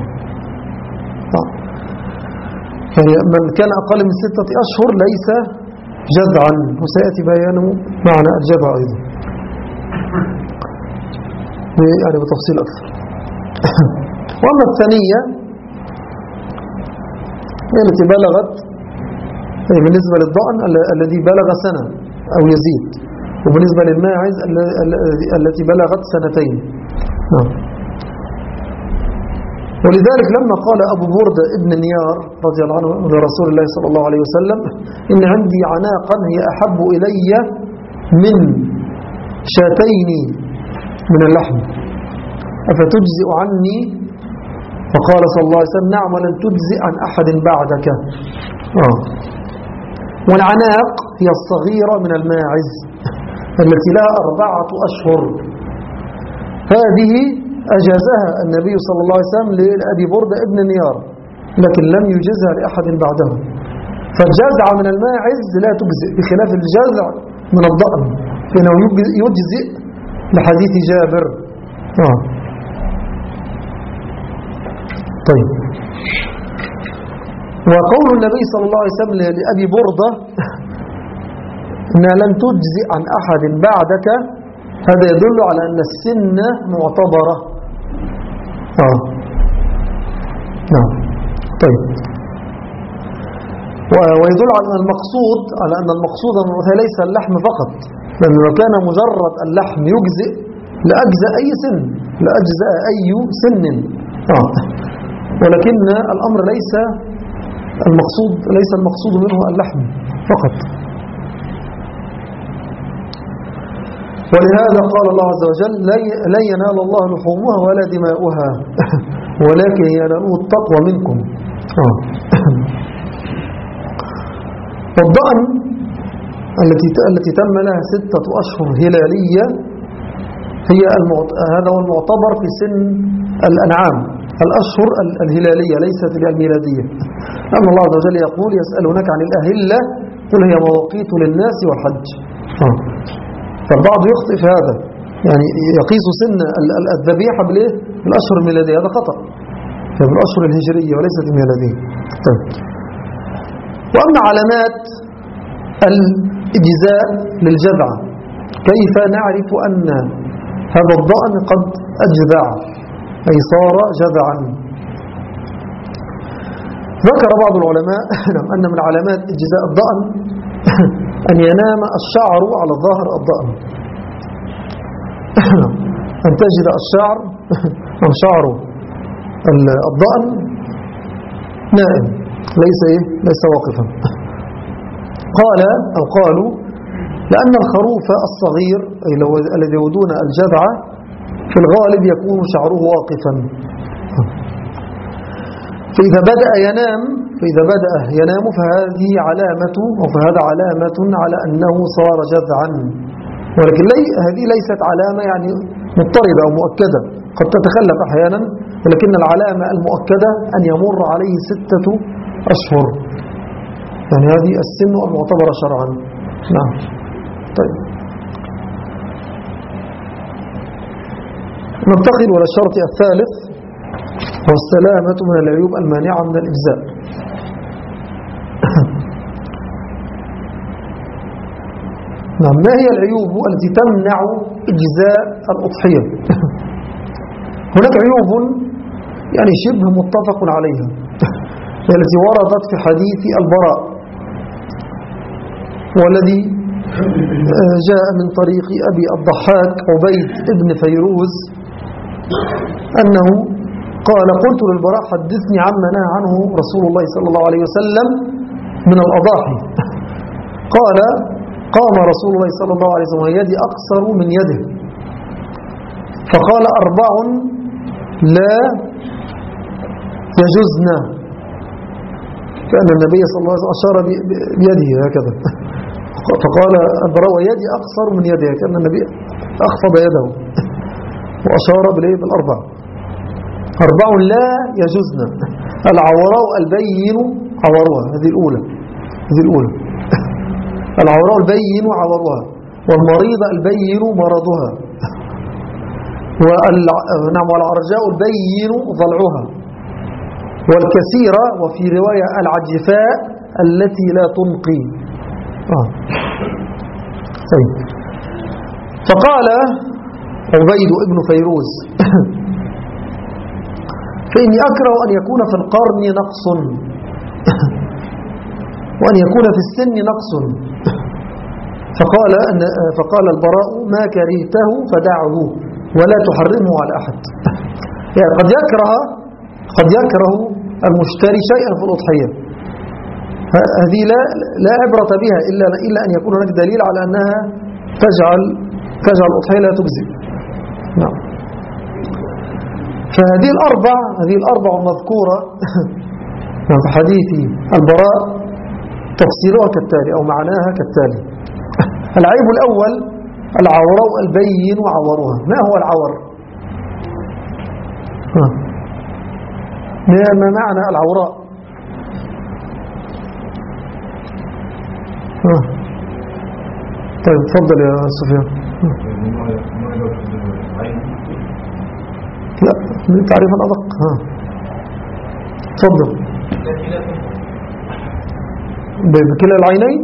S1: يعني من كان أقل من 6 أشهر ليس جذعا، وسيأتي بيانه معنى الجذع أيضا يعني بتفصيل أكثر. وأما الثانية التي بلغت بالنسبة للضأن الذي بلغ سنة أو يزيد، وبالنسبة للماعز التي بلغت 2 سنين. ولذلك لما قال أبو بردة ابن نيار رضي الله عنه لرسول الله صلى الله عليه وسلم: إن عندي عناقا هي أحب إلي من 2 من اللحم أفتجزئ عني؟ فقال صلى الله عليه وسلم: نعم، ولن تجزئ عن أحد بعدك. والعناق هي الصغيرة من الماعز التي لها 4 أشهر. هذه أجازها النبي صلى الله عليه وسلم لأبي بردة ابن نيار، لكن لم يجزها لأحد بعده. فالجزع من الماعز لا تجزئ، بخلاف الجزع من الضأن فإنه يجزئ لحديث جابر. طيب، وقول النبي صلى الله عليه وسلم لأبي بردة إنها لن تجزئ عن أحد بعدك، هذا يدل على أن السن معتبرة. نعم. طيب، ويدل على أن المقصود ليس اللحم فقط، لأنه لو كان مجرد اللحم يجزئ لأجزأ أي سن، لأجزأ أي سن. ولكن الأمر ليس المقصود منه اللحم فقط. ولهذا قال الله عز وجل: لا ينال الله لحومها ولا دماؤها ولكن يناله التقوى منكم. والضأن التي تم لها 6 أشهر هلالية هذا هو المعتبر في سن الأنعام، الأشهر الهلالية ليست الميلادية. لأن الله عز وجل يقول: يسألونك عن الأهلة قل هي مواقيت للناس والحج. فالبعض يخطئ في هذا، يعني يقيس سن الذبيحة بالأشهر الميلادية، هذا خطأ، بالأشهر الهجرية وليست الميلادية. طيب. وأما علامات الإجزاء للجذع، كيف نعرف أن هذا الضأن قد أجذع أي صار جذعا؟ ذكر بعض العلماء أن من علامات إجزاء الضأن أن ينام الشعر على ظهر الضأن، أن تجد الشعر أم شعر الضأن نائم ليس واقفا. قالوا لأن الخروف الصغير الذي يودون الجذع في الغالب يكون شعره واقفا، فإذا بدأ ينام فهذه علامة، فهذا علامة على أنه صار جذعا. ولكن هذه ليست علامة يعني مضطردة أو مؤكدة، قد تتخلف أحيانا، ولكن العلامة المؤكدة أن يمر عليه 6 أشهر، يعني هذه السن المعتبرة شرعا. نعم. طيب، ننتقل إلى الشرط الثالث، والسلامة من العيوب المانعة من الإجزاء. نعم. ما هي العيوب التي تمنع إجزاء الأضحية؟ هناك عيوب يعني شبه متفق عليها التي وردت في حديث البراء، والذي جاء من طريق أبي الضحاك عبيد ابن فيروز أنه قال: قلت للبراء حدثني عما نهى عنه رسول الله صلى الله عليه وسلم من الأضاحي. قال: قام رسول الله صلى الله عليه وسلم ويدي أقصر من يده، فقال: 4 لا يجزن، كأن النبي صلى الله عليه وسلم أشار بيده هكذا، فقال البراء: ويدي أقصر من يده، كأن النبي أخفض يده وأشار بال4. 4 لا يجزن: العوراء البين عورها، هذه الأولى العوراء البين عورها، والمريضة البين مرضها، والعرجاء البين ضلعها، والكثيرة وفي رواية العجفاء التي لا تنقي. طيب. فقال عبيد ابن فيروز فإني أكره أن يكون في القرن نقص وأن يكون في السن نقص. فقال البراء ما كرهته فدعه ولا تحرمه على أحد. يعني قد يكره المشتري شيئا في الأضحية، هذه لا عبرة بها إلا أن يكون هناك دليل على أنها تجعل الأضحية لا تجزئ. نعم. فهذه الأربع المذكورة في حديث البراء تفسيرها كالتالي أو معناها كالتالي. العيب الأول العوراء البين عورها. ما هو العور؟ ما معنى العوراء؟ طيب تفضل يا سفيان. لا تعريف الأدق. تفضل. بكلا العينين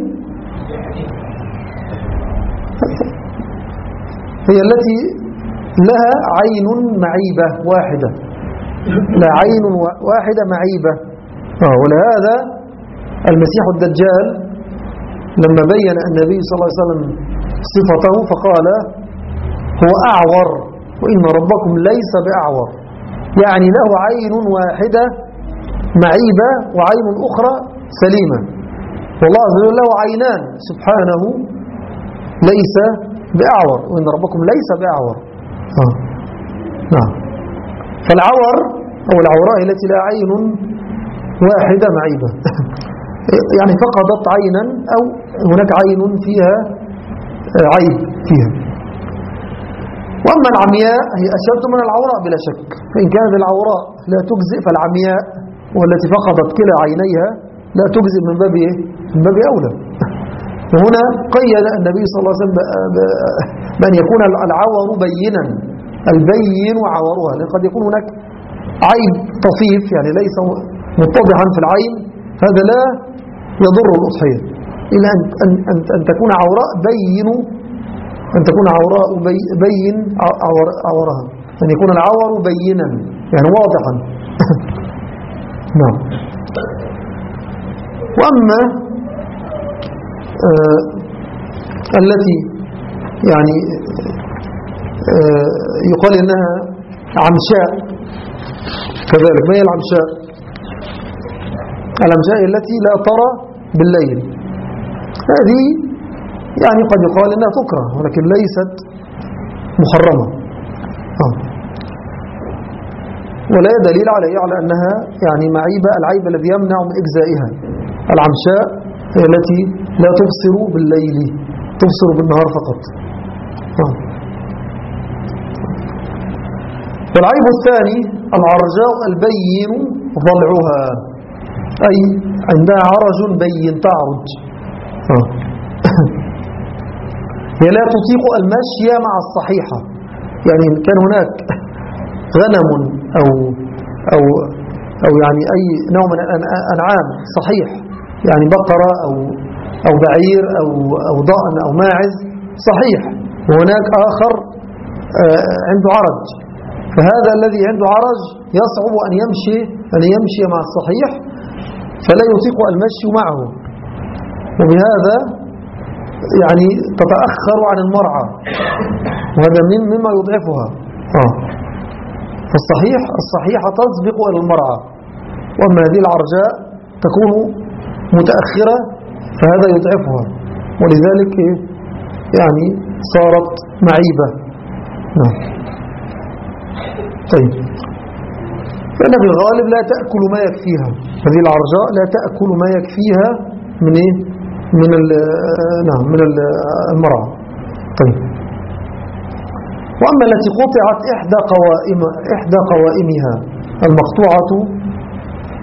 S1: هي التي لها عين معيبة واحدة، لا عين واحدة معيبة. ولهذا المسيح الدجال لما بين النبي صلى الله عليه وسلم صفته فقال هو أعور وإن ربكم ليس بأعور، يعني له عين واحدة معيبة وعين أخرى سليمة، والله عز وجل له عينان سبحانه ليس بأعور وإن ربكم ليس بأعور. نعم. فالعور أو العوراء التي لا عين واحدة معيبة يعني فقدت عينا أو هناك عين فيها عيب فيها. وأما العمياء هي أشد من العوراء بلا شك، فإن كانت العوراء لا تجزئ فالعمياء والتي فقدت كلا عينيها لا تجزئ من باب أولى. وهنا قيد النبي صلى الله عليه وسلم بأن يكون العور بينا، البين عورها، لأن قد يكون هناك عيب طفيف يعني ليس متضحا في العين، هذا لا يضر الأضحية إلا أن تكون عوراء بين عورها، أن يكون العور بينا يعني واضحا. نعم. وأما التي يعني يقال إنها عمشاء كذلك. ما هي العمشاء؟ العمشاء التي لا ترى بالليل، هذه يعني قد يقال إنها تكره ولكن ليست محرمة، ولا دليل على أنها يعني معيبة، العيب الذي يمنع من إجزائها. العمشاء هي التي لا تبصر بالليل، تبصر بالنهار فقط. والعيب الثاني العرجاء البين ضلعها، أي عندها عرج بين تعرج، هي لا تطيق المشي مع الصحيحة. يعني كان هناك غنم أو يعني أي نوع من الأنعام صحيح، يعني بقرة أو بعير أو ضأن أو ماعز صحيح، وهناك آخر عنده عرج، فهذا الذي عنده عرج يصعب أن يمشي مع الصحيح فلا يطيق المشي معه، وبهذا يعني تتأخر عن المرعى، وهذا مما يضعفها. فالصحيحة تسبق إلى المرعى، وأما هذه العرجاء تكون متأخرة فهذا يضعفها، ولذلك يعني صارت معيبة. طيب. فإن في الغالب لا تأكل ما يكفيها، هذه العرجاء لا تأكل ما يكفيها من المرعى. طيب. وأما التي قطعت إحدى قوائمها، المقطوعة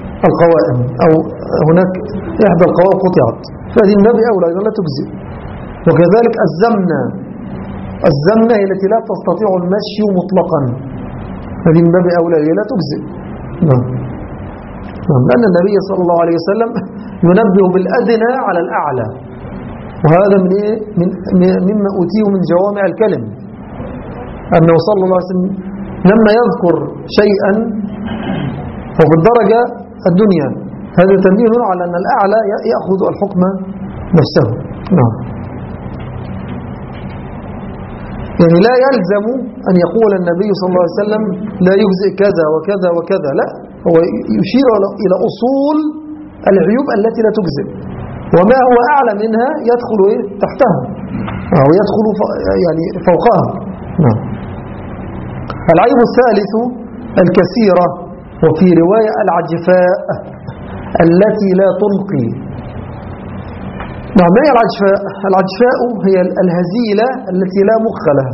S1: القوائم، أو هناك إحدى القوائم قطعت، فهذه النبي أولى أيضا لا تجزئ. وكذلك الزمنة هي التي لا تستطيع المشي مطلقا، هذه من باب أولى لا تجزئ. نعم. لأن النبي صلى الله عليه وسلم ينبه بالأدنى على الأعلى، وهذا مما أوتيه من جوامع الكلم، أنه صلى الله عليه وسلم لما يذكر شيئا وفي الدرجة الدنيا، هذا تنبيه على أن الأعلى يأخذ الحكم نفسه. نعم. يعني لا يلزم أن يقول النبي صلى الله عليه وسلم لا يجزئ كذا وكذا وكذا، لا، هو يشير إلى أصول العيوب التي لا تجزئ، وما هو أعلى منها يدخل تحتها أو يدخل يعني فوقها. نعم. العيب الثالث الكثيرة، وفي رواية العجفاء التي لا تنقي. نعم. ما هي العجفاء؟ العجفاء هي الهزيلة التي لا مخ لها.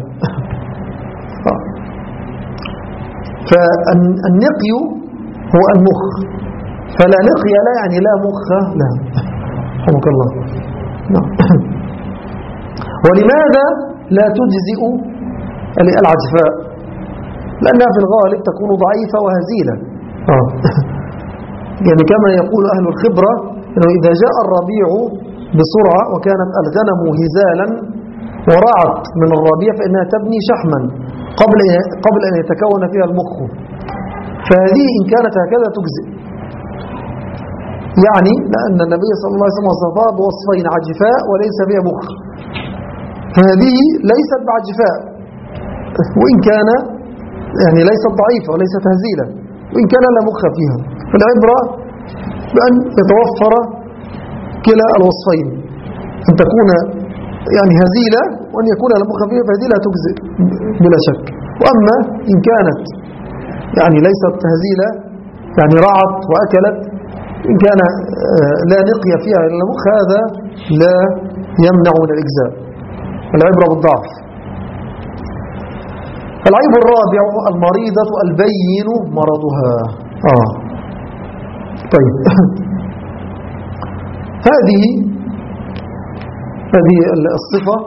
S1: فالنقي هو المخ، فلا نقي لا يعني لا مخ لا. رحمك الله. نعم. ولماذا لا تجزئ العجفاء؟ لأنها في الغالب تكون ضعيفة وهزيلة. يعني كما يقول أهل الخبرة أنه إذا جاء الربيع بسرعة وكانت الغنم هزالا ورعت من الربيع فإنها تبني شحما قبل أن يتكون فيها المخ، فهذه إن كانت هكذا تجزئ. يعني لأن النبي صلى الله عليه وسلم وصفها بوصفين، عجفاء وليس فيها مخ، فهذه ليست بعجفاء، وإن كان يعني ليست ضعيفة وليست هزيلة، وإن كان لا مخ فيها. فالعبرة بأن يتوفر كلا الوصفين، أن تكون يعني هزيلة وأن يكون لا مخ فيها، فهذه لا تجزئ بلا شك. وأما إن كانت يعني ليست هزيلة، يعني رعت وأكلت، إن كان لا نقي فيها إلا مخ، هذا لا يمنع من الإجزاء. العبرة بالضعف. العيب الرابع المريضة البين مرضها. طيب. هذه الصفة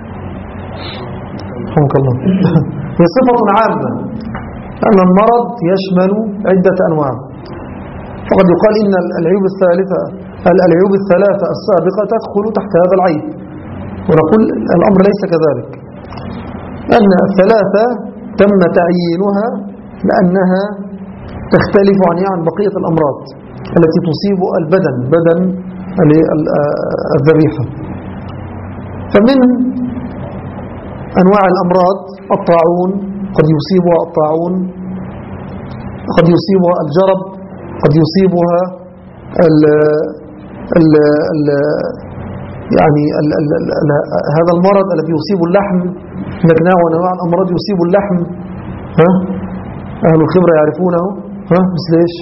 S1: رحمك الله هي صفة عامة، أن المرض يشمل عدة أنواع. فقد يقال إن العيوب الثلاثة السابقة تدخل تحت هذا العيب، ونقول الأمر ليس كذلك، أن الثلاثة تم تعيينها لأنها تختلف عن بقية الأمراض التي تصيب البدن، بدن الذبيحة. فمن أنواع الأمراض الطاعون، قد يصيبها الطاعون، قد يصيبها الجرب، قد يصيبها هذا المرض الذي يصيب اللحم. هناك نوع من أنواع الأمراض يصيب اللحم، أهل الخبرة يعرفونه، مثل إيش؟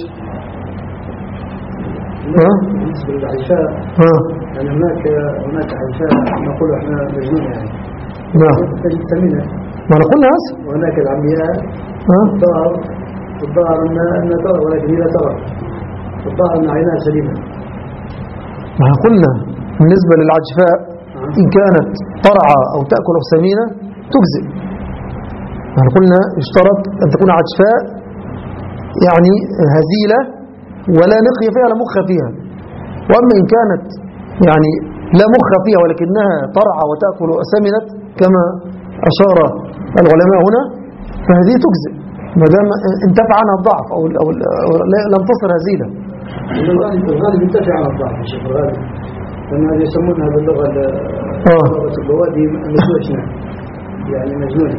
S4: بالنسبة للعشاء يعني هناك عشاء نقول احنا مجنون يعني.
S1: نعم.
S4: سمينة.
S1: ما نقول هذا.
S4: وهناك العمياء الضار أن ترى ولكن هي لا ترى، الضار أن عينها سليمة.
S1: ما قلنا بالنسبة للعجفاء إن كانت طرعة أو تأكل أو سمينة تجزئ. ما قلنا اشترط أن تكون عجفاء يعني هزيلة ولا نقي فيها لا مخ فيها. وأما إن كانت يعني لا مخ فيها ولكنها طرعة وتأكل سمنت كما أشار العلماء هنا، فهذه تجزئ ما دام انتفع عنها الضعف أو لم تصل هزيلة.
S4: الغالب انتفع عنها الضعف يا شيخ، الغالب لأن هذه يسمونها باللغة البوادي مجنونة، يعني مجنونة.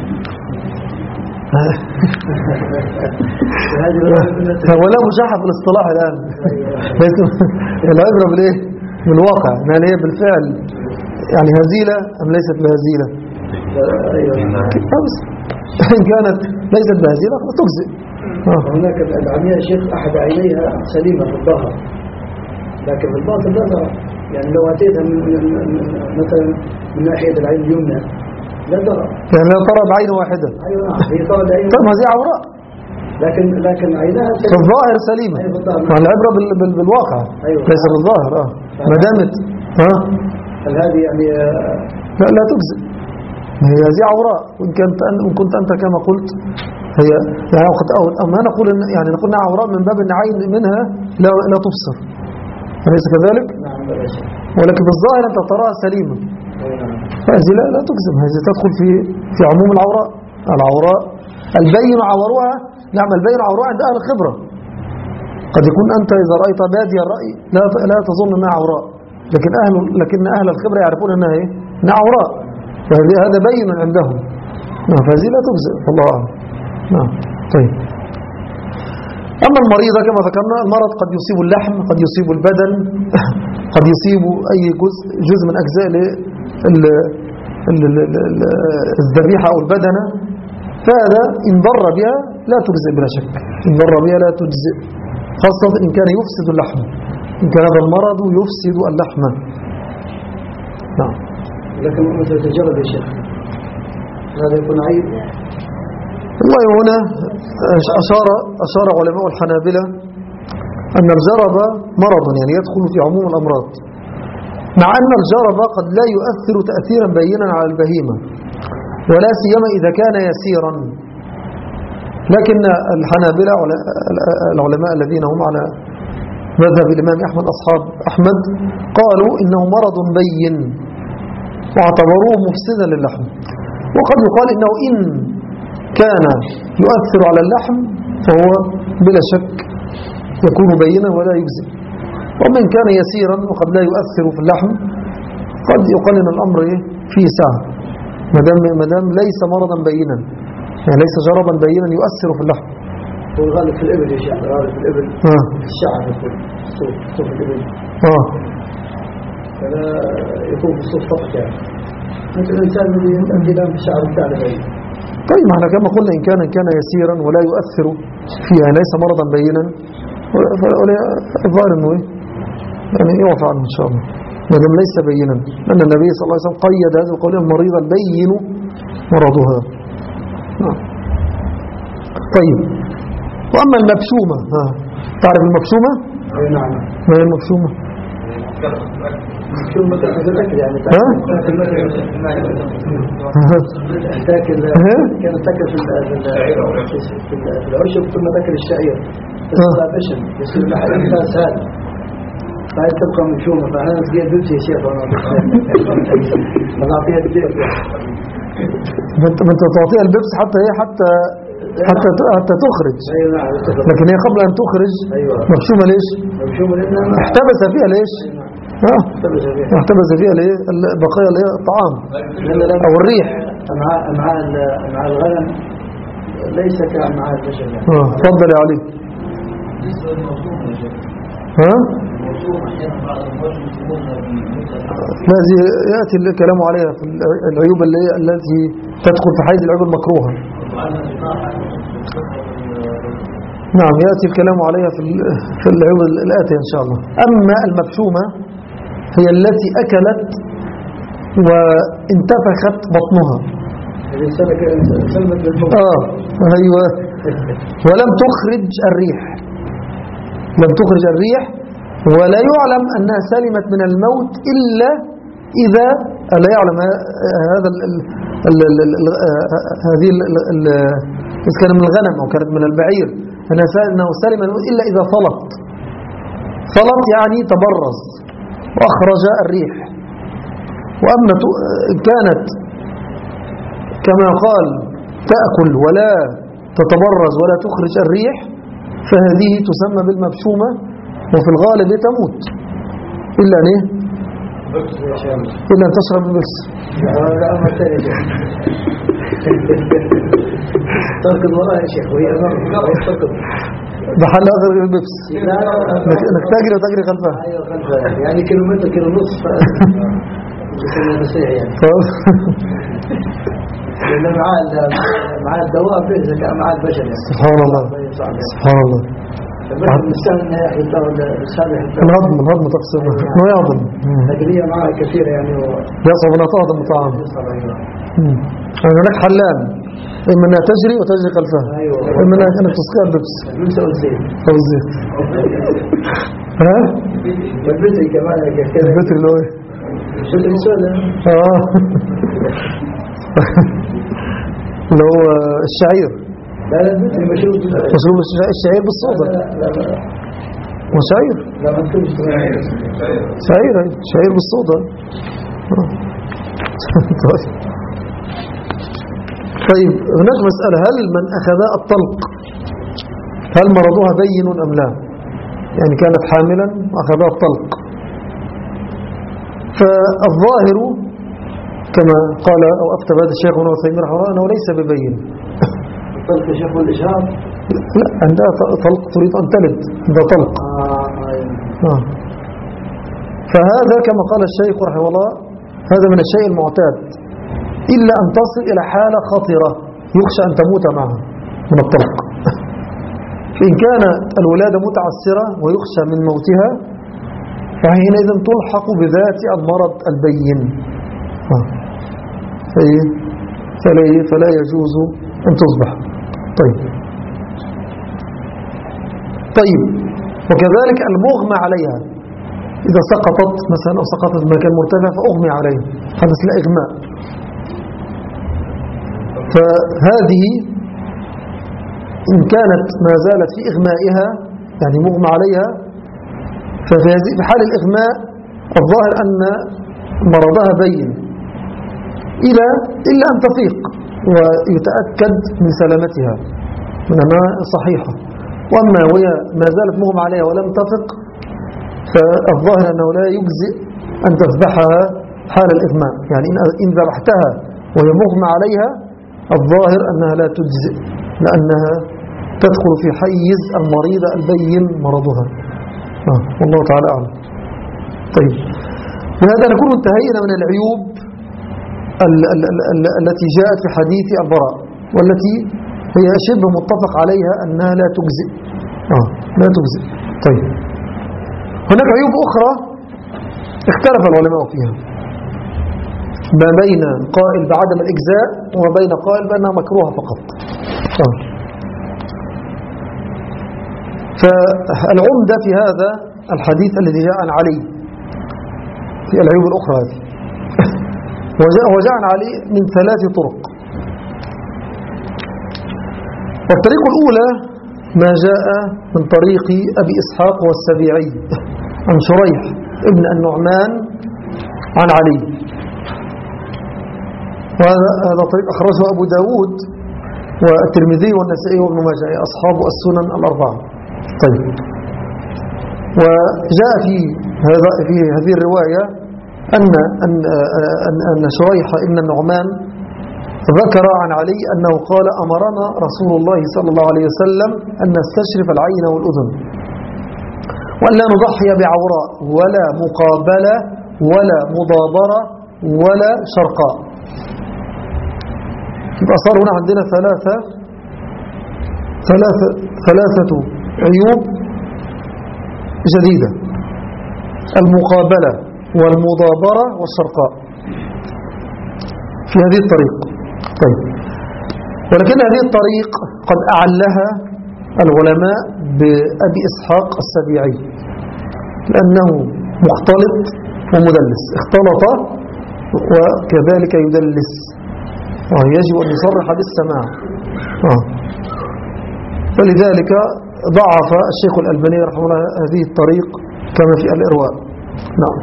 S1: ولا مشاحة في الاصطلاح الآن. العبرة بالإيه؟ بالواقع، هل هي بالفعل يعني هزيلة أم ليست بهزيلة؟ إن كانت ليست بهزيلة فتجزئ.
S4: هناك العمياء شيخ أحد عينيها سليمة في الظهر، لكن في الباطن لا ترى. يعني لو أتيتها مثلا من ناحية العين اليمنى لا ترى،
S1: يعني لا ترى بعين واحدة.
S4: أيوة هي ترى بعين.
S1: طيب هذه عوراء، لكن
S4: عينها
S1: في الظاهر سليمة. مع العبرة بالواقع.
S4: أيوة.
S1: ليس بالظاهر. ما دامت
S4: هل هذه يعني
S1: لا تجزئ. هي هذه عوراء، وإن كنت أنت كما قلت هي يعني أما نقول يعني نقول أنها عوراء من باب أن عين منها لا تبصر، أليس كذلك؟ ولكن بالظاهر أنت تراها سليمة، فهذه لا تجزم، هذه تدخل في عموم العوراء البين عورها. نعم البين عورها عند أهل الخبرة، قد يكون أنت إذا رأيت بادي الرأي لا تظن أنها عوراء، لكن أهل الخبرة يعرفون أنها عوراء، فهذا بين عندهم. نعم فهذه لا تجزئ والله أعلم. نعم طيب. أما المريضة كما ذكرنا، المرض قد يصيب اللحم، قد يصيب البدن، قد يصيب أي جزء من أجزاء الذبيحة أو البدنة، فهذا إن ضر بها لا تجزئ بلا شك، إن ضر بها لا تجزئ، خاصة إن كان يفسد اللحم، إن كان هذا المرض يفسد اللحم. نعم.
S4: لكن مثل تجرب يا شيخ هذا يكون عيب.
S1: والله هنا أشار علماء الحنابلة أن الجرب مرض، يعني يدخل في عموم الأمراض، مع أن الجرب قد لا يؤثر تأثيرا بينا على البهيمة، ولا سيما إذا كان يسيرا. لكن الحنابلة العلماء الذين هم على مذهب الإمام أحمد أصحاب أحمد قالوا إنه مرض بين واعتبروه مفسدا للحم. وقد يقال إنه إن كان يؤثر على اللحم فهو بلا شك يكون بينا ولا يجزئ، ومن كان يسيرا وقد لا يؤثر في اللحم قد يقال إن الأمر فيه سعة، مدام ليس مرضا بينا، يعني ليس جربا بينا يؤثر في اللحم.
S4: هو الغالب في الإبل يا شيخ، الغالب في الإبل الشعر يكون صوف الإبل، فلا يكون في الصوف فقط، يعني مثل الإنسان الذي يؤدي لهم في الشعر بتاعه بين.
S1: طيب احنا كما قلنا إن كان يسيرا ولا يؤثر فيها، ليس مرضا بينا، الظاهر انه يعني يوفى عنه ان شاء الله ما دام ليس بينا، لأن النبي صلى الله عليه وسلم قيد هذا القول المريض البين مرضها. طيب وأما المبشومة، تعرف المبشومة؟
S4: نعم.
S1: ما هي المبشومة؟
S4: مبشومة تأكل يعني تأكل كانت تأكل في العشب ثم تأكل الشعير تصبح بشم يصير لحالها سهل، فهي تبقى مبشومة. فأنا نسقيها بيبسي يا شيخ أنا أعطيها البيبس،
S1: أنت تعطيها البيبس حتى تخرج، لكن هي قبل أن تخرج مبشومة. ليش؟ مبشومة لأنها احتبس فيها. ليش؟ احتبس فيها بقايا الطعام أو الريح. مع الغنم ليس كمعاه البشر. تفضل يا علي. هذه يأتي الكلام عليها في العيوب التي تدخل في حيز العيوب المكروهة. نعم يأتي الكلام عليها في العيوب الآتية إن شاء الله. أما المبشومة هي التي أكلت وانتفخت بطنها، أيوة، ولم تخرج الريح، ولا يعلم أنها سلمت من الموت إلا إذا لا يعلم هذا هذه إذا كان من الغنم أو كانت من البعير أنه سلم إلا إذا ثلط يعني تبرز وأخرج الريح. وأما كانت كما قال تأكل ولا تتبرز ولا تخرج الريح فهذه تسمى بالمبشومة، وفي الغالب تموت إلا أن تشرب البس.
S4: تركض وراء يا شيخ وهي تركض
S1: بحل آخر البس، انك تجري خلفها.
S4: ايوه خلفها، يعني كيلومتر كيلو ونص لأن مع الدواب إذا كان مع البشر يعني.
S1: سبحان الله سبحان الله. الهضم تقصد انه يهضم،
S4: لكن هي معها كثيرة يعني
S1: يصعب انها تهضم الطعام. يعني هناك حلان، اما انها تجري وتجري خلفها، اما انك تسقيها الببس
S4: او الزيت
S1: ها
S4: والبتري كمان كده،
S1: البتري اللي هو
S4: الرسالة
S1: اللي هو الشعير،
S4: لا لا مثل مشروب
S1: مشروب الشعير بالصودا، وشعير
S4: لا ما تكونش
S1: شعير شعير بالصودا. طيب هناك مسألة، هل من أخذ الطلق هل مرضها بين أم لا؟ يعني كانت حاملا وأخذها الطلق، فالظاهر كما قال أو أفتى هذا الشيخ ابن عثيمين رحمه الله أنه ليس ببين.
S4: الطلق يا شيخ والإشهار؟
S1: لا، عندها طلق تريد أن تلد، عندها طلق. فهذا كما قال الشيخ رحمه الله هذا من الشيء المعتاد، إلا أن تصل إلى حالة خطرة يخشى أن تموت معها من الطلق. فإن كانت الولادة متعسرة ويخشى من موتها فحينئذ تلحق بذات المرض البين، فلا يجوز أن تصبح. طيب وكذلك المغمى عليها إذا سقطت مثلا أو سقطت في مكان مرتفع فأغمي عليها، حدث لا إغماء، فهذه إن كانت ما زالت في إغمائها يعني مغمى عليها، ففي حال الإغماء الظاهر أن مرضها بين إلا أن تفيق ويتأكد من سلامتها من أنها صحيحة. وأما وهي ما زالت مغمى عليها ولم تفق فالظاهر أنه لا يجزئ أن تذبحها حال الإغماء، يعني إن ذبحتها وهي مغمى عليها الظاهر أنها لا تجزئ، لأنها تدخل في حيز المريضة البين مرضها. والله تعالى أعلم. طيب بهذا نكون انتهينا من العيوب التي جاءت في حديث البراء، والتي هي شبه متفق عليها أنها لا تجزئ. لا تجزئ. طيب هناك عيوب أخرى اختلف العلماء فيها، ما بين قائل بعدم الإجزاء وما بين قائل بأنها مكروهة فقط. فالعمدة في هذا الحديث الذي جاء عن علي في العيوب الأخرى هذه وجاء عن علي من 3 طرق. والطريق الأولى ما جاء من طريق أبي إسحاق والسبيعي عن شريح ابن النعمان عن علي، وهذا طريق أخرجه أبو داود والترمذي والنسائي وابن ماجه، أصحاب السنن الأربعة. طيب وجاء في هذه الرواية أن شريح ابن النعمان ذكر عن علي أنه قال أمرنا رسول الله صلى الله عليه وسلم أن نستشرف العين والأذن وأن لا نضحي بعوراء ولا مقابلة ولا مضابرة ولا شرقاء. يبقى صار هنا عندنا ثلاثة عيوب جديدة: المقابلة والمضابرة والشرقاء في هذه الطريق. طيب ولكن هذه الطريق قد أعلها العلماء بأبي إسحاق السبيعي لأنه مختلط ومدلس، اختلط وكذلك يدلس، يجب أن يصرح بالسماع، فلذلك ضعف الشيخ الألباني رحمه الله هذه الطريق كما في الإرواء. نعم.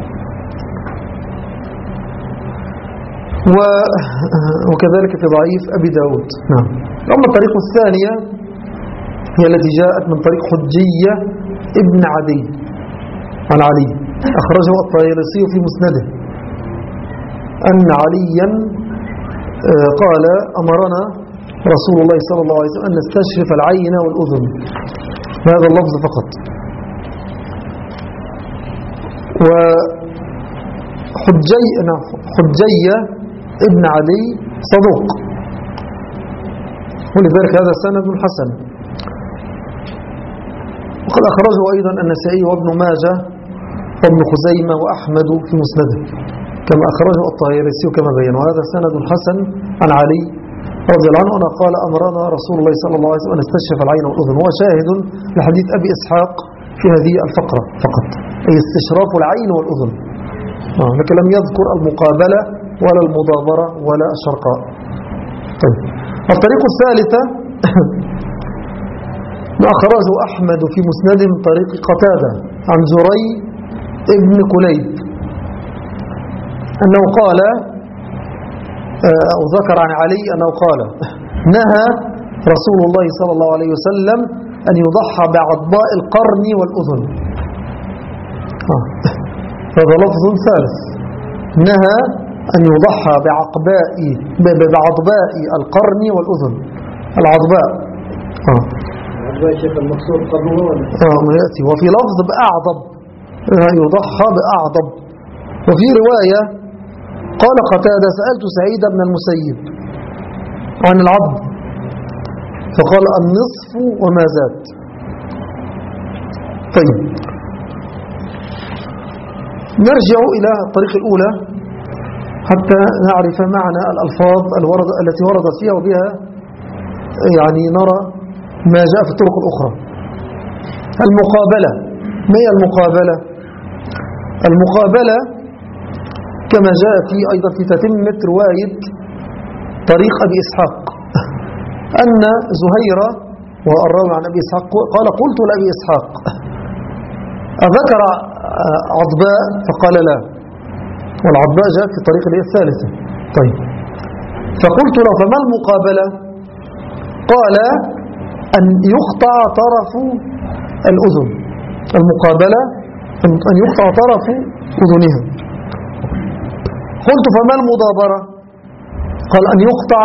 S1: وكذلك في ضعيف أبي داود. نعم. أما الطريق الثانية هي التي جاءت من طريق حجية ابن عدي عن علي، أخرجه الطيالسي في مسنده أن عليا قال أمرنا رسول الله صلى الله عليه وسلم أن نستشرف العين والأذن، هذا اللفظ فقط. وحجية ابن عدي صدوق، ولذلك هذا سند حسن. وقد أخرجه أيضا النسائي وابن ماجه وابن خزيمة وأحمد في مسنده كما أخرجه الطيالسي كما بين، وهذا سند حسن عن علي رضي الله عنه أنه قال أمرنا رسول الله صلى الله عليه وسلم أن نستشرف العين والأذن، هو شاهد لحديث أبي إسحاق في هذه الفقرة فقط، أي استشراف العين والأذن، لكن لم يذكر المقابلة ولا المضابرة ولا الشرقاء. طيب الطريق الثالثة ما أخرجه أحمد في مسنده من طريق قتادة عن زري ابن كليب أنه قال أو ذكر عن علي أنه قال نهى رسول الله صلى الله عليه وسلم أن يضحى بعضباء القرن والأذن. هذا لفظ ثالث، نهى أن يضحى بعضباء القرن والأذن. العضباء
S4: العضباء شيخ المقصود قرنه
S1: ما يأتي، وفي لفظ بأعضب، يضحى بأعضب. وفي رواية قال قتادة سألت سعيد بن المسيب عن العضب فقال النصف وما زاد. طيب نرجع إلى الطريق الأولى حتى نعرف معنى الألفاظ التي وردت فيها وبها يعني نرى ما جاء في الطرق الأخرى. المقابلة، ما هي المقابلة؟ المقابلة كما جاء في أيضا في تتمة رواية طريق أبي إسحاق أن زهيرة والراوي عن أبي إسحاق قال قلت لأبي إسحاق أذكر عضباء فقال لا، والعضباء جاء في الطريق الثالثة. طيب فقلت له فما المقابلة؟ قال أن يقطع طرف الأذن. المقابلة أن يقطع طرف أذنها. قلت فما المضابرة؟ قال أن يقطع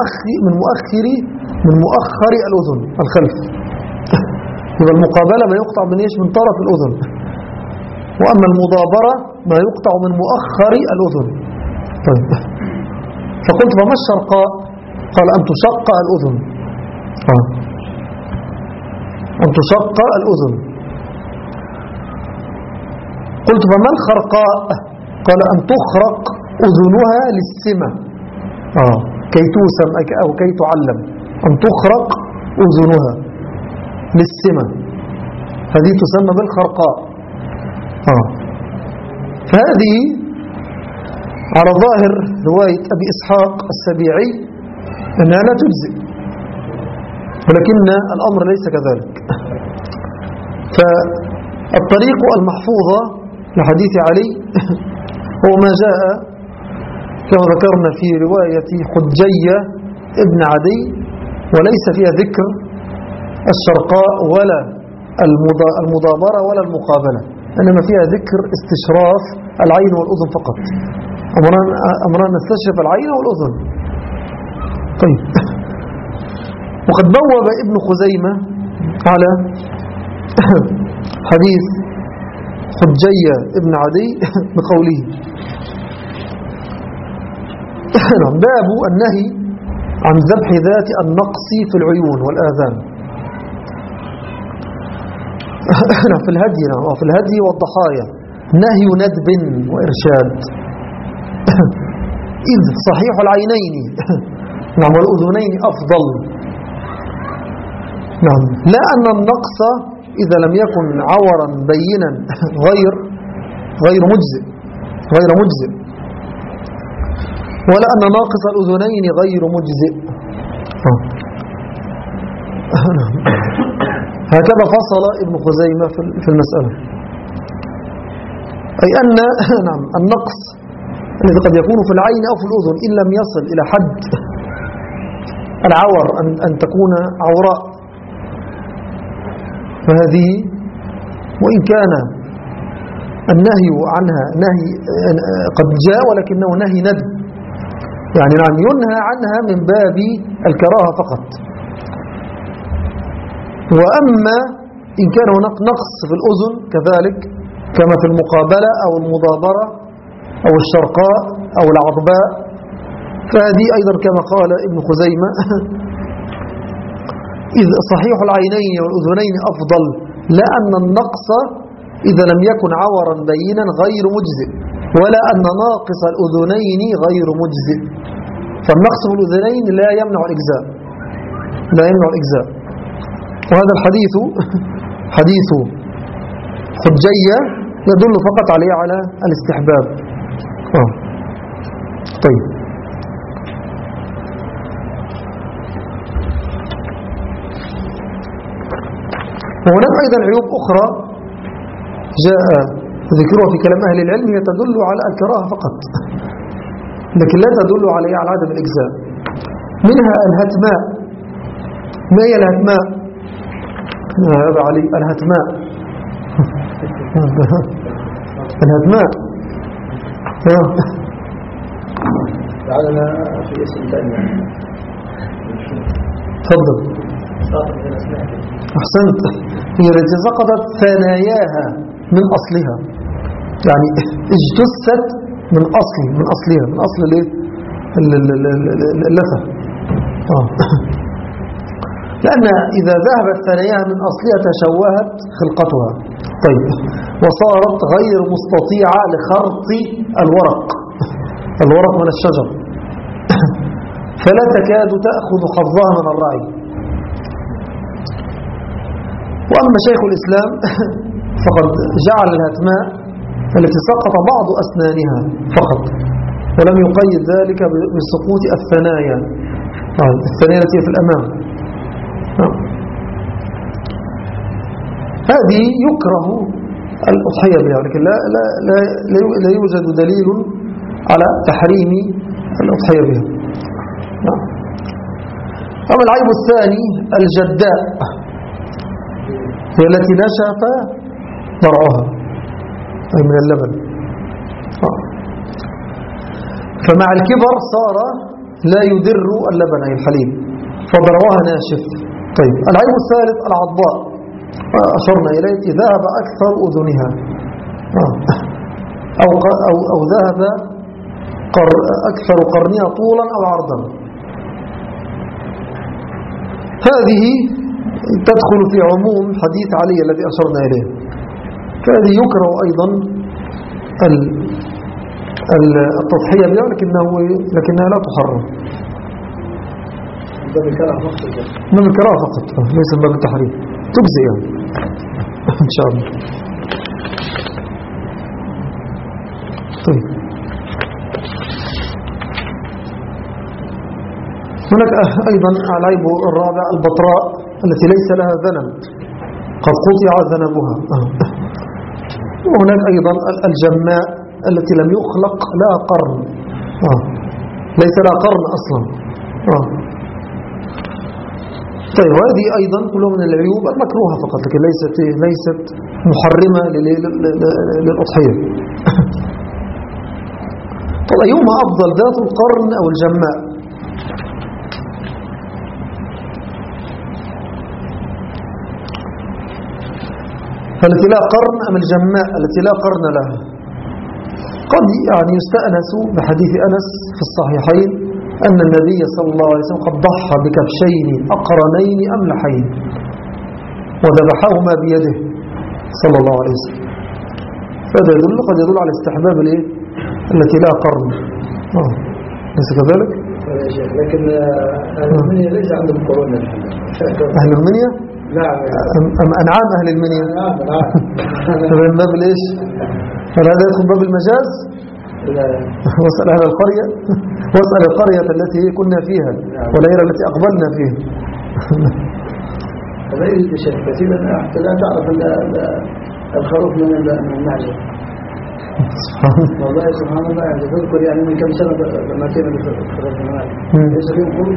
S1: من مؤخر الأذن الخلف. يبقى المقابلة ما يقطع من إيش؟ من طرف الأذن، وأما المضابرة ما يقطع من مؤخر الأذن. طيب فقلت فما الشرقاء؟ قال أن تشق الأذن. أن تشق الأذن. قلت فما الخرقاء؟ قال أن تخرق أذنها للسمة، كي توسم أو كي تعلم. أن تخرق أذنها للسمة، هذه تسمى بالخرقاء. فهذه على ظاهر رواية أبي إسحاق السبيعي أنها لا تجزئ، ولكن الأمر ليس كذلك. فالطريق المحفوظة لحديث علي هو ما جاء كما ذكرنا في رواية حجية ابن عدي، وليس فيها ذكر الشرقاء ولا المضابرة ولا المقابلة، إنما فيها ذكر استشراف العين والأذن فقط. أمرنا نستشرف العين والأذن. طيب وقد بوب ابن خزيمة على حديث حجية ابن عدي بقوله باب النهي عن ذبح ذات النقص في العيون والآذان في الهدي وفي الهدي والضحايا، نهي ندب وإرشاد. إذ صحيح العينين والأذنين أفضل. لا أن النقص إذا لم يكن عورا بينا غير مجزئ، ولا أن ناقص الأذنين غير مجزئ. هكذا فصل ابن خزيمة في المسألة، أي أن النقص الذي قد يكون في العين أو في الأذن إن لم يصل إلى حد العور أن تكون عوراء، فهذه وإن كان النهي عنها نهي قد جاء ولكنه نهي ندب، يعني ينهى عنها من باب الكراهة فقط. وأما إن كان هناك نقص في الأذن كذلك كما في المقابلة أو المضابرة أو الشرقاء أو العضباء، فهذه أيضا كما قال ابن خزيمة إذ صحيح العينين والأذنين أفضل، لا أن النقص إذا لم يكن عورا بينا غير مجزئ، ولا أن ناقص الأذنين غير مجزئ. فالنقص في الأذنين لا يمنع الإجزاء. وهذا الحديث حديث حجية يدل فقط عليه على الاستحباب، طيب، وهناك أيضا عيوب أخرى جاء ذكرها في كلام أهل العلم، هي تدل على الكراهة فقط، لكن لا تدل على عدم الإجزاء. منها الهتماء. ما هي الهتماء؟ هذا علي الهتماء. الهتماء
S4: لعلنا في اسم ثاني.
S1: تفضل. أحسنت. هي التي سقطت ثناياها من أصلها، يعني اجتثت من أصلها، من أصل اللثة. لأن إذا ذهبت ثناياها من أصلها تشوهت خلقتها. طيب، وصارت غير مستطيعة لخرط الورق من الشجر، فلا تكاد تأخذ حظها من الرعي. وأما شيخ الإسلام فقد جعل الهتماء التي سقط بعض أسنانها فقط، ولم يقيد ذلك بسقوط الثنايا التي في الأمام. هذه يكره الأضحية بها، لكن لا يوجد دليل على تحريم الأضحية بها. أما العيب الثاني الجداء، هي التي نشف ضرعها أي من اللبن، فمع الكبر صار لا يدر اللبن أي الحليب، فضرعها ناشف. طيب، العيب الثالث العضاء، أشرنا إليه، ذهب أكثر أذنها أو ذهب أكثر قرنها طولا أو عرضا. هذه تدخل في عموم حديث علي الذي أشرنا إليه. فهذه يكره أيضا التضحية بها، لكنها لا تحرم. من الكراهة فقط، ليس من باب التحريم، تجزي يعني إن شاء الله. طيب، هناك أيضا العيب الرابع البطراء التي ليس لها ذنب، قد قطع ذنبها. وهناك أيضا الجماء التي لم يخلق لها قرن، ليس لها قرن أصلا. طيب، وهذه أيضا كلها من العيوب المكروهة فقط، لكن ليست محرمة للأضحية. طيب، أيهما أفضل، ذات القرن أو الجماء؟ فالتي لا قرن أم الجماء التي لا قرن لها؟ قد يعني يستأنس بحديث أنس في الصحيحين أن النبي صلى الله عليه وسلم قد ضحى بكبشين أقرنين أملحين وذبحهما بيده صلى الله عليه وسلم. فهذا قد يدل على استحباب التي لا قرن. ليس كذلك؟
S4: لكن أهل المنيا ليس عندهم قرون.
S1: أهل المنيا؟
S4: نعم.
S1: أم أنعام أهل المنيا؟
S4: نعم.
S1: من باب ليش؟ هل هذا يدخل باب المجاز؟
S4: لا.
S1: واسأل أهل القرية، واسأل القرية التي كنا فيها والعير التي أقبلنا فيها.
S4: هذا يجب شيء كثيرا حتى لا تعرف الخروف من المعجة. والله سبحان الله، يعني تذكر يعني من كم سنة لما كنا بخروف من المعجة ليس فيهم خروف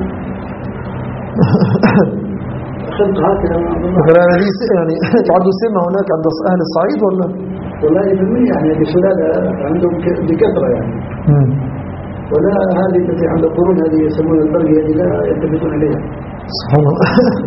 S4: خلق هكذا.
S1: يعني تعد سمة هناك عند أهل الصعيد ولا؟
S4: والله في المنيا يعني السلالة عندهم بكثرة يعني. ولا هذه التي عند القرون هذه يسمونها البرقية هذه لا يلتفتون إليها.
S1: سبحان الله.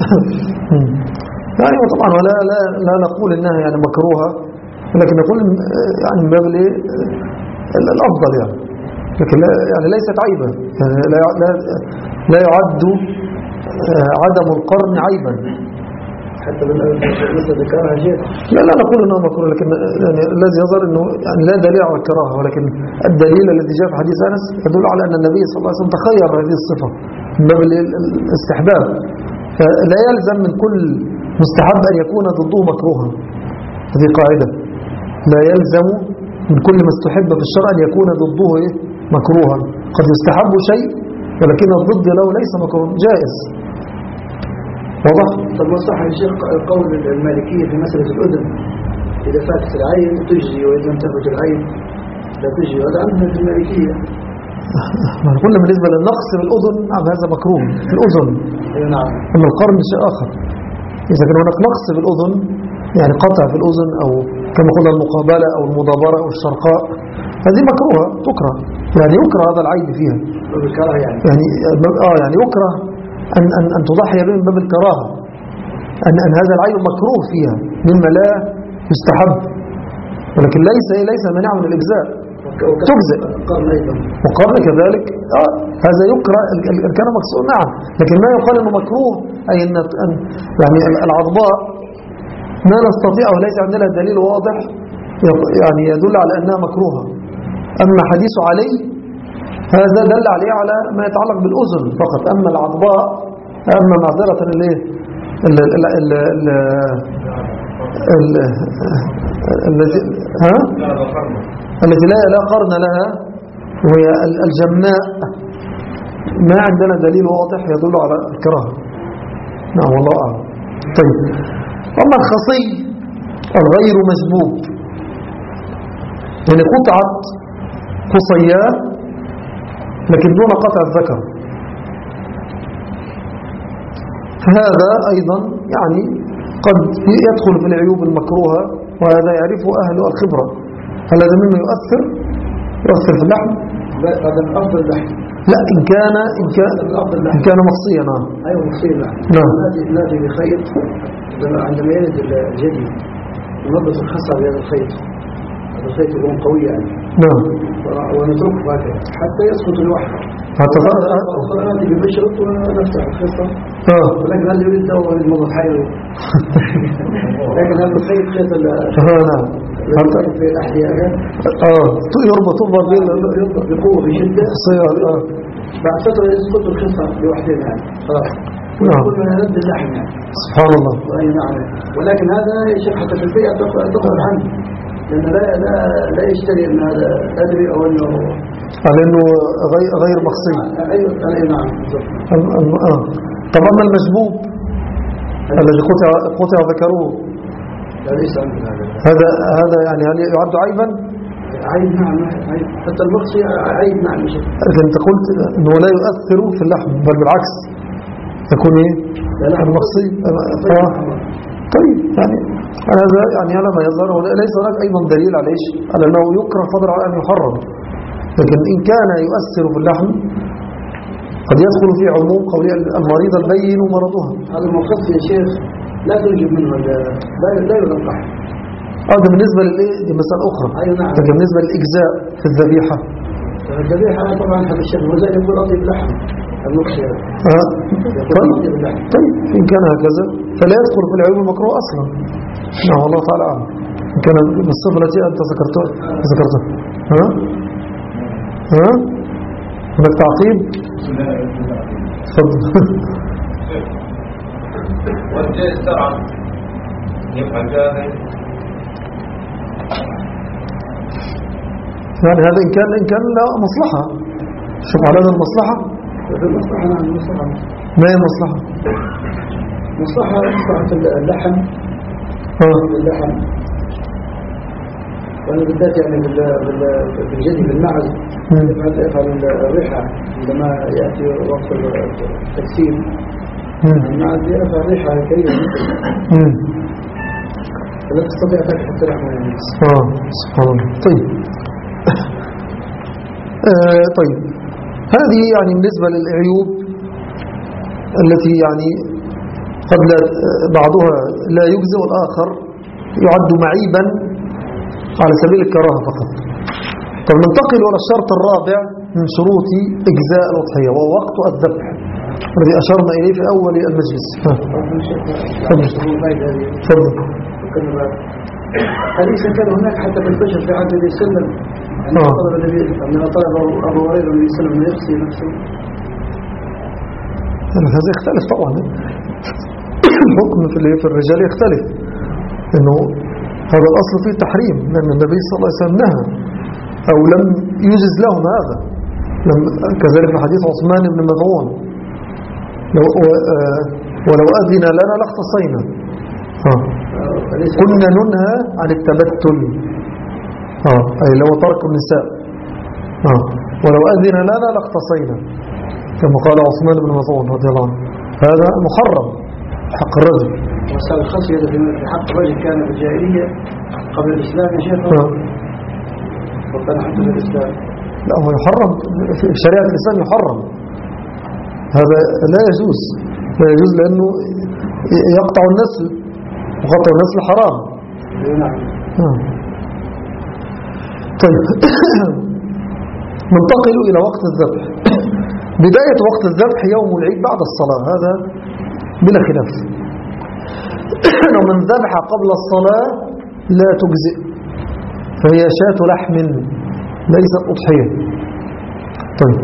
S1: يعني وطبعا لا نقول إنها يعني مكروهة، لكن نقول يعني من باب الأفضل يعني، لكن يعني ليست عيبا، يعني لا يعد عدم القرن عيبا
S4: حتى مثل ذكرها شيء.
S1: لا نقول انه مكروه، لكن يعني الذي يظهر انه يعني لا دليل على الكراهه، ولكن الدليل الذي جاء في حديث انس يدل على ان النبي صلى الله عليه وسلم تخير هذه الصفه من باب الاستحباب، فلا يلزم من كل مستحب ان يكون ضده مكروها. هذه قاعده، لا يلزم من كل ما استحب في الشرع أن يكون ضده إيه؟ مكروها. قد يستحب شيء ولكن الضد له ليس مكروه جائز. واضح؟
S4: طب ما صح يا شيخ قول المالكية في مسألة الأذن إذا فاتت العين تجزي وإذا لم تفت العين لا تجزي، هذا عندنا في المالكية.
S1: ما قلنا بالنسبة للنقص في الأذن هذا مكروه في الأذن.
S4: نعم.
S1: أما القرن شيء آخر. إذا كان هناك نقص في الأذن يعني قطع في الأذن أو كما قلنا المقابلة أو المدابرة أو الشرقاء هذه مكروهة تكره، يعني يكره هذا العيب فيها يعني يكره أن تضحي به من باب الكراهة، أن هذا العيب مكروه فيها مما لا يستحب، ولكن ليس مانع من الإجزاء تجزئ. وقرن كذلك هذا يكره إن كان مقصود نعم، لكن ما يقال أنه مكروه أي أن يعني العضباء ما نستطيع وليس عندنا دليل واضح يعني يدل على أنها مكروهة. أما حديث علي هذا دل عليه على ما يتعلق بالأذن فقط، أما العضباء أما معذرة التي لا قرن لها وهي الجماء ما عندنا دليل واضح يدل على الكراهة. نعم والله أعلم. طيب أما الخصي الغير مجبوب يعني قطعت قصيات لكن دون قطع الذكر، فهذا أيضا يعني قد يدخل في العيوب المكروهة، وهذا يعرفه أهل الخبرة. هل هذا مما يؤثر في اللحم؟
S4: لا هذا من أفضل اللحم.
S1: لا إن كان مقصيا.
S4: أيوة مقصيا. نعم. نادي بخيط عندما يلد الجدي ينظف الخصر بهذا الخيط، هذا الخيط يكون قوي يعني.
S1: نعم.
S4: ونتركه هكذا حتى يسقط الوحر. هذه ببشرة ونفتح الخصة. ولكن هل يريد دواء المضى حيوي. لكن هذا الخيط خيط في الأحياء
S1: يربط
S4: بقوة بشدة بعد فترة يسقط الخصة لوحدين يعني خلاص. ويقول من هذا اللحم يعني.
S1: سبحان الله.
S4: نعم. ولكن هذا يشرح حتى في البيئة تقل عنه، لأن لا يشتري أن هذا أدري أو أنه
S1: على أنه غير مقصي.
S4: أيوة نعم.
S1: طبعا المجبوب الذي قطع ذكروه هذا يعني هل يعد عيبا؟
S4: عيب نعم عيب، حتى المقصي عيب نعم.
S1: لكن أنت قلت أنه لا يؤثر في اللحم بل بالعكس يكون ايه المقصي. طيب يعني هذا يعني على ما يظهر ليس هناك ايضا دليل على انه يكره فضلا على ان يحرم، لكن ان كان يؤثر في اللحم قد يدخل في عموم قولي المريض البين مرضها.
S4: هذا المقصي يا شيخ لا توجب منه لا يلقح.
S1: هذا بالنسبه للايه دي مساله اخرى.
S4: ايوه نعم.
S1: لكن بالنسبه للاجزاء في الذبيحه
S4: طبعا هذا الشيخ وزي يقول اطيب لحم المقصي.
S1: طيب إن كان هكذا فلا يدخل في العيوب المكروه أصلا. نعم الله تعالى أعلم. إن كان بالصفة التي أنت ذكرتها. هناك تعقيب؟ تفضل.
S2: والجائز شرعا يفعل هذا
S1: يعني هذا إن كان لا مصلحة. شوف على هذا المصلحة.
S4: المصلحة نعم المصلحة.
S1: ما هي المصلحة؟
S4: مصلحة اللحم. اللحم وأنا بالذات يعني بالجدي بالمعز يفعل الريحة عندما يأتي وقت التكسير. المعز يفعل ريحة كريمة فلا تستطيع تكحة لحمة يعني.
S1: سبحان الله. طيب هذه يعني بالنسبة للعيوب التي يعني قد بعضها لا يجزي والآخر يعد معيبا على سبيل الكراهة فقط. طب ننتقل إلى الشرط الرابع من شروط إجزاء الأضحية وهو وقت الذبح الذي أشرنا إليه في أول المجلس. تفضل.
S4: أليس كان هناك حتى في البشر في عهد النبي صلى الله عليه وسلم عندما طلب أبو هريرة النبي صلى الله عليه وسلم أن يغسل نفسه؟
S1: هذا يختلف طبعا. الحكم في الرجال يختلف، إنه هذا الأصل فيه التحريم، لأن النبي صلى الله عليه وسلم نهى أو لم يجز لهم هذا. كذلك في حديث عثمان بن مظعون ولو أذن لنا لاختصينا، كنا ننهى عن التبتل، أي لو ترك النساء، ولو أذن لنا لاختصينا كما قال عثمان بن مظعون رضي الله عنه. هذا محرم حق الرجل.
S4: وسأل الخصية في حق الرجل كان في الجاهلية قبل الإسلام يا شيخ، وكان حتى في الإسلام.
S1: لا، هو يحرم في شريعة الإسلام، يحرم هذا، لا يجوز، لا يجوز لأنه يقطع النسل، وقطع النسل حرام. طيب ننتقل إلى وقت الذبح. بداية وقت الذبح يوم العيد بعد الصلاة، هذا بلا خلاف. ومن ذبح قبل الصلاة لا تجزئ، فهي شاة لحم ليست أضحية. طيب،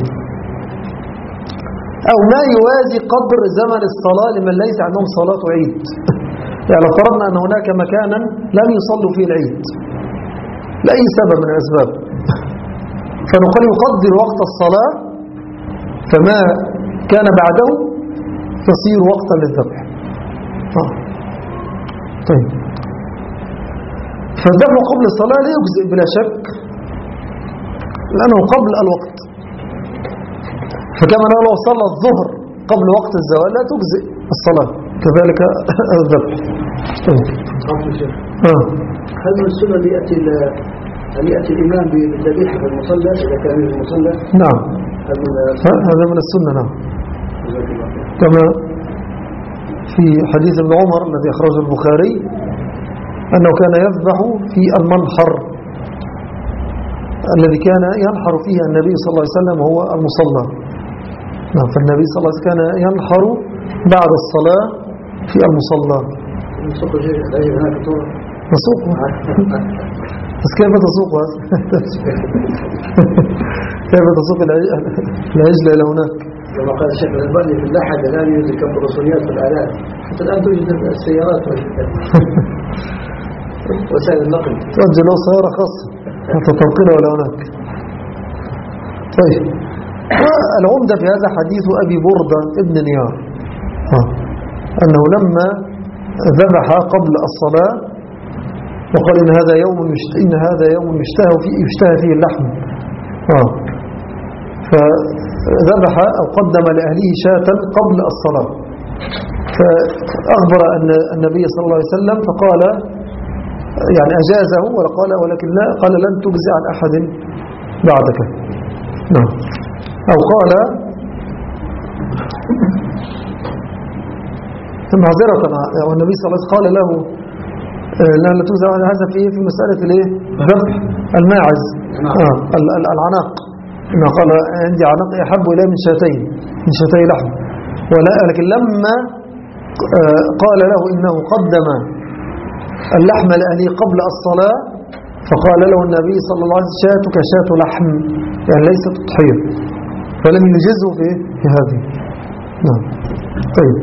S1: أو ما يوازي قدر زمن الصلاة لمن ليس عندهم صلاة عيد. يعني لو فرضنا أن هناك مكانا لم يصلوا فيه العيد لأي سبب من الأسباب، فنقول يقدر وقت الصلاة، فما كان بعده يصير وقتا للذبح. طيب، فالذبح قبل الصلاة لا يجزئ بلا شك، لأنه قبل الوقت. فكما لو صلى الظهر قبل وقت الزوال لا تجزئ الصلاة، كذلك الذبح.
S4: هل من السنة أن يأتي الإمام بالذبيحة في المصلى إذا كان في المصلى؟
S1: نعم، هذا من السنة. نعم، كما في حديث ابن عمر الذي أخرجه البخاري أنه كان يذبح في المنحر الذي كان ينحر فيه النبي صلى الله عليه وسلم، هو المصلى. نعم، فالنبي صلى الله عليه وسلم كان ينحر بعد الصلاة في المصلى. نسوقه بس كيف تسوق كيف تسوق العجلة إلى هناك؟
S4: كما قال الشيخ الألباني في اللحد الآن يوجد كم رسوليات في الآلات، حتى الآن توجد السيارات وسائل النقل،
S1: توجه له سيارة خاصة حتى تنقله إلى هناك. طيب، العمدة في هذا حديث أبي بردة ابن نيار، أنه لما ذبح قبل الصلاة وقال إن هذا يوم يشتهى فيه اللحم، فذبح أو قدم لأهله شاة قبل الصلاة، فأخبر أن النبي صلى الله عليه وسلم فقال يعني أجازه، وقال ولكن لا، قال لن تجزي عن أحد بعدك. نعم، أو قال معذرة، والنبي صلى الله عليه وسلم قال له لا تجزي عن هذا في مسألة ذبح الماعز، العناق، إنه قال عندي عناق أحب إليه من شاتي لحم، ولكن لما قال له إنه قدم اللحم لأهله قبل الصلاة، فقال له النبي صلى الله عليه وسلم شاتك شات لحم، يعني ليست تضحية، فلم يجزه في هذه. نعم. طيب،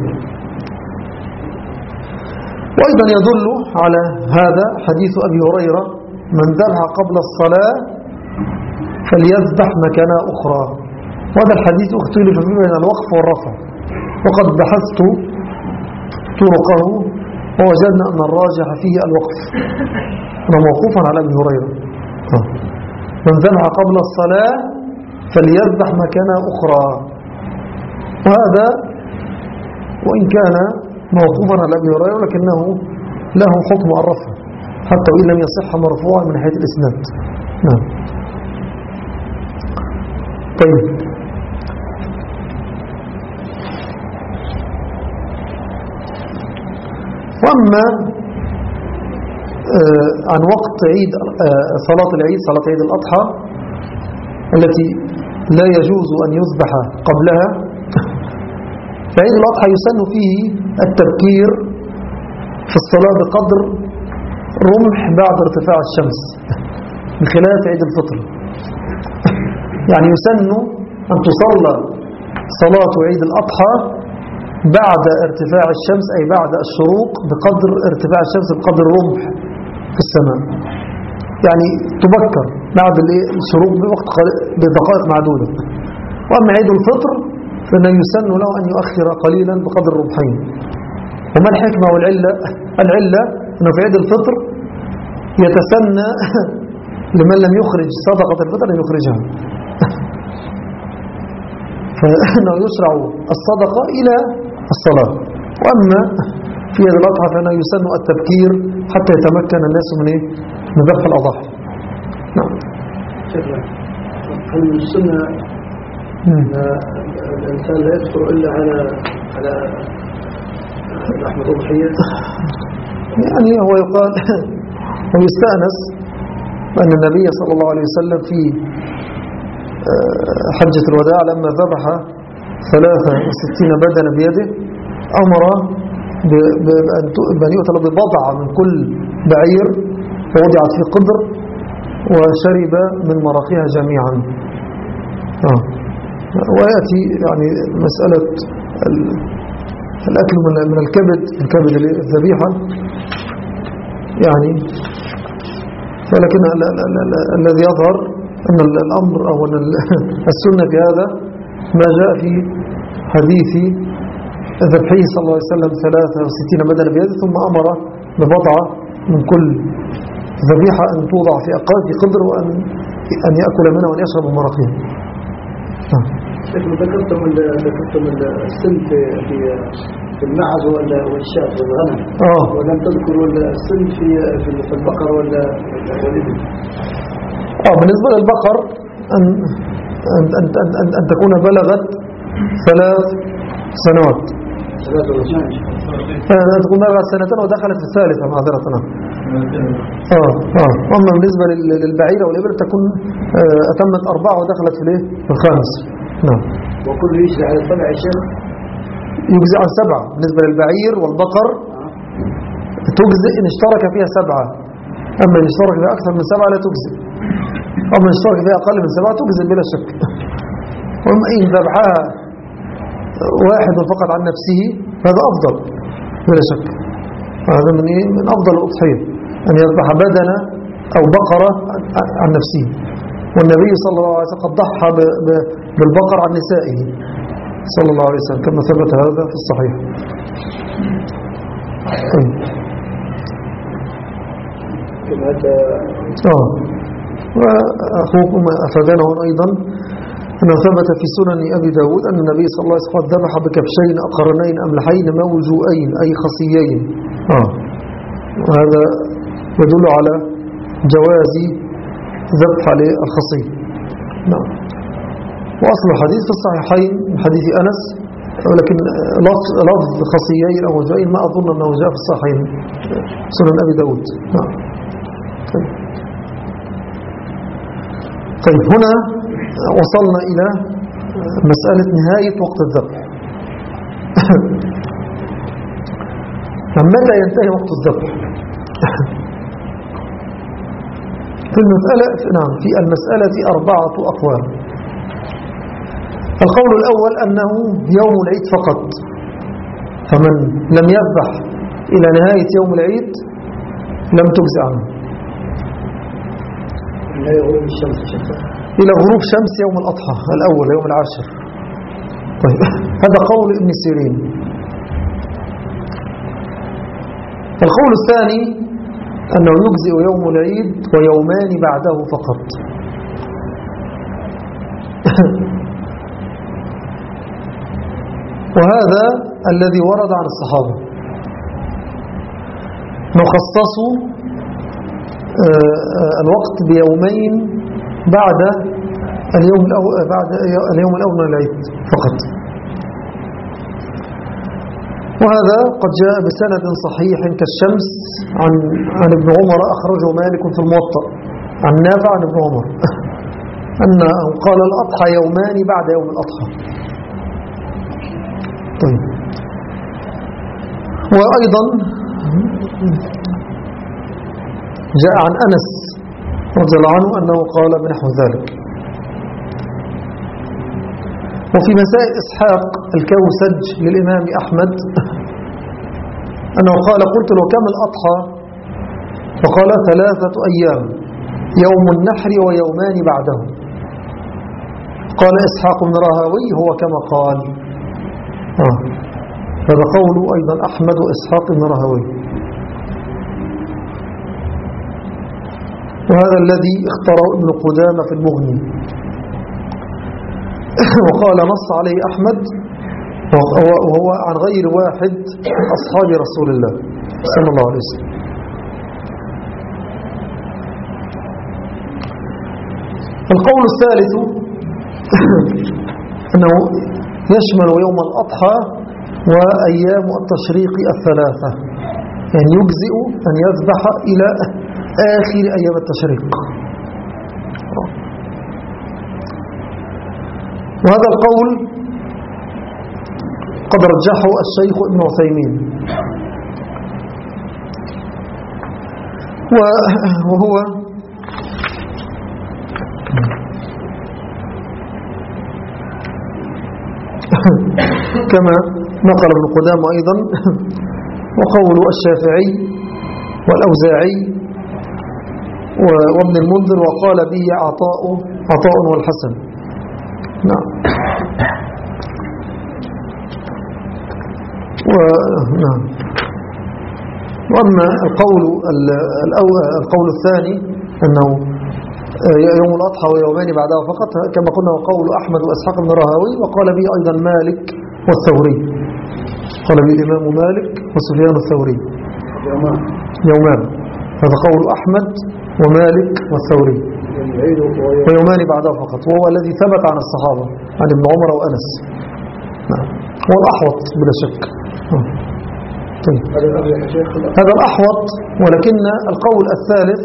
S1: وأيضا يدل على هذا حديث أبي هريرة من ذبح قبل الصلاة فليذبح مكانها أخرى، وهذا الحديث اختلف فيه بين الوقف والرفع، وقد بحثت طرقه ووجدنا أن الراجح فيه الوقف، أنا موقوفا على أبي هريرة. من ذبح قبل الصلاة فليذبح مكانها أخرى، وهذا وإن كان موقوفا على أبي هريرة لكنه له حكم الرفع حتى وإن لم يصح مرفوعا من حيث الإسناد. نعم. طيب، وأما عن وقت عيد صلاة العيد، صلاة عيد الأضحى التي لا يجوز أن يذبح قبلها، فعيد الأضحى يسن فيه التبكير في الصلاة بقدر رمح بعد ارتفاع الشمس بخلاف عيد الفطر. يعني يسن أن تصلى صلاة عيد الأضحى بعد ارتفاع الشمس، أي بعد الشروق بقدر ارتفاع الشمس بقدر رمح في السماء، يعني تبكر بعد الشروق بدقائق معدودة. وأما عيد الفطر فإنه يسن له أن يؤخر قليلا بقدر ربحين. وما الحكمة والعلة؟ العلة أنه في عيد الفطر يتسنى لمن لم يخرج صدقة الفطر أن يخرجها فإنه يشرع الصدقة إلى الصلاة. وأما في هذا الأضحى فإنه يسن التبكير حتى يتمكن الناس من ذبح الأضاحي. نعم.
S4: هل من السنة الإنسان لا يفطر إلا على لحمة الضحية؟
S1: يعني هو يقال ويستأنس أن النبي صلى الله عليه وسلم في حجة الوداع لما ذبح 63 بدنة بيده أمر بأن يؤتى ببضعة من كل بعير ووضعت في قدر وشرب من مرقها جميعا. ويأتي يعني مسألة الأكل من الكبد الذبيحة يعني، ولكن الذي يظهر أن الأمر أو أن السنة في هذا ما جاء في حديث ذبحه صلى الله عليه وسلم 63 بدنة بيده، ثم أمر ببضعة من كل ذبيحة أن توضع في أقل قدر وأن يأكل منها وأن يشرب من مرقها.
S4: ذكرتم السن في المعز والشاة والغنم، ولم تذكروا السن في البقر والإبل.
S1: بالنسبة للبقر أن تكون بلغت 3 سنوات، تكون بلغت 2 سنتين ودخلت في الثالثة معذرة. وأما بالنسبة للبعيرة والإبل تكون أتمت 4 ودخلت في الخامس. نعم.
S4: وكل يجزي على 7 شيخ؟
S1: يجزي على 7 بالنسبة للبعير والبقر، تجزي إن اشترك فيها 7، أما إن اشترك فيها أكثر من 7 لا تجزي، أما إن اشترك فيها أقل من 7 تجزي بلا شك. وأما إن ذبحها واحد فقط عن نفسه هذا أفضل بلا شك. هذا من أفضل الأضحية أن يذبح بدنة أو بقرة عن نفسه. والنبي صلى الله عليه وسلم قد ضحى بالبقر عن نسائه صلى الله عليه وسلم كما ثبت هذا في الصحيح. وأخوكم أفادنا أيضا أنه ثبت في سنن أبي داود أن النبي صلى الله عليه وسلم ذبح بكبشين أقرنين أملحين موجوئين أي خصيين. وهذا يدل على جواز ذبح للخصي. نعم. وأصل الحديث في الصحيحين من حديث أنس، ولكن لفظ خصيين أو موجوئين ما أظن أنه جاء في الصحيحين سنن أبي داود. نعم. طيب هنا وصلنا إلى مسألة نهاية وقت الذبح. متى ينتهي وقت الذبح؟ في المسألة 4 أقوال. القول الأول أنه يوم العيد فقط، فمن لم يذبح إلى نهاية يوم العيد لم تجزي عنه إلى غروب شمس يوم الأضحى الأول يوم العاشر. طيب هذا قول ابن سيرين. القول الثاني أنه يجزئ يوم العيد ويومان بعده فقط. وهذا الذي ورد عن الصحابة، نخصص الوقت بيومين بعد اليوم الأول من العيد فقط. وهذا قد جاء بسند صحيح كالشمس عن ابن عمر، أخرجه مالك في الموطأ عن نافع عن ابن عمر أنه قال الأضحى يومان بعد يوم الأضحى. طيب. وأيضا جاء عن أنس رضي الله عنه أنه قال بنحو ذلك. وفي مسائل إسحاق الكوسج للإمام أحمد أنه قال قلت له كم الأضحى فقال 3 أيام، يوم النحر ويومان بعده. قال إسحاق بن راهوي هو كما قال. هذا قول أيضا أحمد وإسحاق بن راهوي، وهذا الذي اختاره ابن قدامة في المغني. وقال نص عليه أحمد وهو عن غير واحد من أصحاب رسول الله صلى الله عليه وسلم. القول الثالث أنه يشمل يوم الأضحى وأيام التشريق 3، يعني يجزئ أن يذبح إلى آخر أيام التشريق. وهذا القول قد رجحه الشيخ ابن عثيمين، وهو كما نقل ابن قدامة أيضا، وقول الشافعي والأوزاعي وابن المنذر، وقال به عطاء والحسن. نعم. نعم. وأما القول الثاني أنه يوم الأضحى ويومان بعدها فقط كما قلنا، وقول أحمد وإسحاق بن راهوي، وقال به أيضا مالك والثوري، قال به الإمام مالك وسفيان الثوري يومان. هذا قول أحمد ومالك والثوري، ويومان بعدها فقط، وهو الذي ثبت عن الصحابة عن ابن عمر وأنس. نعم. هو الأحوط بلا شك. طيب. هذا الأحوط، ولكن القول الثالث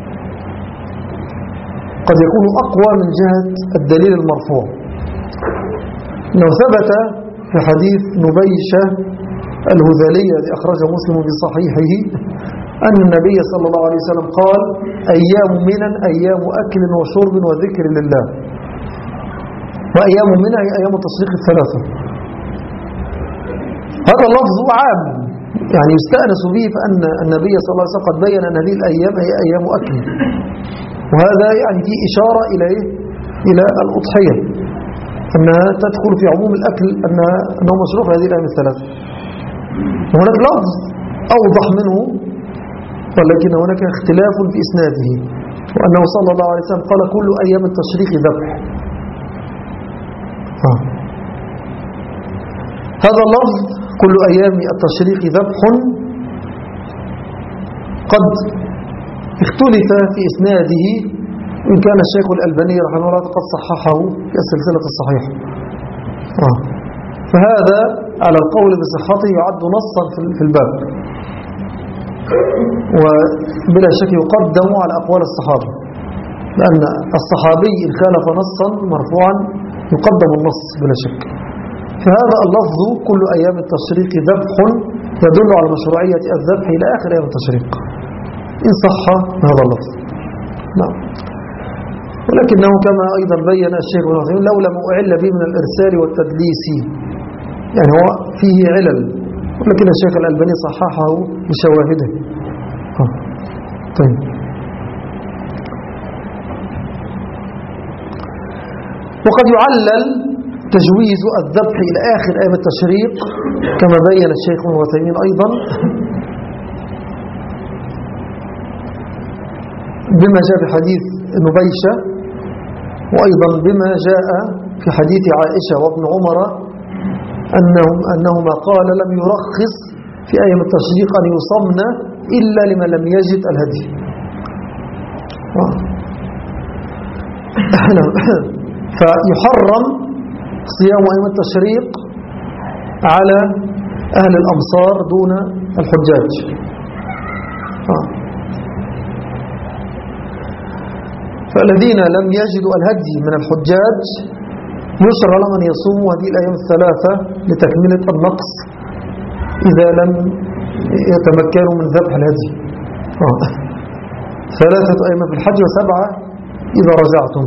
S1: قد يكون أقوى من جهة الدليل المرفوع. لو ثبت في حديث نبيشة الهذلي الذي أخرجه مسلم بصحيحه أن النبي صلى الله عليه وسلم قال: أيام منى أيام أكل وشرب وذكر لله، وأيام منى هي أيام التشريق 3. هذا اللفظ عام، يعني يستأنس به، فأن النبي صلى الله عليه وسلم قد بين أن هذه الأيام هي أيام أكل، وهذا يعني فيه إشارة إلى الأضحية، أنها تدخل في عموم الأكل، أنه مشروع هذه الأيام 3. وهناك لفظ أوضح منه، ولكن هناك اختلاف في إسناده، وأنه صلى الله عليه وسلم قال: كل أيام التشريق ذبح. هذا اللفظ كل أيام التشريق ذبح قد اختلف في إسناده، إن كان الشيخ الألباني رحمه الله قد صححه في السلسلة الصحيحة. فهذا على القول بصحته يعد نصا في الباب، وبلا شك يقدم على أقوال الصحابة، لأن الصحابي إن خالف نصا مرفوعا يقدم النص بلا شك. فهذا اللفظ كل أيام التشريق ذبح يدل على مشروعية الذبح إلى آخر أيام التشريق إن صح هذا اللفظ. نعم. ولكنه كما أيضا بين الشيخ ابن عثيمين لو لم أعل به من الإرسال والتدليس، يعني هو فيه علل، ولكن الشيخ الألباني صححه بشواهده. طيب. وقد يعلل تجويز الذبح إلى آخر أيام التشريق كما بين الشيخ ابن عثيمين أيضا بما جاء في حديث نبيشة، وأيضا بما جاء في حديث عائشة وابن عمر أنهما قال: لم يرخص في أيام التشريق أن يصمن إلا لمن لم يجد الهدي. فيحرم صيام أيام التشريق على أهل الأمصار دون الحجاج. فالذين لم يجدوا الهدي من الحجاج يشرع لهم أن يصوموا هذه الأيام 3 لتكملة النقص إذا لم يتمكنوا من ذبح الهدي. 3 أيام في الحج و7 إذا رجعتم.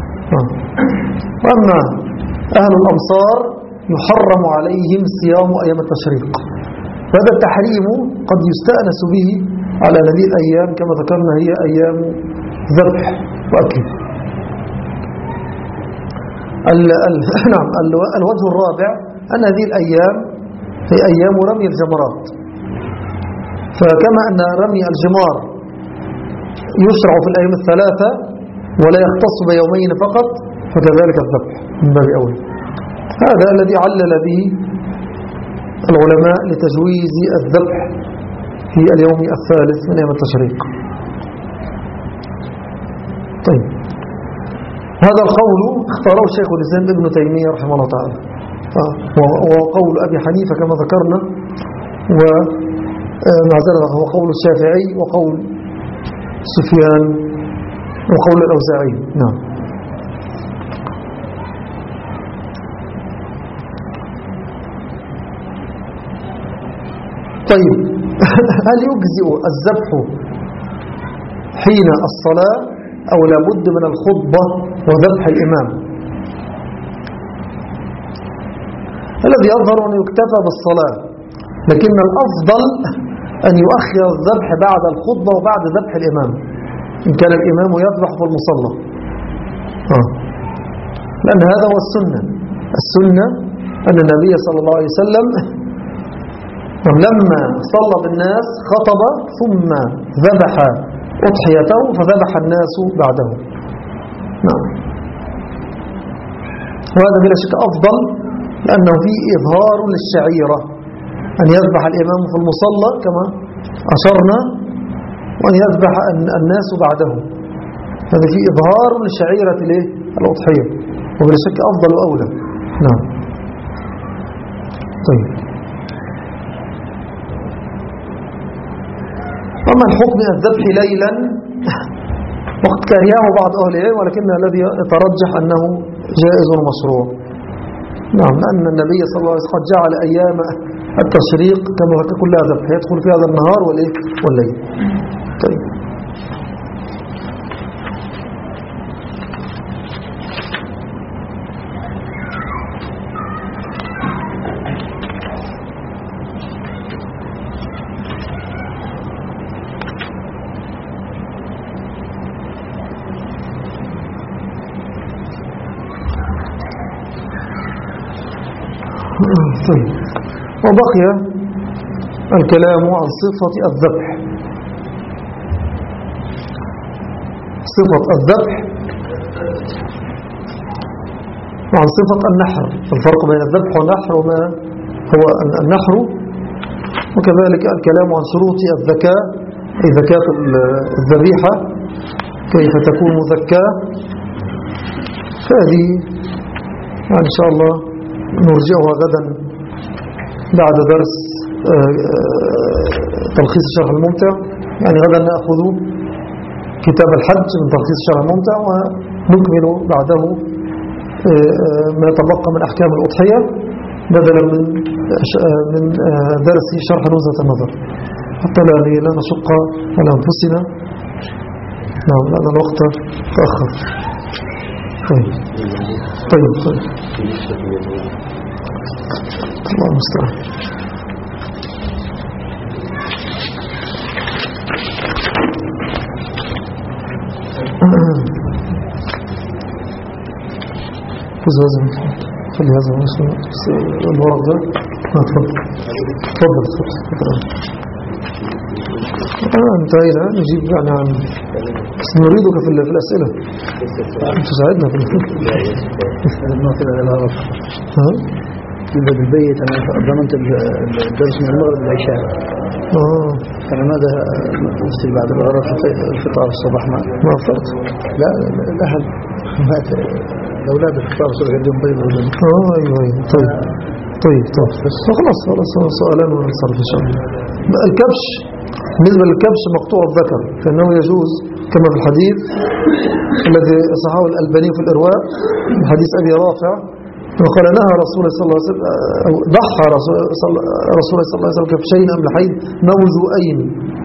S1: وأما أهل الأمصار يحرم عليهم صيام أيام التشريق، فهذا التحريم قد يستأنس به على هذه الأيام كما ذكرنا هي أيام ذبح وأكل. نعم. الوجه الرابع أن هذه الأيام هي أيام رمي الجمرات، فكما أن رمي الجمار يشرع في الأيام الثلاثة ولا يختص بيومين فقط، فكذلك الذبح من باب أولى. هذا الذي علل به العلماء لتجويز الذبح في اليوم الثالث من أيام التشريق. طيب، هذا القول اختاره شيخ الإسلام ابن تيمية رحمه الله تعالى، وقول أبي حنيفة كما ذكرنا، ومع ذلك هو قول الشافعي وقول سفيان وقول الأوزاعي. نعم. طيب، هل يجزئ الذبح حين الصلاة أو لابد من الخطبة وذبح الإمام؟ الذي يظهر أن يكتفى بالصلاة، لكن الأفضل أن يؤخر الذبح بعد الخطبة وبعد ذبح الإمام إن كان الإمام يذبح في المصلى، لأن هذا هو السنة. السنة أن النبي صلى الله عليه وسلم لما صلى بالناس خطب ثم ذبح أضحيته فذبح الناس بعده. نعم. وهذا بلا شك أفضل، لأنه فيه إظهار للشعيرة، أن يذبح الإمام في المصلى كما أشرنا، وأن يذبح الناس بعده. هذا فيه إظهار للشعيرة الأضحية، وبلا شك أفضل وأولى. نعم. طيب، وما الحكم الذبح ليلا؟ وقد كرهه بعض أهل العلم، ولكن الذي يترجح أنه جائز ومشروع. نعم، لأن النبي صلى الله عليه وسلم قد جعل أيام التشريق كما كلها ذبح، يدخل في هذا النهار والليل. طيب، طيب، وبقي الكلام عن صفة الذبح. صفة الذبح وعن صفة النحر، الفرق بين الذبح والنحر وما هو النحر، وكذلك الكلام عن شروط الذكاء، أي ذكاة الذبيحة كيف تكون مذكاة. فهذه إن شاء الله نرجعها غدا بعد درس تلخيص الشرح الممتع. يعني غدا نأخذ كتاب الحج من تلخيص الشرح الممتع، ونكمل بعده ما يتبقى من أحكام الأضحية بدلا من درس شرح نزهة النظر، حتى لا نشق على أنفسنا. نعم، لأن الوقت تأخر. طيب الله المستعان. خلي هذا الورق ده. تفضل. انتهينا، نجيب يعني عن نريدك في الأسئلة، تساعدنا في
S4: يبقى بالبيت. أنا ضمنت الدرس من المغرب للعشاء، فلماذا أرسل بعد الفطار الصباح؟
S1: ما أفطرت؟
S4: لا أحد مات الأولاد الفطار الصباح اليوم بيض.
S1: أيوة. طيب بس خلاص سؤالان ونصرف إن شاء الله. الكبش، بالنسبة للكبش مقطوع الذكر، فإنه يجوز كما في الحديث الذي صححه الألباني في الإرواء من حديث أبي رافع، وقال نهى رسول الله صلى الله عليه وسلم، أو ضحى رسول الله صلى الله عليه وسلم كبشين أملحين موجوئين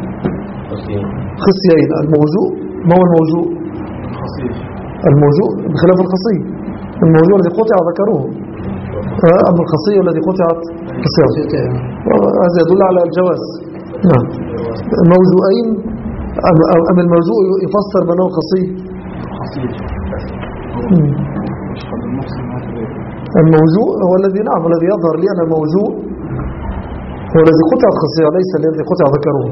S1: خصيين. الموجوء ما هو الموجوء؟ الموجوء بخلاف الخصي. الموجوء الذي قطع ذكروه، أما الخصي الذي قطعت خصيته هذا يدل على الجواز. نعم. موضوعين أم الموضوع يفسر بأنه خصي. الموضوع هو الذي نعم الذي يظهر لي أن الموضوع هو الذي قطعت خصية ليس الذي قطع ذكره.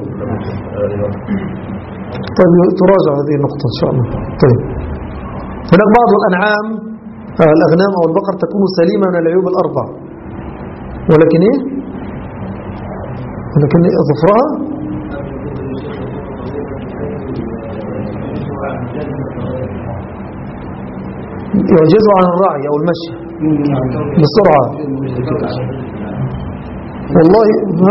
S1: طيب تراجع هذه النقطة إن شاء الله. طيب هناك بعض الأنعام الأغنام أو البقر تكون سليمة من العيوب الأربع، ولكن إيه؟ ولكن ظفرها يعجز عن الرعي أو المشي بسرعة. والله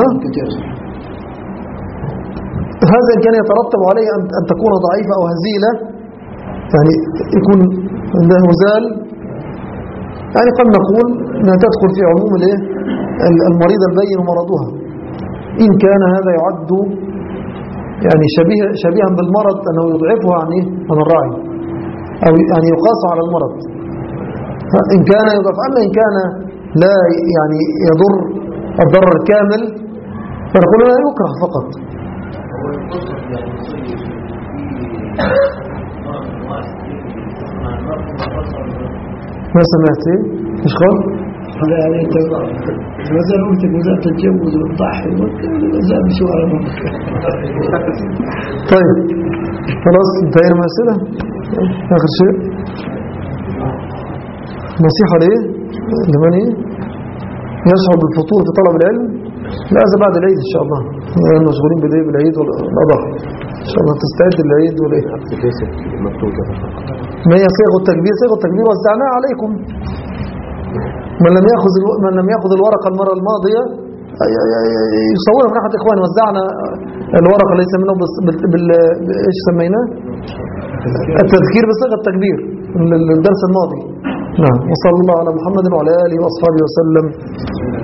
S1: هذا كان يترتب عليه أن تكون ضعيفة أو هزيلة، يعني يكون عنده هزال، يعني قد نقول أنها تدخل في عموم المريض البين مرضها، إن كان هذا يعد يعني شبيها بالمرض أنه يضعفها عن الرعي، أو يعني يقاس على المرض إن كان يضعف. أما إن كان لا يعني يضر الضرر الكامل فنقول لا يكره فقط. ما سمعت ايش قال؟
S4: هذا يعني مثلا قلت وزارة التجوز والضحي والزاد شو على
S1: طيب خلاص انتهينا من الأسئلة. آخر شيء نصيحة ليه لمن يشعر بالفطور في طلب العلم؟ لا هذا بعد العيد إن شاء الله، مشغولين بالعيد والأضحى إن شاء الله. تستعد للعيد ولا ما هي صيغ التكبير؟ صيغ التكبير وزعناها عليكم. من لم يأخذ الورقة المرة الماضية يصورها من أحد إخواني. وزعنا الورقة ليس منه إيش سميناه؟ التذكير بصيغ التكبير للدرس الماضي. نعم. وصلى الله على محمد وعلى آله وأصحابه وسلم.